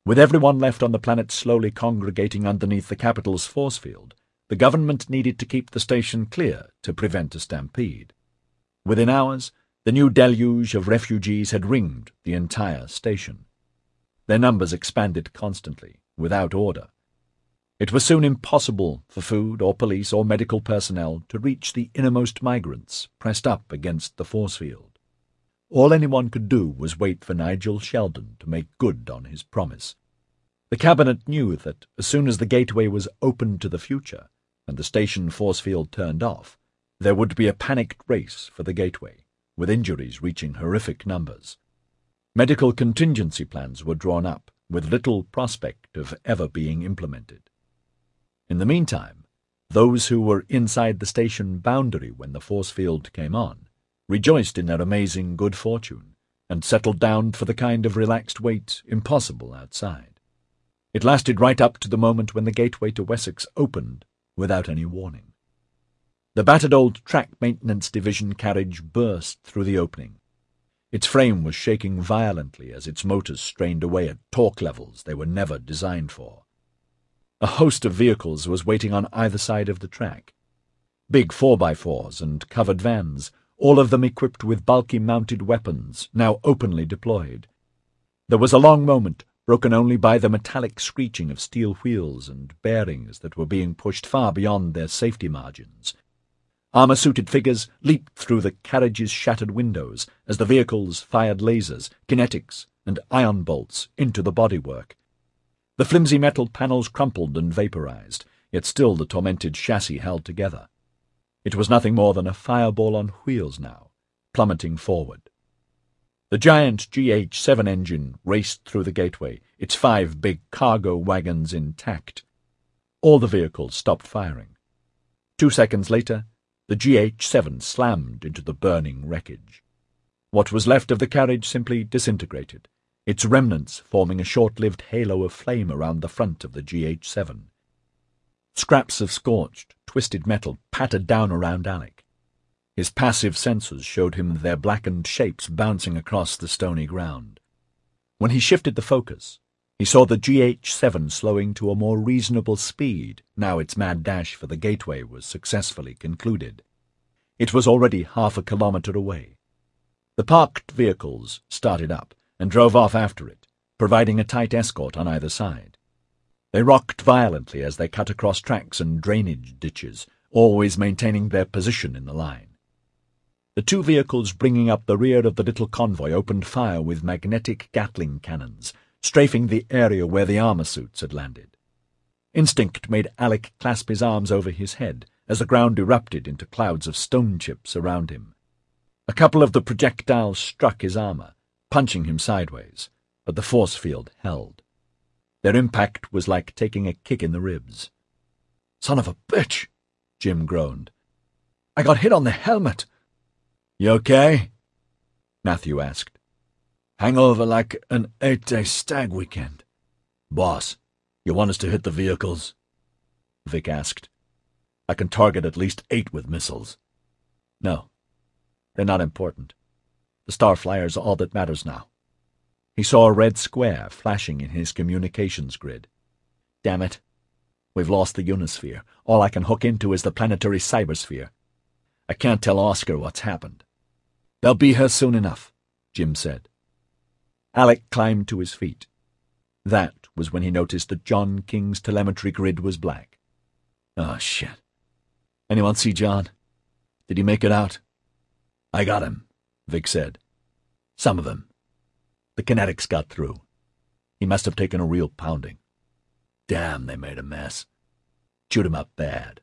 With everyone left on the planet slowly congregating underneath the capital's force field, the government needed to keep the station clear to prevent a stampede. Within hours, the new deluge of refugees had ringed the entire station. Their numbers expanded constantly, without order. It was soon impossible for food or police or medical personnel to reach the innermost migrants pressed up against the force field. All anyone could do was wait for Nigel Sheldon to make good on his promise. The cabinet knew that as soon as the gateway was opened to the future and the station force field turned off, there would be a panicked race for the gateway, with injuries reaching horrific numbers. Medical contingency plans were drawn up, with little prospect of ever being implemented. In the meantime, those who were inside the station boundary when the force field came on rejoiced in their amazing good fortune and settled down for the kind of relaxed wait impossible outside. It lasted right up to the moment when the gateway to Wessex opened without any warning. The battered old track maintenance division carriage burst through the opening. Its frame was shaking violently as its motors strained away at torque levels they were never designed for. A host of vehicles was waiting on either side of the track. Big four by fours and covered vans, all of them equipped with bulky mounted weapons, now openly deployed. There was a long moment, broken only by the metallic screeching of steel wheels and bearings that were being pushed far beyond their safety margins. Armor-suited figures leaped through the carriage's shattered windows as the vehicles fired lasers, kinetics, and ion bolts into the bodywork. The flimsy metal panels crumpled and vaporized, yet still the tormented chassis held together. It was nothing more than a fireball on wheels now, plummeting forward. The giant G H seven engine raced through the gateway, its five big cargo wagons intact. All the vehicles stopped firing. Two seconds later, the G H seven slammed into the burning wreckage. What was left of the carriage simply disintegrated, its remnants forming a short-lived halo of flame around the front of the G H seven. Scraps of scorched, twisted metal pattered down around Alec. His passive sensors showed him their blackened shapes bouncing across the stony ground. When he shifted the focus, he saw the G H seven slowing to a more reasonable speed now its mad dash for the gateway was successfully concluded. It was already half a kilometre away. The parked vehicles started up and drove off after it, providing a tight escort on either side. They rocked violently as they cut across tracks and drainage ditches, always maintaining their position in the line. The two vehicles bringing up the rear of the little convoy opened fire with magnetic Gatling cannons, strafing the area where the armor suits had landed. Instinct made Alec clasp his arms over his head as the ground erupted into clouds of stone chips around him. A couple of the projectiles struck his armor, punching him sideways, but the force field held. Their impact was like taking a kick in the ribs. "Son of a bitch!" Jim groaned. "I got hit on the helmet." "You okay?" Matthew asked. "Hangover like an eight-day stag weekend." "Boss, you want us to hit the vehicles?" Vic asked. "I can target at least eight with missiles." "No, they're not important. The Starflyer's all that matters now." He saw a red square flashing in his communications grid. "Damn it. We've lost the Unisphere. All I can hook into is the planetary cybersphere. I can't tell Oscar what's happened." "They'll be here soon enough," Jim said. Alec climbed to his feet. That was when he noticed that John King's telemetry grid was black. "Oh, shit. Anyone see John? Did he make it out?" "I got him," Vic said. "Some of him. The kinetics got through. He must have taken a real pounding. Damn, they made a mess. Chewed him up bad."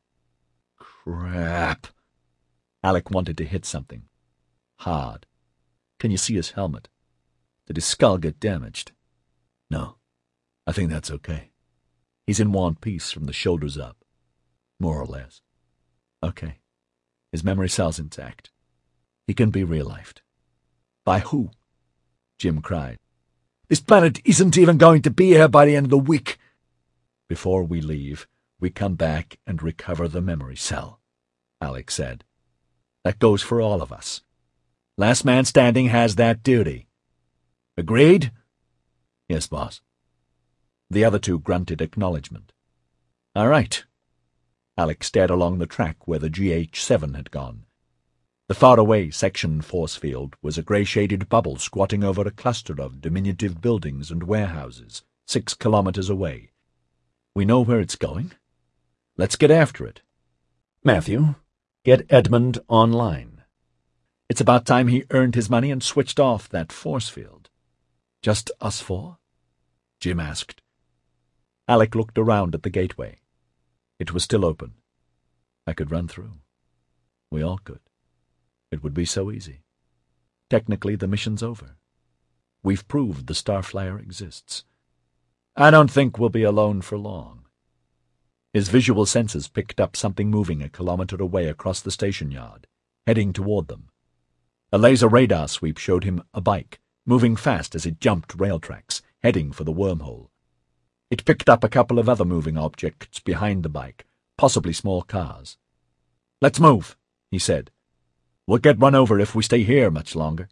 "Crap." Alec wanted to hit something. Hard. "Can you see his helmet? Did his skull get damaged?" "No. I think that's okay." "He's in one piece from the shoulders up." "More or less." "Okay. His memory cell's intact. He can be real-lifed." "By who?" Jim cried. "This planet isn't even going to be here by the end of the week." "Before we leave, we come back and recover the memory cell," Alec said. "That goes for all of us. Last man standing has that duty. Agreed?" "Yes, boss." The other two grunted acknowledgement. "All right." Alec stared along the track where the G H seven had gone. The faraway section force field was a grey-shaded bubble squatting over a cluster of diminutive buildings and warehouses, six kilometres away. "We know where it's going. Let's get after it." "Matthew, get Edmund online." It's about time he earned his money and switched off that force field. "Just us four?" Jim asked. Alec looked around at the gateway. It was still open. I could run through. We all could. It would be so easy. Technically, the mission's over. We've proved the Starflyer exists. I don't think we'll be alone for long. His visual senses picked up something moving a kilometre away across the station yard, heading toward them. A laser radar sweep showed him a bike, moving fast as it jumped rail tracks, heading for the wormhole. It picked up a couple of other moving objects behind the bike, possibly small cars. "Let's move," he said. "We'll get run over if we stay here much longer."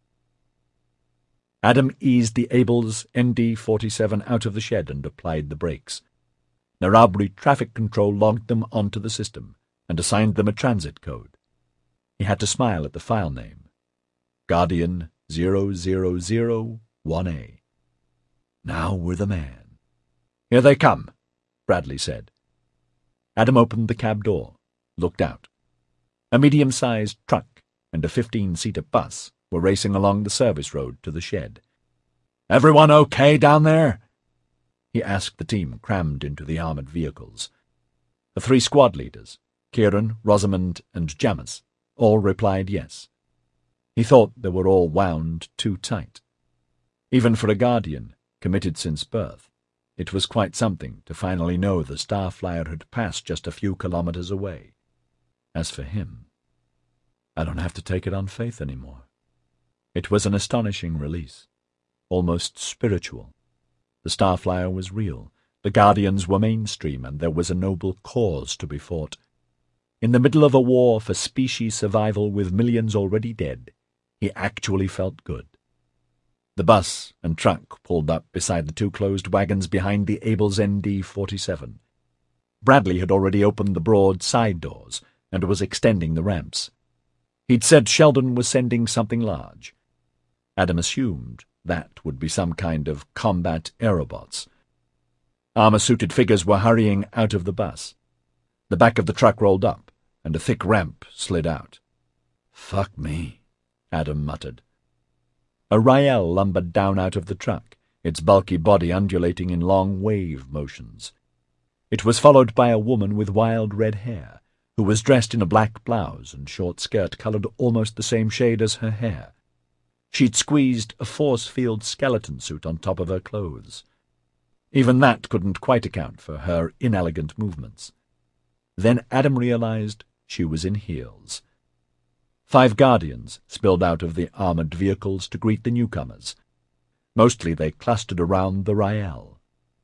Adam eased the Abel's N D forty-seven out of the shed and applied the brakes. Narabri Traffic Control logged them onto the system and assigned them a transit code. He had to smile at the file name. Guardian zero zero zero one A. Now we're the man. "Here they come," Bradley said. Adam opened the cab door, looked out. A medium-sized truck and a fifteen-seater bus were racing along the service road to the shed. "Everyone okay down there?" he asked the team crammed into the armoured vehicles. The three squad leaders, Kieran, Rosamond, and Jamis, all replied yes. He thought they were all wound too tight. Even for a Guardian, committed since birth, it was quite something to finally know the Starflyer had passed just a few kilometres away. As for him, I don't have to take it on faith anymore. It was an astonishing release, almost spiritual. The Starflyer was real, the Guardians were mainstream, and there was a noble cause to be fought. In the middle of a war for species survival with millions already dead, he actually felt good. The bus and truck pulled up beside the two closed wagons behind the Abel's N D forty-seven. Bradley had already opened the broad side doors and was extending the ramps. He'd said Sheldon was sending something large. Adam assumed that would be some kind of combat aerobots. Armour-suited figures were hurrying out of the bus. The back of the truck rolled up, and a thick ramp slid out. "Fuck me," Adam muttered. A Rael lumbered down out of the truck, its bulky body undulating in long wave motions. It was followed by a woman with wild red hair, who was dressed in a black blouse and short skirt coloured almost the same shade as her hair. She'd squeezed a force-field skeleton suit on top of her clothes. Even that couldn't quite account for her inelegant movements. Then Adam realized she was in heels. Five Guardians spilled out of the armoured vehicles to greet the newcomers. Mostly they clustered around the Rael.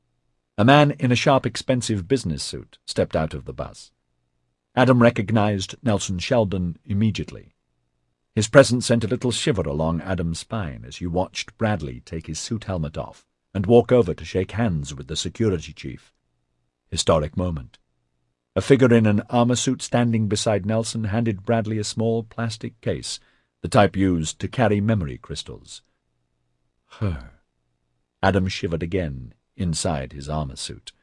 A man in a sharp, expensive business suit stepped out of the bus. Adam recognized Nelson Sheldon immediately. His presence sent a little shiver along Adam's spine as he watched Bradley take his suit helmet off and walk over to shake hands with the security chief. Historic moment. A figure in an armour suit standing beside Nelson handed Bradley a small plastic case, the type used to carry memory crystals. Her. Adam shivered again inside his armour suit.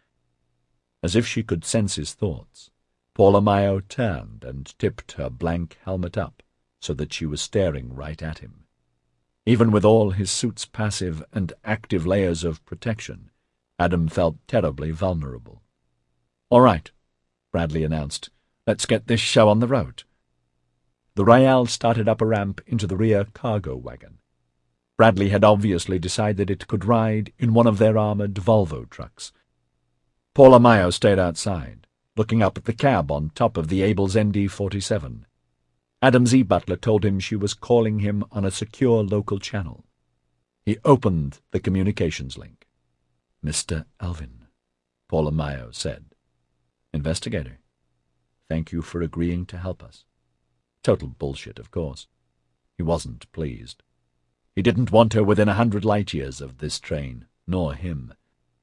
As if she could sense his thoughts, Paula Mayo turned and tipped her blank helmet up so that she was staring right at him. Even with all his suit's passive and active layers of protection, Adam felt terribly vulnerable. "All right," Bradley announced. "Let's get this show on the road." The Rael started up a ramp into the rear cargo wagon. Bradley had obviously decided it could ride in one of their armoured Volvo trucks. Paula Mayo stayed outside, looking up at the cab on top of the Abel's N D forty-seven. Adam's e-butler told him she was calling him on a secure local channel. He opened the communications link. "Mister Alvin," Paula Mayo said. "Investigator. Thank you for agreeing to help us." Total bullshit, of course. He wasn't pleased. He didn't want her within a hundred light-years of this train, nor him.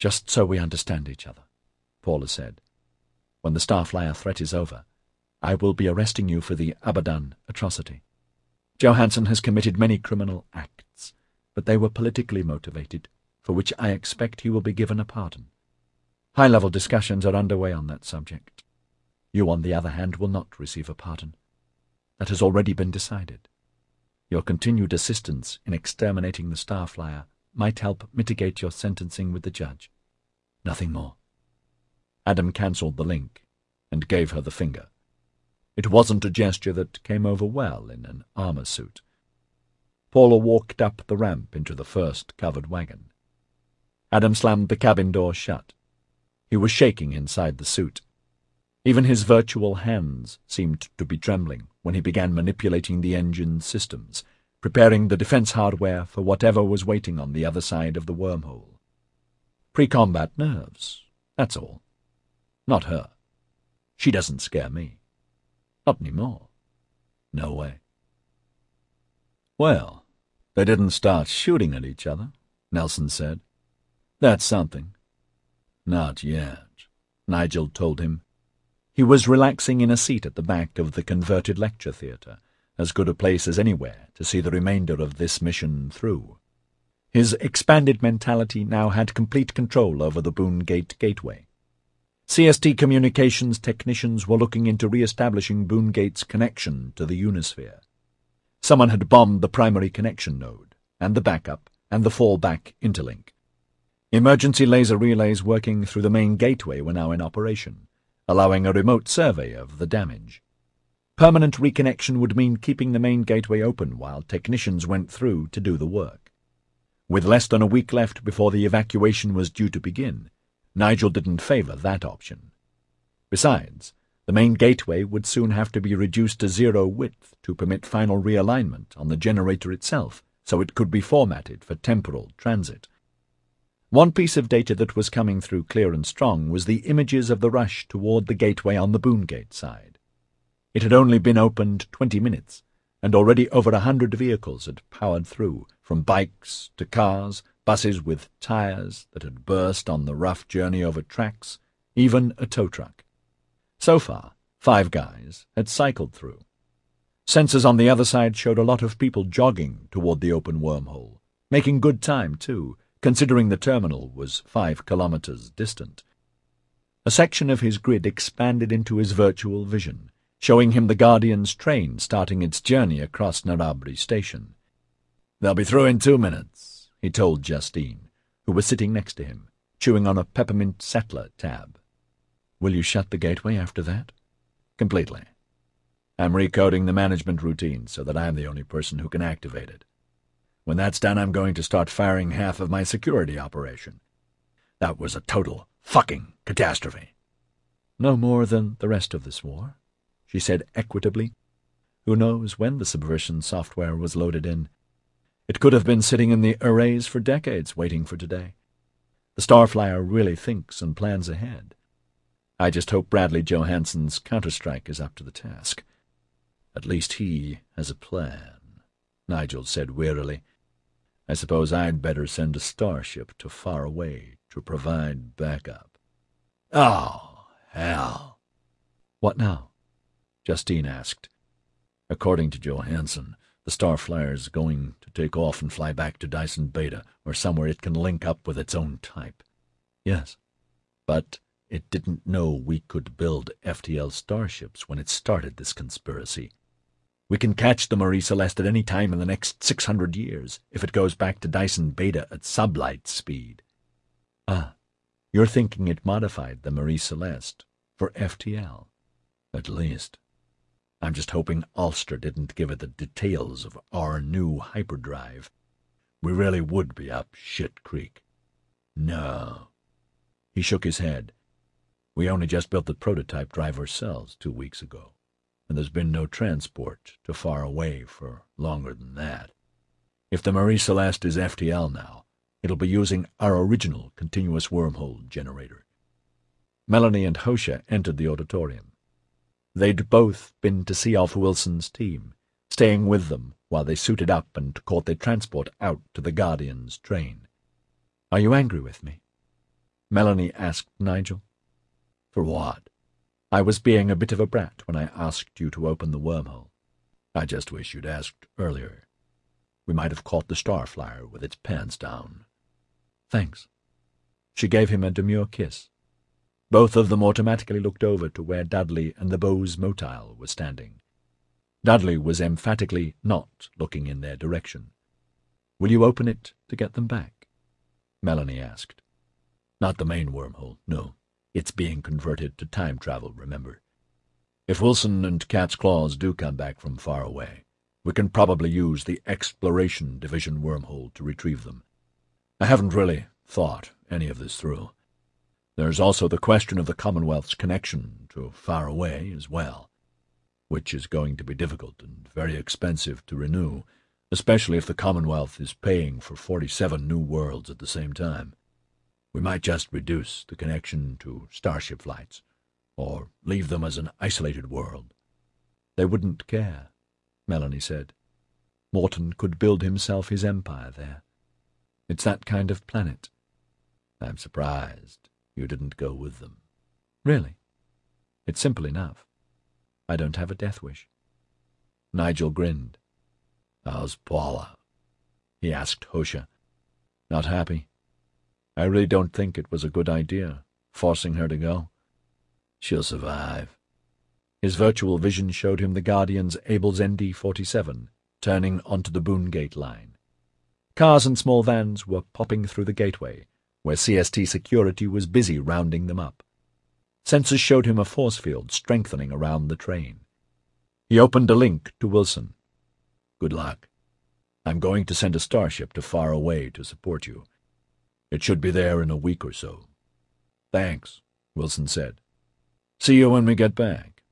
Just so we understand each other, Paula said. When the Starflyer threat is over, I will be arresting you for the Abadan atrocity. Johansson has committed many criminal acts, but they were politically motivated, for which I expect he will be given a pardon. High-level discussions are underway on that subject. You, on the other hand, will not receive a pardon. That has already been decided. Your continued assistance in exterminating the Starflyer might help mitigate your sentencing with the judge. Nothing more. Adam cancelled the link and gave her the finger. It wasn't a gesture that came over well in an armor suit. Paula walked up the ramp into the first covered wagon. Adam slammed the cabin door shut. He was shaking inside the suit. Even his virtual hands seemed to be trembling when he began manipulating the engine's systems, preparing the defense hardware for whatever was waiting on the other side of the wormhole. Pre-combat nerves, that's all. Not her. She doesn't scare me. Not anymore. No way. Well, they didn't start shooting at each other, Nelson said. That's something. Not yet, Nigel told him. He was relaxing in a seat at the back of the converted lecture theatre, as good a place as anywhere to see the remainder of this mission through. His expanded mentality now had complete control over the Boone Gate Gateway. C S T Communications technicians were looking into re-establishing Boone Gate's connection to the Unisphere. Someone had bombed the primary connection node, and the backup, and the fallback interlink. Emergency laser relays working through the main gateway were now in operation, allowing a remote survey of the damage. Permanent reconnection would mean keeping the main gateway open while technicians went through to do the work. With less than a week left before the evacuation was due to begin, Nigel didn't favor that option. Besides, the main gateway would soon have to be reduced to zero width to permit final realignment on the generator itself, so it could be formatted for temporal transit. One piece of data that was coming through clear and strong was the images of the rush toward the gateway on the Boone Gate side. It had only been opened twenty minutes, and already over a hundred vehicles had powered through, from bikes to cars, buses with tires that had burst on the rough journey over tracks, even a tow truck. So far, five guys had cycled through. Sensors on the other side showed a lot of people jogging toward the open wormhole, making good time, too, considering the terminal was five kilometers distant. A section of his grid expanded into his virtual vision, showing him the Guardian's train starting its journey across Narabri Station. "They'll be through in two minutes," he told Justine, who was sitting next to him, chewing on a Peppermint Settler tab. "Will you shut the gateway after that?" "Completely. I'm recoding the management routine so that I'm the only person who can activate it. When that's done, I'm going to start firing half of my security operation. That was a total fucking catastrophe." "No more than the rest of this war," she said equitably. "Who knows when the subversion software was loaded in? It could have been sitting in the arrays for decades waiting for today. The Starflyer really thinks and plans ahead. I just hope Bradley Johansson's Counter-Strike is up to the task. At least he has a plan," Nigel said wearily. "I suppose I'd better send a starship to far away to provide backup." "Oh, hell." "What now?" Justine asked. "According to Johansson, the Starflyer's going to take off and fly back to Dyson Beta, or somewhere it can link up with its own type." "Yes, but it didn't know we could build F T L starships when it started this conspiracy. We can catch the Marie Celeste at any time in the next six hundred years if it goes back to Dyson Beta at sublight speed." "Ah, you're thinking it modified the Marie Celeste for F T L?" "At least. I'm just hoping Ulster didn't give it the details of our new hyperdrive. We really would be up shit creek." "No." He shook his head. "We only just built the prototype drive ourselves two weeks ago, and there's been no transport to far away for longer than that. If the Marie Celeste is F T L now, it'll be using our original continuous wormhole generator." Melanie and Hosha entered the auditorium. They'd both been to see off Wilson's team, staying with them while they suited up and caught their transport out to the Guardian's train. "Are you angry with me?" Melanie asked Nigel. For what? I was being a bit of a brat when I asked you to open the wormhole. I just wish you'd asked earlier. We might have caught the Starflyer with its pants down. Thanks. She gave him a demure kiss. Both of them automatically looked over to where Dudley and the Bose motile were standing. Dudley was emphatically not looking in their direction. Will you open it to get them back? Melanie asked. Not the main wormhole, no. It's being converted to time travel, remember? If Wilson and Cat's Claws do come back from far away, we can probably use the Exploration Division wormhole to retrieve them. I haven't really thought any of this through. There's also the question of the Commonwealth's connection to far away as well, which is going to be difficult and very expensive to renew, especially if the Commonwealth is paying for forty-seven new worlds at the same time. We might just reduce the connection to starship flights, or leave them as an isolated world. They wouldn't care, Melanie said. Morton could build himself his empire there. It's that kind of planet. I'm surprised you didn't go with them. Really? It's simple enough. I don't have a death wish. Nigel grinned. How's Paula? He asked Hosha. Not happy. I really don't think it was a good idea, forcing her to go. She'll survive. His virtual vision showed him the Guardian's Abel's N D forty-seven turning onto the Boongate line. Cars and small vans were popping through the gateway, where C S T security was busy rounding them up. Sensors showed him a force field strengthening around the train. He opened a link to Wilson. Good luck. I'm going to send a starship to far away to support you. It should be there in a week or so. Thanks, Wilson said. See you when we get back.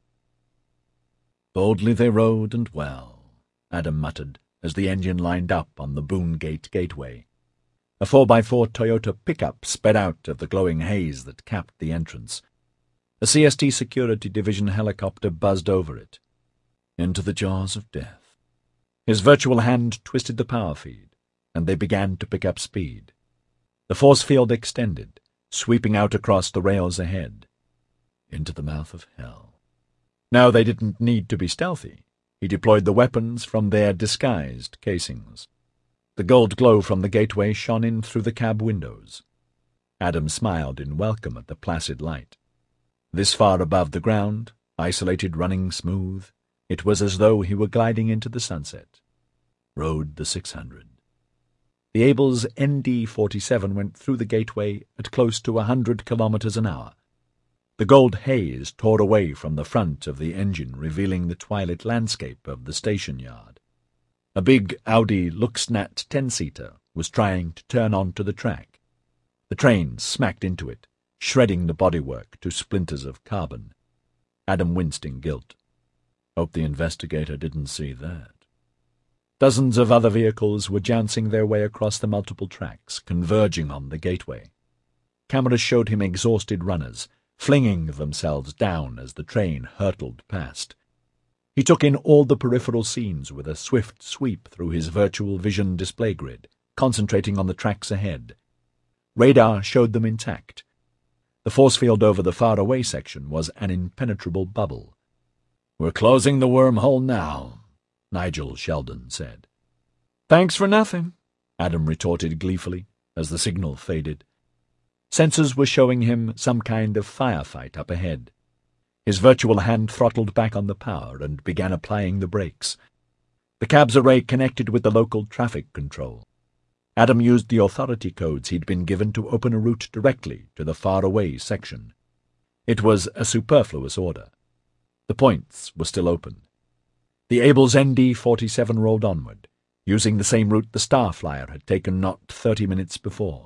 Boldly they rode and well, Adam muttered as the engine lined up on the Boongate gateway. A four by four Toyota pickup sped out of the glowing haze that capped the entrance. A C S T Security Division helicopter buzzed over it, into the jaws of death. His virtual hand twisted the power feed, and they began to pick up speed. The force field extended, sweeping out across the rails ahead, into the mouth of hell. Now they didn't need to be stealthy. He deployed the weapons from their disguised casings. The gold glow from the gateway shone in through the cab windows. Adam smiled in welcome at the placid light. This far above the ground, isolated, running smooth, it was as though he were gliding into the sunset. Rode the six hundred. The Abel's N D forty-seven went through the gateway at close to a hundred kilometers an hour. The gold haze tore away from the front of the engine, revealing the twilit landscape of the station yard. A big Audi Luxnat ten-seater was trying to turn onto the track. The train smacked into it, shredding the bodywork to splinters of carbon. Adam winced in guilt. Hope the investigator didn't see that. Dozens of other vehicles were jouncing their way across the multiple tracks, converging on the gateway. Cameras showed him exhausted runners, flinging themselves down as the train hurtled past. He took in all the peripheral scenes with a swift sweep through his virtual vision display grid, concentrating on the tracks ahead. Radar showed them intact. The force field over the far-away section was an impenetrable bubble. "We're closing the wormhole now," Nigel Sheldon said. "Thanks for nothing," Adam retorted gleefully as the signal faded. Sensors were showing him some kind of firefight up ahead. His virtual hand throttled back on the power and began applying the brakes. The cab's array connected with the local traffic control. Adam used the authority codes he'd been given to open a route directly to the far-away section. It was a superfluous order. The points were still open. The Abel's N D forty-seven rolled onward, using the same route the Starflyer had taken not thirty minutes before.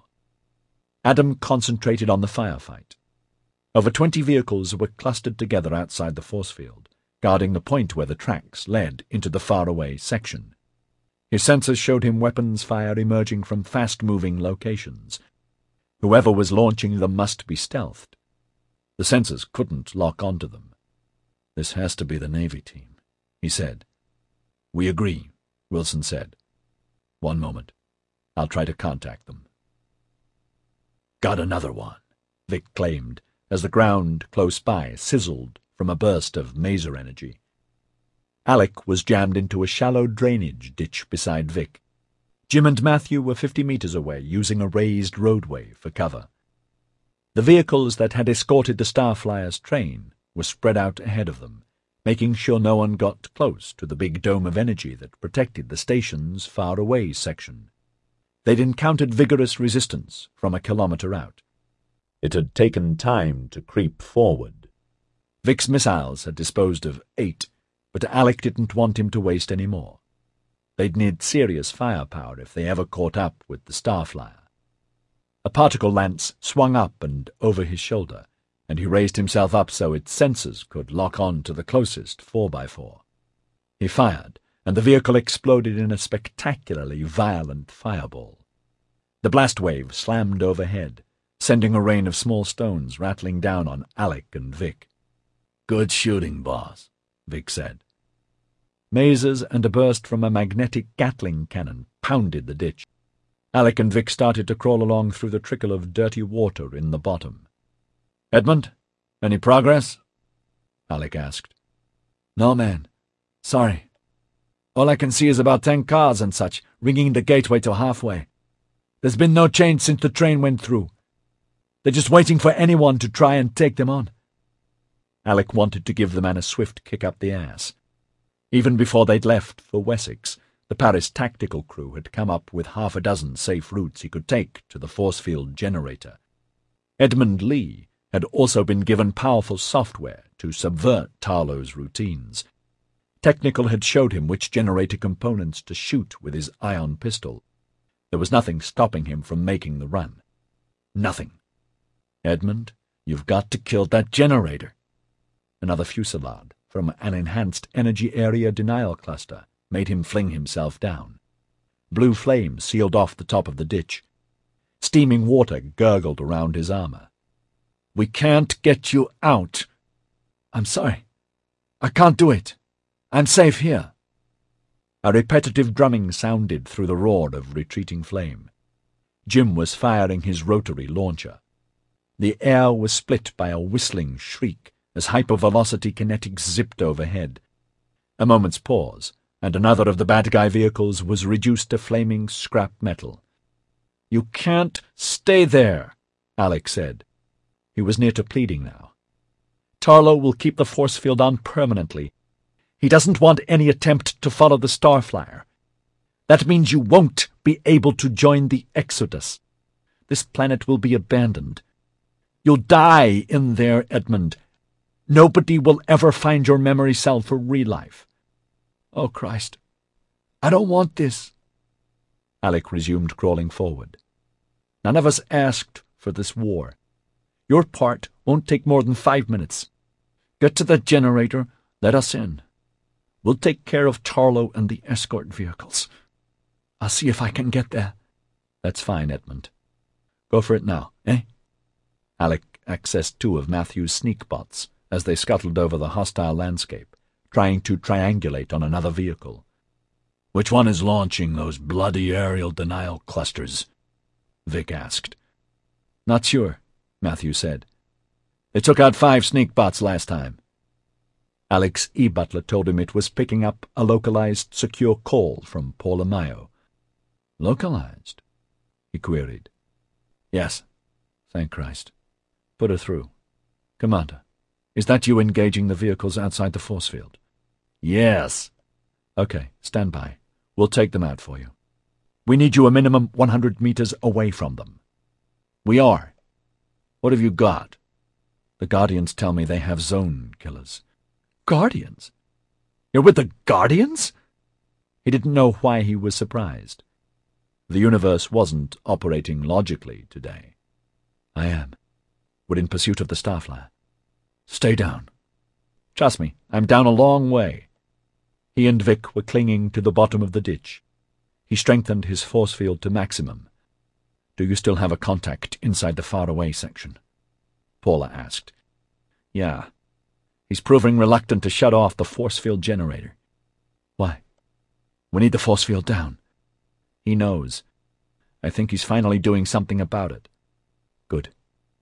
Adam concentrated on the firefight. Over twenty vehicles were clustered together outside the force field, guarding the point where the tracks led into the far-away section. His sensors showed him weapons fire emerging from fast-moving locations. Whoever was launching them must be stealthed. The sensors couldn't lock onto them. "This has to be the Navy team," he said. "We agree," Wilson said. "One moment. I'll try to contact them." "Got another one," Vic claimed, as the ground close by sizzled from a burst of maser energy. Alec was jammed into a shallow drainage ditch beside Vic. Jim and Matthew were fifty meters away, using a raised roadway for cover. The vehicles that had escorted the Starflyer's train were spread out ahead of them, making sure no one got close to the big dome of energy that protected the station's far-away section. They'd encountered vigorous resistance from a kilometer out. It had taken time to creep forward. Vic's missiles had disposed of eight, but Alec didn't want him to waste any more. They'd need serious firepower if they ever caught up with the Starflyer. A particle lance swung up and over his shoulder, and he raised himself up so its sensors could lock on to the closest four by four. He fired, and the vehicle exploded in a spectacularly violent fireball. The blast wave slammed overhead, sending a rain of small stones rattling down on Alec and Vic. "Good shooting, boss," Vic said. Masers and a burst from a magnetic Gatling cannon pounded the ditch. Alec and Vic started to crawl along through the trickle of dirty water in the bottom. "Edmund, any progress?" Alec asked. "No, man. Sorry. All I can see is about ten cars and such, ringing the gateway to halfway. There's been no change since the train went through. They're just waiting for anyone to try and take them on." Alec wanted to give the man a swift kick up the ass. Even before they'd left for Wessex, the Paris tactical crew had come up with half a dozen safe routes he could take to the force field generator. Edmund Lee had also been given powerful software to subvert Tarlow's routines. Technical had showed him which generator components to shoot with his ion pistol. There was nothing stopping him from making the run. Nothing. "Edmund, you've got to kill that generator." Another fusillade from an enhanced energy area denial cluster made him fling himself down. Blue flame sealed off the top of the ditch. Steaming water gurgled around his armor. "We can't get you out." "I'm sorry. I can't do it. I'm safe here." A repetitive drumming sounded through the roar of retreating flame. Jim was firing his rotary launcher. The air was split by a whistling shriek as hypervelocity kinetics zipped overhead. A moment's pause, and another of the bad guy vehicles was reduced to flaming scrap metal. "You can't stay there," Alec said. He was near to pleading now. "Tarlow will keep the force field on permanently. He doesn't want any attempt to follow the Starflyer. That means you won't be able to join the Exodus. This planet will be abandoned. You'll die in there, Edmund. Nobody will ever find your memory cell for real life." "Oh, Christ. I don't want this." Alec resumed crawling forward. "None of us asked for this war. Your part won't take more than five minutes. Get to the generator, let us in. We'll take care of Tarlow and the escort vehicles." "I'll see if I can get there." "That's fine, Edmund. Go for it now, eh?" Alec accessed two of Matthew's sneak bots as they scuttled over the hostile landscape, trying to triangulate on another vehicle. "Which one is launching those bloody aerial denial clusters?" Vic asked. "Not sure," Matthew said. "They took out five sneak bots last time." Alec's e-butler told him it was picking up a localized secure call from Paula Mayo. "Localized?" he queried. "Yes. Thank Christ. Put her through. Commander, is that you engaging the vehicles outside the force field?" "Yes." "Okay, stand by. We'll take them out for you. We need you a minimum one hundred meters away from them." "We are. What have you got?" "The Guardians tell me they have zone killers." "Guardians? You're with the Guardians?" He didn't know why he was surprised. The universe wasn't operating logically today. "I am. We're in pursuit of the Starflyer." "Stay down." "Trust me, I'm down a long way." He and Vic were clinging to the bottom of the ditch. He strengthened his force field to maximum. "Do you still have a contact inside the far-away section?" Paula asked. "Yeah. He's proving reluctant to shut off the force field generator." "Why?" "We need the force field down." "He knows. I think he's finally doing something about it." "Good.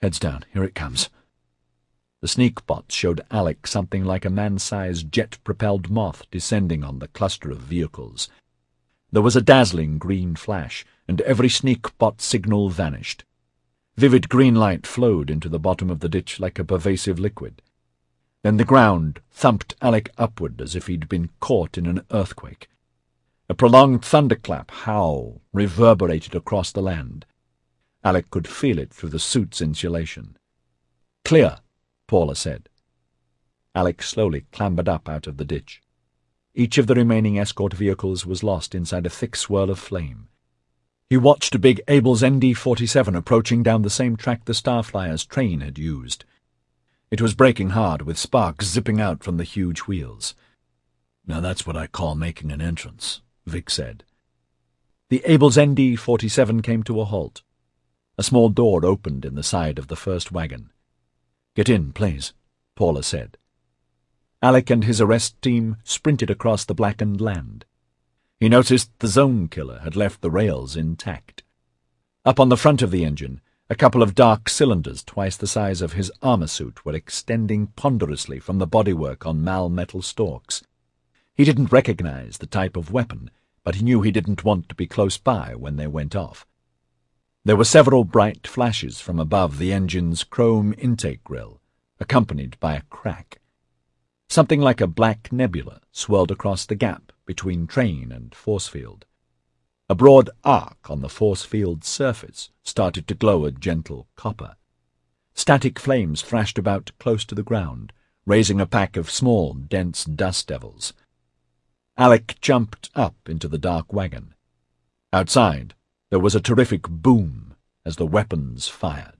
Heads down, here it comes. The sneak bot showed Alec something like a man-sized jet-propelled moth descending on the cluster of vehicles. There was a dazzling green flash, and every sneak bot signal vanished. Vivid green light flowed into the bottom of the ditch like a pervasive liquid. Then the ground thumped Alec upward as if he'd been caught in an earthquake. A prolonged thunderclap howl reverberated across the land. Alec could feel it through the suit's insulation. "Clear," Paula said. Alec slowly clambered up out of the ditch. Each of the remaining escort vehicles was lost inside a thick swirl of flame. He watched a big Abel's N D forty-seven approaching down the same track the Starflyer's train had used. It was braking hard, with sparks zipping out from the huge wheels. "Now that's what I call making an entrance," Vic said. The Abel's N D forty-seven came to a halt. A small door opened in the side of the first wagon. "Get in, please," Paula said. Alec and his arrest team sprinted across the blackened land. He noticed the Zone Killer had left the rails intact. Up on the front of the engine, a couple of dark cylinders twice the size of his armor suit were extending ponderously from the bodywork on mal-metal stalks. He didn't recognize the type of weapon, but he knew he didn't want to be close by when they went off. There were several bright flashes from above the engine's chrome intake grill, accompanied by a crack. Something like a black nebula swirled across the gap between train and force field. A broad arc on the force field's surface started to glow a gentle copper. Static flames thrashed about close to the ground, raising a pack of small, dense dust devils. Alec jumped up into the dark wagon. Outside, there was a terrific boom as the weapons fired.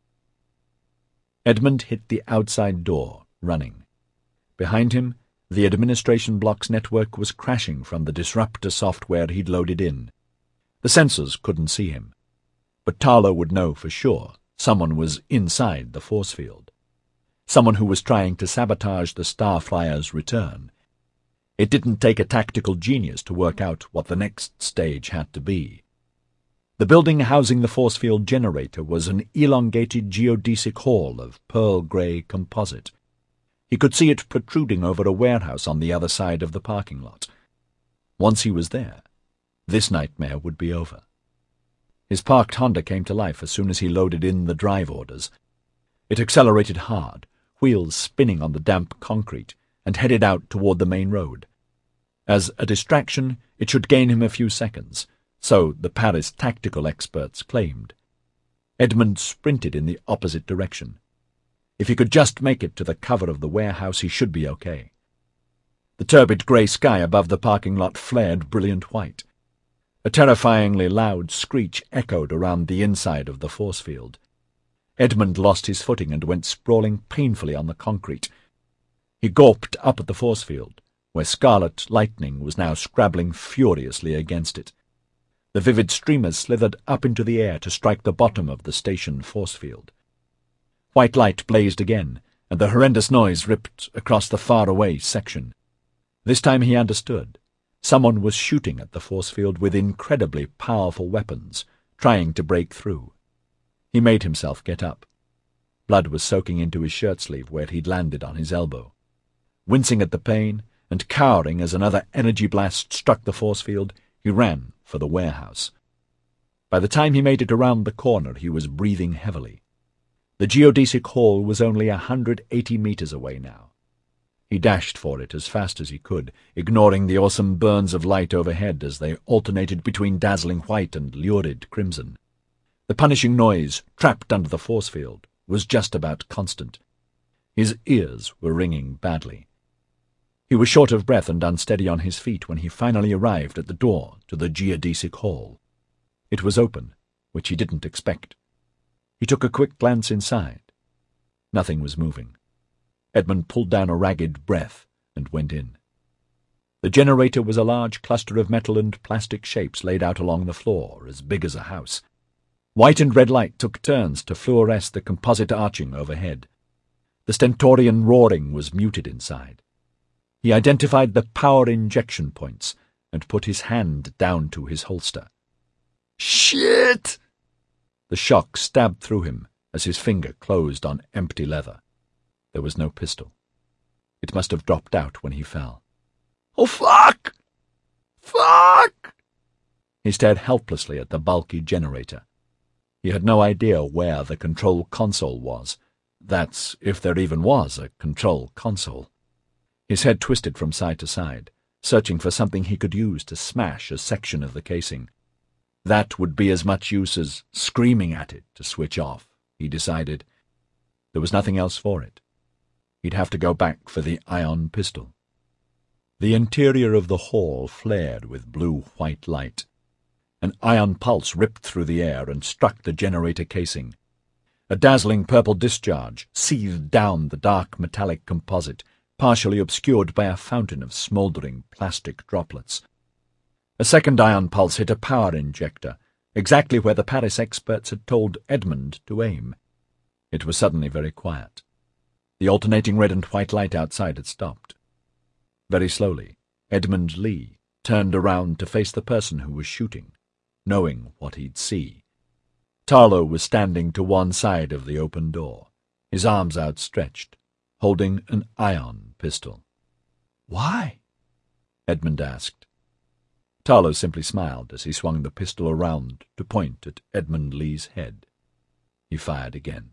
Edmund hit the outside door, running. Behind him, the administration block's network was crashing from the disruptor software he'd loaded in. The sensors couldn't see him, but Tarlo would know for sure someone was inside the force field. Someone who was trying to sabotage the Starflyer's return. It didn't take a tactical genius to work out what the next stage had to be. The building housing the force field generator was an elongated geodesic hall of pearl-grey composite. He could see it protruding over a warehouse on the other side of the parking lot. Once he was there, this nightmare would be over. His parked Honda came to life as soon as he loaded in the drive orders. It accelerated hard, wheels spinning on the damp concrete, and headed out toward the main road. As a distraction, it should gain him a few seconds, so the Paris tactical experts claimed. Edmund sprinted in the opposite direction. If he could just make it to the cover of the warehouse, he should be okay. The turbid grey sky above the parking lot flared brilliant white. A terrifyingly loud screech echoed around the inside of the force field. Edmund lost his footing and went sprawling painfully on the concrete. He gawped up at the force field, where scarlet lightning was now scrabbling furiously against it. The vivid streamers slithered up into the air to strike the bottom of the station force field. White light blazed again, and the horrendous noise ripped across the far-away section. This time he understood. Someone was shooting at the force field with incredibly powerful weapons, trying to break through. He made himself get up. Blood was soaking into his shirt-sleeve where he'd landed on his elbow. Wincing at the pain, and cowering as another energy blast struck the force field, he ran for the warehouse. By the time he made it around the corner, he was breathing heavily. The geodesic hall was only a hundred eighty meters away now. He dashed for it as fast as he could, ignoring the awesome burns of light overhead as they alternated between dazzling white and lurid crimson. The punishing noise, trapped under the force field, was just about constant. His ears were ringing badly. He was short of breath and unsteady on his feet when he finally arrived at the door to the geodesic hall. It was open, which he didn't expect. He took a quick glance inside. Nothing was moving. Edmund pulled down a ragged breath and went in. The generator was a large cluster of metal and plastic shapes laid out along the floor, as big as a house. White and red light took turns to fluoresce the composite arching overhead. The stentorian roaring was muted inside. He identified the power injection points and put his hand down to his holster. "Shit!" The shock stabbed through him as his finger closed on empty leather. There was no pistol. It must have dropped out when he fell. "Oh, fuck! Fuck!" He stared helplessly at the bulky generator. He had no idea where the control console was. That's if there even was a control console. His head twisted from side to side, searching for something he could use to smash a section of the casing. That would be as much use as screaming at it to switch off, he decided. There was nothing else for it. He'd have to go back for the ion pistol. The interior of the hall flared with blue-white light. An ion pulse ripped through the air and struck the generator casing. A dazzling purple discharge seethed down the dark metallic composite, partially obscured by a fountain of smouldering plastic droplets. A second ion pulse hit a power injector, exactly where the Paris experts had told Edmund to aim. It was suddenly very quiet. The alternating red and white light outside had stopped. Very slowly, Edmund Lee turned around to face the person who was shooting, knowing what he'd see. Tarlo was standing to one side of the open door, his arms outstretched, holding an ion pistol. "Why?" Edmund asked. Tarlo simply smiled as he swung the pistol around to point at Edmund Lee's head. He fired again.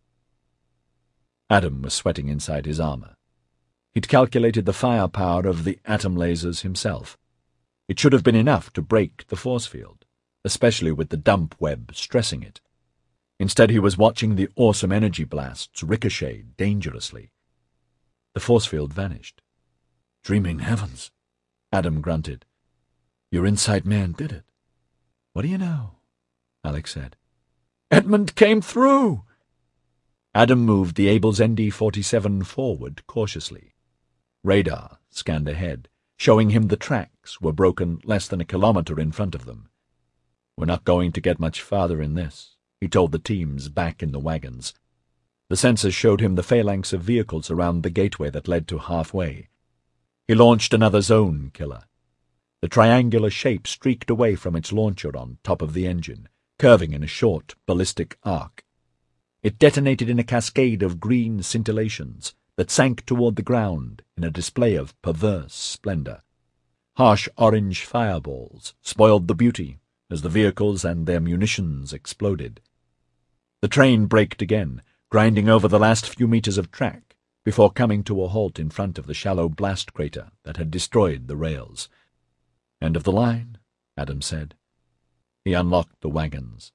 Adam was sweating inside his armor. He'd calculated the firepower of the atom lasers himself. It should have been enough to break the force field, especially with the dump web stressing it. Instead, he was watching the awesome energy blasts ricochet dangerously. The force field vanished. "Dreaming heavens," Adam grunted. "Your Insight man did it." "What do you know?" Alex said. "Edmund came through!" Adam moved the Abel's N D forty-seven forward cautiously. Radar scanned ahead, showing him the tracks were broken less than a kilometre in front of them. "We're not going to get much farther in this," he told the teams back in the wagons. The sensors showed him the phalanx of vehicles around the gateway that led to halfway. He launched another zone killer. The triangular shape streaked away from its launcher on top of the engine, curving in a short ballistic arc. It detonated in a cascade of green scintillations that sank toward the ground in a display of perverse splendor. Harsh orange fireballs spoiled the beauty as the vehicles and their munitions exploded. The train braked again, grinding over the last few meters of track before coming to a halt in front of the shallow blast crater that had destroyed the rails. "End of the line," Adam said. He unlocked the wagons.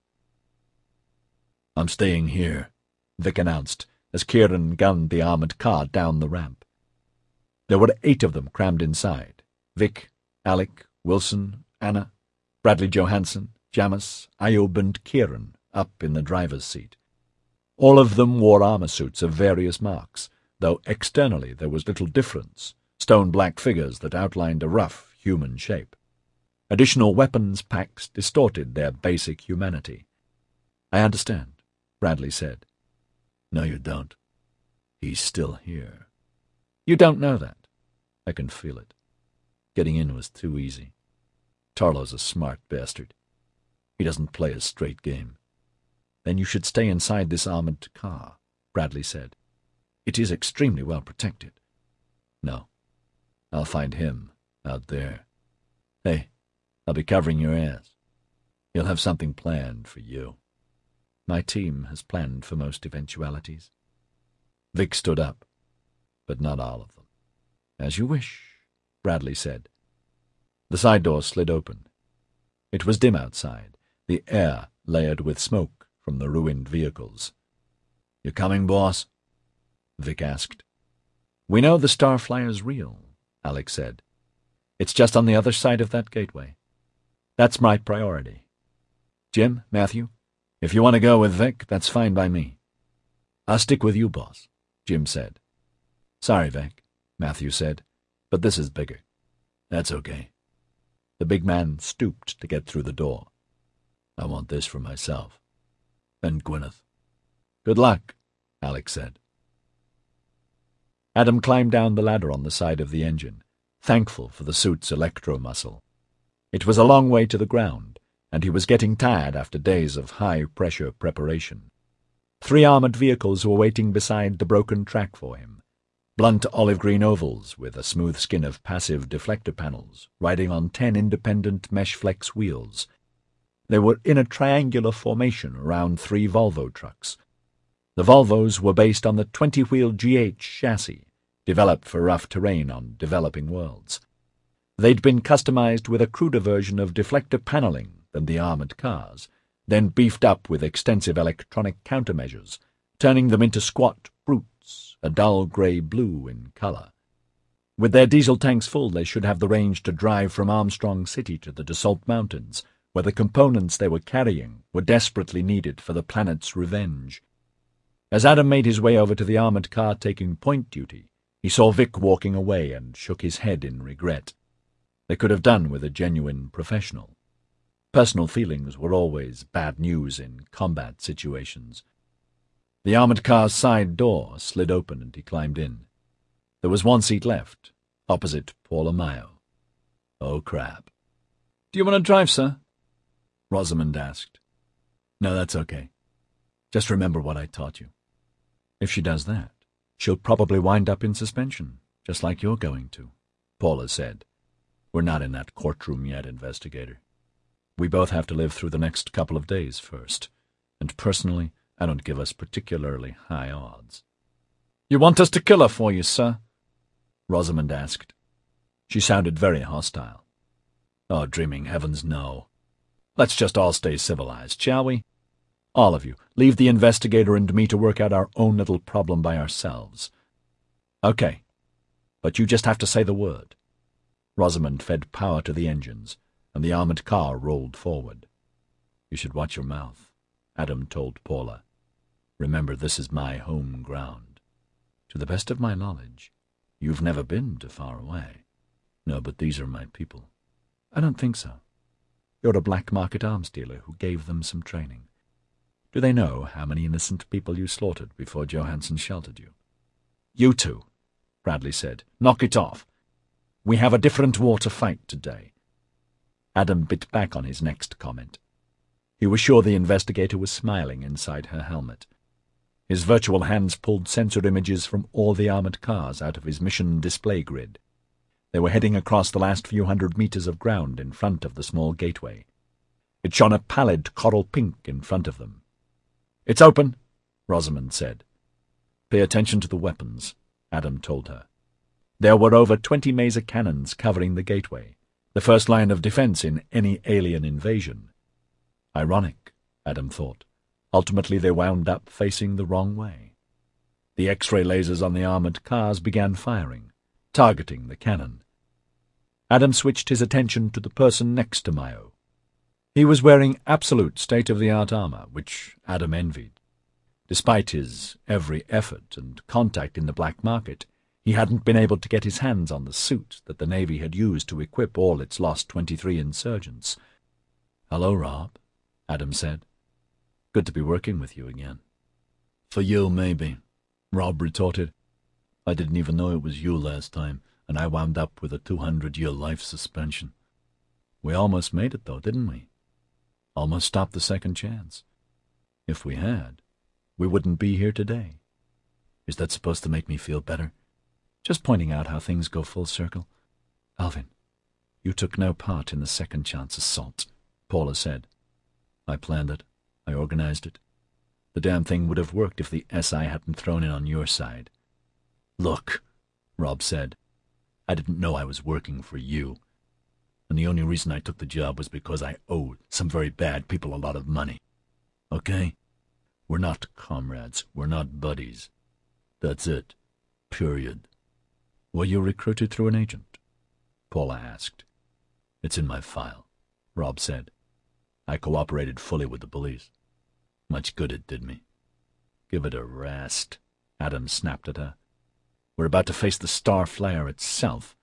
"I'm staying here," Vic announced as Kieran gunned the armored car down the ramp. There were eight of them crammed inside. Vic, Alec, Wilson, Anna, Bradley Johansson, Jamis, Ayub and Kieran up in the driver's seat. All of them wore armor suits of various marks, though externally there was little difference, stone-black figures that outlined a rough human shape. Additional weapons packs distorted their basic humanity. "I understand," Bradley said. "No, you don't. He's still here." "You don't know that. I can feel it. Getting in was too easy. Tarlo's a smart bastard. He doesn't play a straight game." "Then you should stay inside this armored car," Bradley said. "It is extremely well protected." "No. I'll find him out there. Hey, I'll be covering your ass. He'll have something planned for you." "My team has planned for most eventualities." Vic stood up, but not all of them. "As you wish," Bradley said. The side door slid open. It was dim outside, the air layered with smoke from the ruined vehicles. "You coming, boss?" Vic asked. "We know the Starflyer's real," Alex said. "It's just on the other side of that gateway. That's my priority. Jim, Matthew, if you want to go with Vic, that's fine by me." "I'll stick with you, boss," Jim said. "Sorry, Vic," Matthew said, "but this is bigger." "That's okay." The big man stooped to get through the door. "I want this for myself. And Gwyneth." "Good luck," Alex said. Adam climbed down the ladder on the side of the engine, thankful for the suit's electro-muscle. It was a long way to the ground, and he was getting tired after days of high-pressure preparation. Three armoured vehicles were waiting beside the broken track for him. Blunt olive-green ovals with a smooth skin of passive deflector panels, riding on ten independent mesh-flex wheels. They were in a triangular formation around three Volvo trucks. The Volvos were based on the twenty-wheel G H chassis, developed for rough terrain on developing worlds. They'd been customized with a cruder version of deflector paneling than the armoured cars, then beefed up with extensive electronic countermeasures, turning them into squat brutes, a dull grey-blue in colour. With their diesel tanks full, they should have the range to drive from Armstrong City to the Dassault Mountains, where the components they were carrying were desperately needed for the planet's revenge. As Adam made his way over to the armoured car taking point duty, he saw Vic walking away and shook his head in regret. They could have done with a genuine professional. Personal feelings were always bad news in combat situations. The armoured car's side door slid open and he climbed in. There was one seat left, opposite Paula Mayo. Oh, crap. "Do you want to drive, sir?" Rosamond asked. No, that's okay. Just remember what I taught you. If she does that, she'll probably wind up in suspension, just like you're going to, Paula said. We're not in that courtroom yet, investigator. We both have to live through the next couple of days first, and personally, I don't give us particularly high odds. "You want us to kill her for you, sir?" Rosamond asked. She sounded very hostile. Oh, dreaming heavens, no. Let's just all stay civilized, shall we? All of you, leave the investigator and me to work out our own little problem by ourselves. Okay, but you just have to say the word. Rosamond fed power to the engines, and the armoured car rolled forward. You should watch your mouth, Adam told Paula. Remember, this is my home ground. To the best of my knowledge, you've never been to Far Away. No, but these are my people. I don't think so. You're a black market arms dealer who gave them some training. Do they know how many innocent people you slaughtered before Johansson sheltered you? You two, Bradley said. Knock it off. We have a different war to fight today. Adam bit back on his next comment. He was sure the investigator was smiling inside her helmet. His virtual hands pulled sensor images from all the armoured cars out of his mission display grid. They were heading across the last few hundred meters of ground in front of the small gateway. It shone a pallid coral pink in front of them. It's open, Rosamond said. Pay attention to the weapons, Adam told her. There were over twenty Maser cannons covering the gateway, the first line of defense in any alien invasion. Ironic, Adam thought. Ultimately they wound up facing the wrong way. The X-ray lasers on the armoured cars began firing, targeting the cannon. Adam switched his attention to the person next to Mayo. He was wearing absolute state-of-the-art armour, which Adam envied. Despite his every effort and contact in the black market, he hadn't been able to get his hands on the suit that the Navy had used to equip all its lost twenty-three insurgents. "Hello, Rob," Adam said. "Good to be working with you again." "For you, maybe," Rob retorted. "I didn't even know it was you last time, and I wound up with a two hundred year life suspension. We almost made it, though, didn't we? Almost stopped the second chance. If we had, we wouldn't be here today." "Is that supposed to make me feel better?" "Just pointing out how things go full circle. Alvin, you took no part in the second chance assault," Paula said. "I planned it. I organized it. The damn thing would have worked if the S I hadn't thrown in on your side." "Look," Rob said, "I didn't know I was working for you. And the only reason I took the job was because I owed some very bad people a lot of money. Okay? We're not comrades. We're not buddies. That's it. Period." "Were you recruited through an agent?" Paula asked. "It's in my file," Rob said. "I cooperated fully with the police. Much good it did me." "Give it a rest," Adam snapped at her. "We're about to face the Star Flyer itself."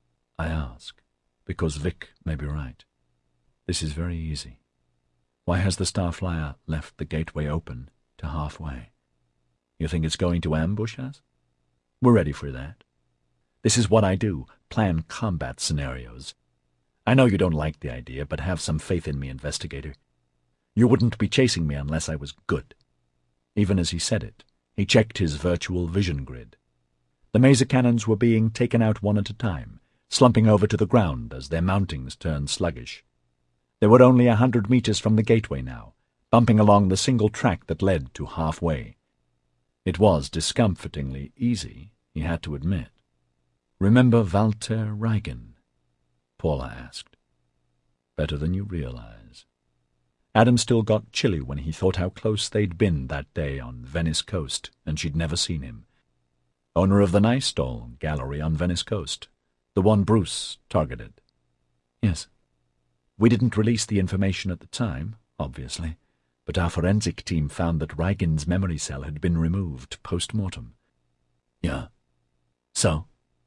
"I ask, because Vic may be right. This is very easy. Why has the Star Flyer left the gateway open to halfway? You think it's going to ambush us? We're ready for that. This is what I do, plan combat scenarios. I know you don't like the idea, but have some faith in me, investigator. You wouldn't be chasing me unless I was good. Even as he said it, he checked his virtual vision grid. The maser cannons were being taken out one at a time, slumping over to the ground as their mountings turned sluggish. They were only a hundred meters from the gateway now, bumping along the single track that led to halfway. It was discomfortingly easy, he had to admit. "Remember Walter Reigen?" Paula asked. "Better than you realize." Adam still got chilly when he thought how close they'd been that day on Venice Coast, and she'd never seen him. Owner of the Nice Doll gallery on Venice Coast, the one Bruce targeted. "Yes. We didn't release the information at the time, obviously, but our forensic team found that Reigen's memory cell had been removed post-mortem." "Yeah. So?"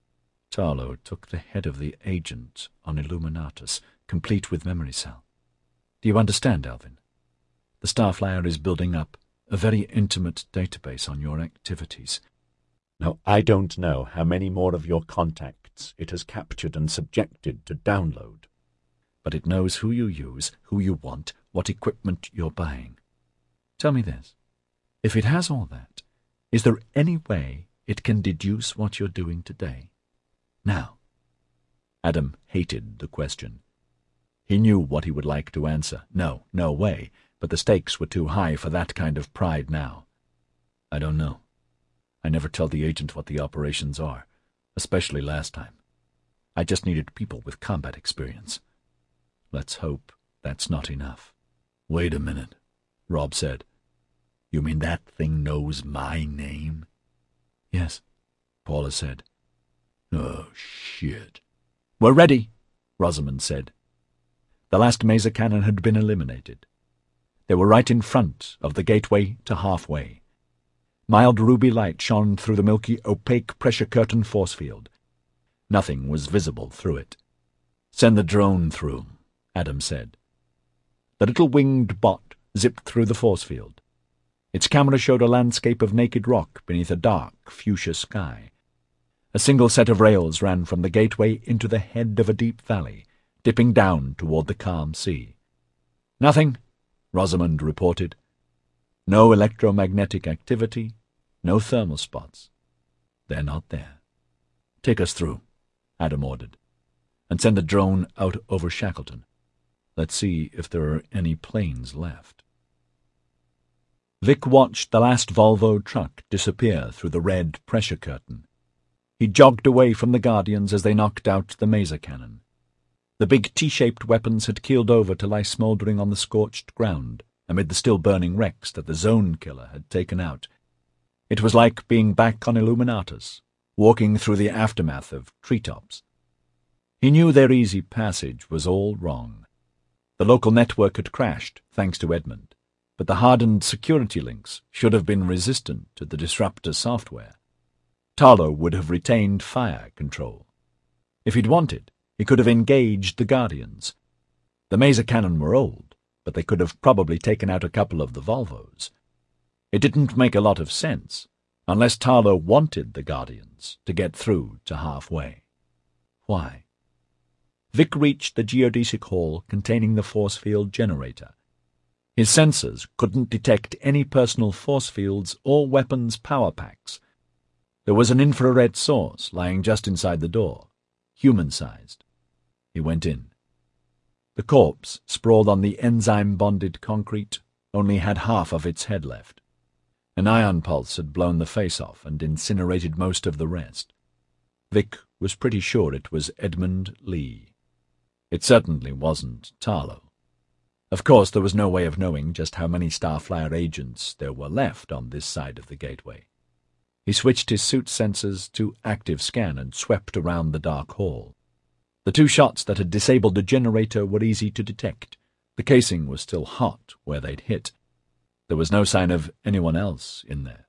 Tarlo took the head of the agent on Illuminatus, complete with memory cell. "Do you understand, Alvin? The Starflyer is building up a very intimate database on your activities." Now, I don't know how many more of your contacts it has captured and subjected to download. "But it knows who you use, who you want, what equipment you're buying. Tell me this. If it has all that, is there any way it can deduce what you're doing today? Now?" Adam hated the question. He knew what he would like to answer. No, no way, but the stakes were too high for that kind of pride now. "I don't know. I never tell the agent what the operations are, especially last time. I just needed people with combat experience. Let's hope that's not enough." "Wait a minute," Rob said. "You mean that thing knows my name?" "Yes," Paula said. "Oh, shit." "We're ready," Rosamond said. The last maser cannon had been eliminated. They were right in front of the gateway to halfway. Mild ruby light shone through the milky, opaque pressure curtain force field. Nothing was visible through it. "Send the drone through," Adam said. The little winged bot zipped through the force field. Its camera showed a landscape of naked rock beneath a dark, fuchsia sky. A single set of rails ran from the gateway into the head of a deep valley, dipping down toward the calm sea. "Nothing," Rosamond reported. "No electromagnetic activity, no thermal spots. They're not there." "Take us through," Adam ordered, "and send the drone out over Shackleton. Let's see if there are any planes left." Vic watched the last Volvo truck disappear through the red pressure curtain. He jogged away from the Guardians as they knocked out the maser cannon. The big T-shaped weapons had keeled over to lie smouldering on the scorched ground amid the still-burning wrecks that the Zone Killer had taken out. It was like being back on Illuminatus, walking through the aftermath of treetops. He knew their easy passage was all wrong. The local network had crashed, thanks to Edmund, but the hardened security links should have been resistant to the disruptor software. Tarlo would have retained fire control. If he'd wanted, he could have engaged the Guardians. The maser cannon were old, but they could have probably taken out a couple of the Volvos. It didn't make a lot of sense, unless Tarlo wanted the Guardians to get through to halfway. Why? Vic reached the geodesic hall containing the force field generator. His sensors couldn't detect any personal force fields or weapons power packs. There was an infrared source lying just inside the door, human-sized. He went in. The corpse, sprawled on the enzyme-bonded concrete, only had half of its head left. An ion pulse had blown the face off and incinerated most of the rest. Vic was pretty sure it was Edmund Lee. It certainly wasn't Tarlo. Of course, there was no way of knowing just how many Starflyer agents there were left on this side of the gateway. He switched his suit sensors to active scan and swept around the dark hall. The two shots that had disabled the generator were easy to detect. The casing was still hot where they'd hit. There was no sign of anyone else in there.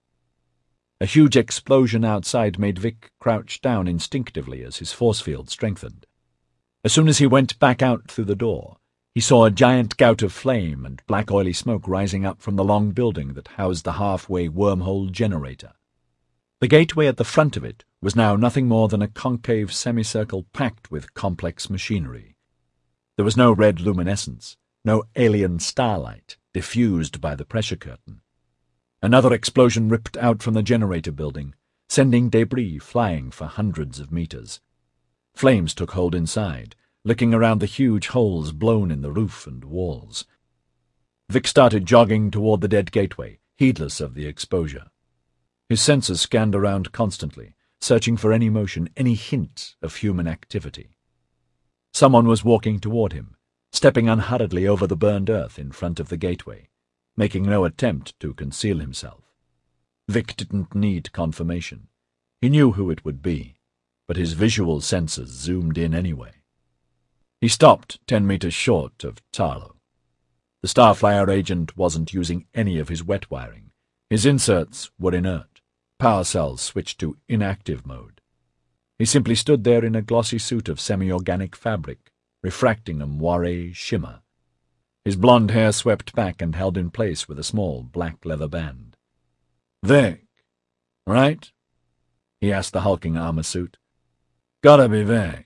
A huge explosion outside made Vic crouch down instinctively as his force field strengthened. As soon as he went back out through the door, he saw a giant gout of flame and black oily smoke rising up from the long building that housed the halfway wormhole generator. The gateway at the front of it was now nothing more than a concave semicircle packed with complex machinery. There was no red luminescence, no alien starlight diffused by the pressure curtain. Another explosion ripped out from the generator building, sending debris flying for hundreds of meters. Flames took hold inside, licking around the huge holes blown in the roof and walls. Vic started jogging toward the dead gateway, heedless of the exposure. His senses scanned around constantly, searching for any motion, any hint of human activity. Someone was walking toward him, stepping unhurriedly over the burned earth in front of the gateway, making no attempt to conceal himself. Vic didn't need confirmation. He knew who it would be, but his visual senses zoomed in anyway. He stopped ten meters short of Tarlo. The Starflyer agent wasn't using any of his wet wiring. His inserts were inert, power cells switched to inactive mode. He simply stood there in a glossy suit of semi-organic fabric, refracting a moiré shimmer. His blonde hair swept back and held in place with a small black leather band. "Vic, right?" he asked the hulking armor suit. "Gotta be Vic."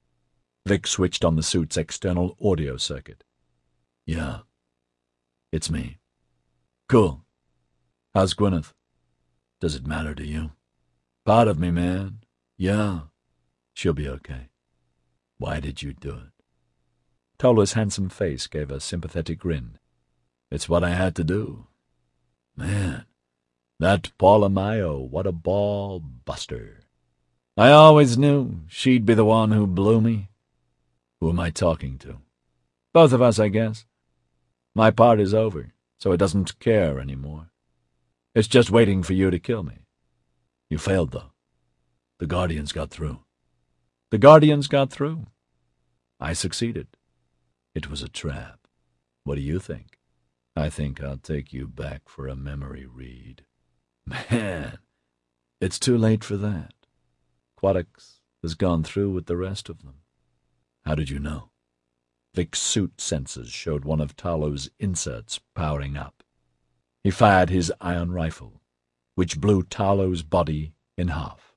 Vic switched on the suit's external audio circuit. "Yeah, it's me." "Cool. How's Gwyneth?" "Does it matter to you?" "Part of me, man. Yeah. She'll be okay. Why did you do it?" Tola's handsome face gave a sympathetic grin. "It's what I had to do. Man, that Paula Mayo, what a ball buster. I always knew she'd be the one who blew me." "Who am I talking to?" "Both of us, I guess. My part is over, so it doesn't care anymore. It's just waiting for you to kill me." "You failed, though. The Guardians got through." "The Guardians got through. I succeeded." "It was a trap. What do you think?" "I think I'll take you back for a memory read." "Man, it's too late for that. Quaddox has gone through with the rest of them." "How did you know?" Vic's suit sensors showed one of Tarlo's inserts powering up. He fired his ion rifle, which blew Tarlo's body in half.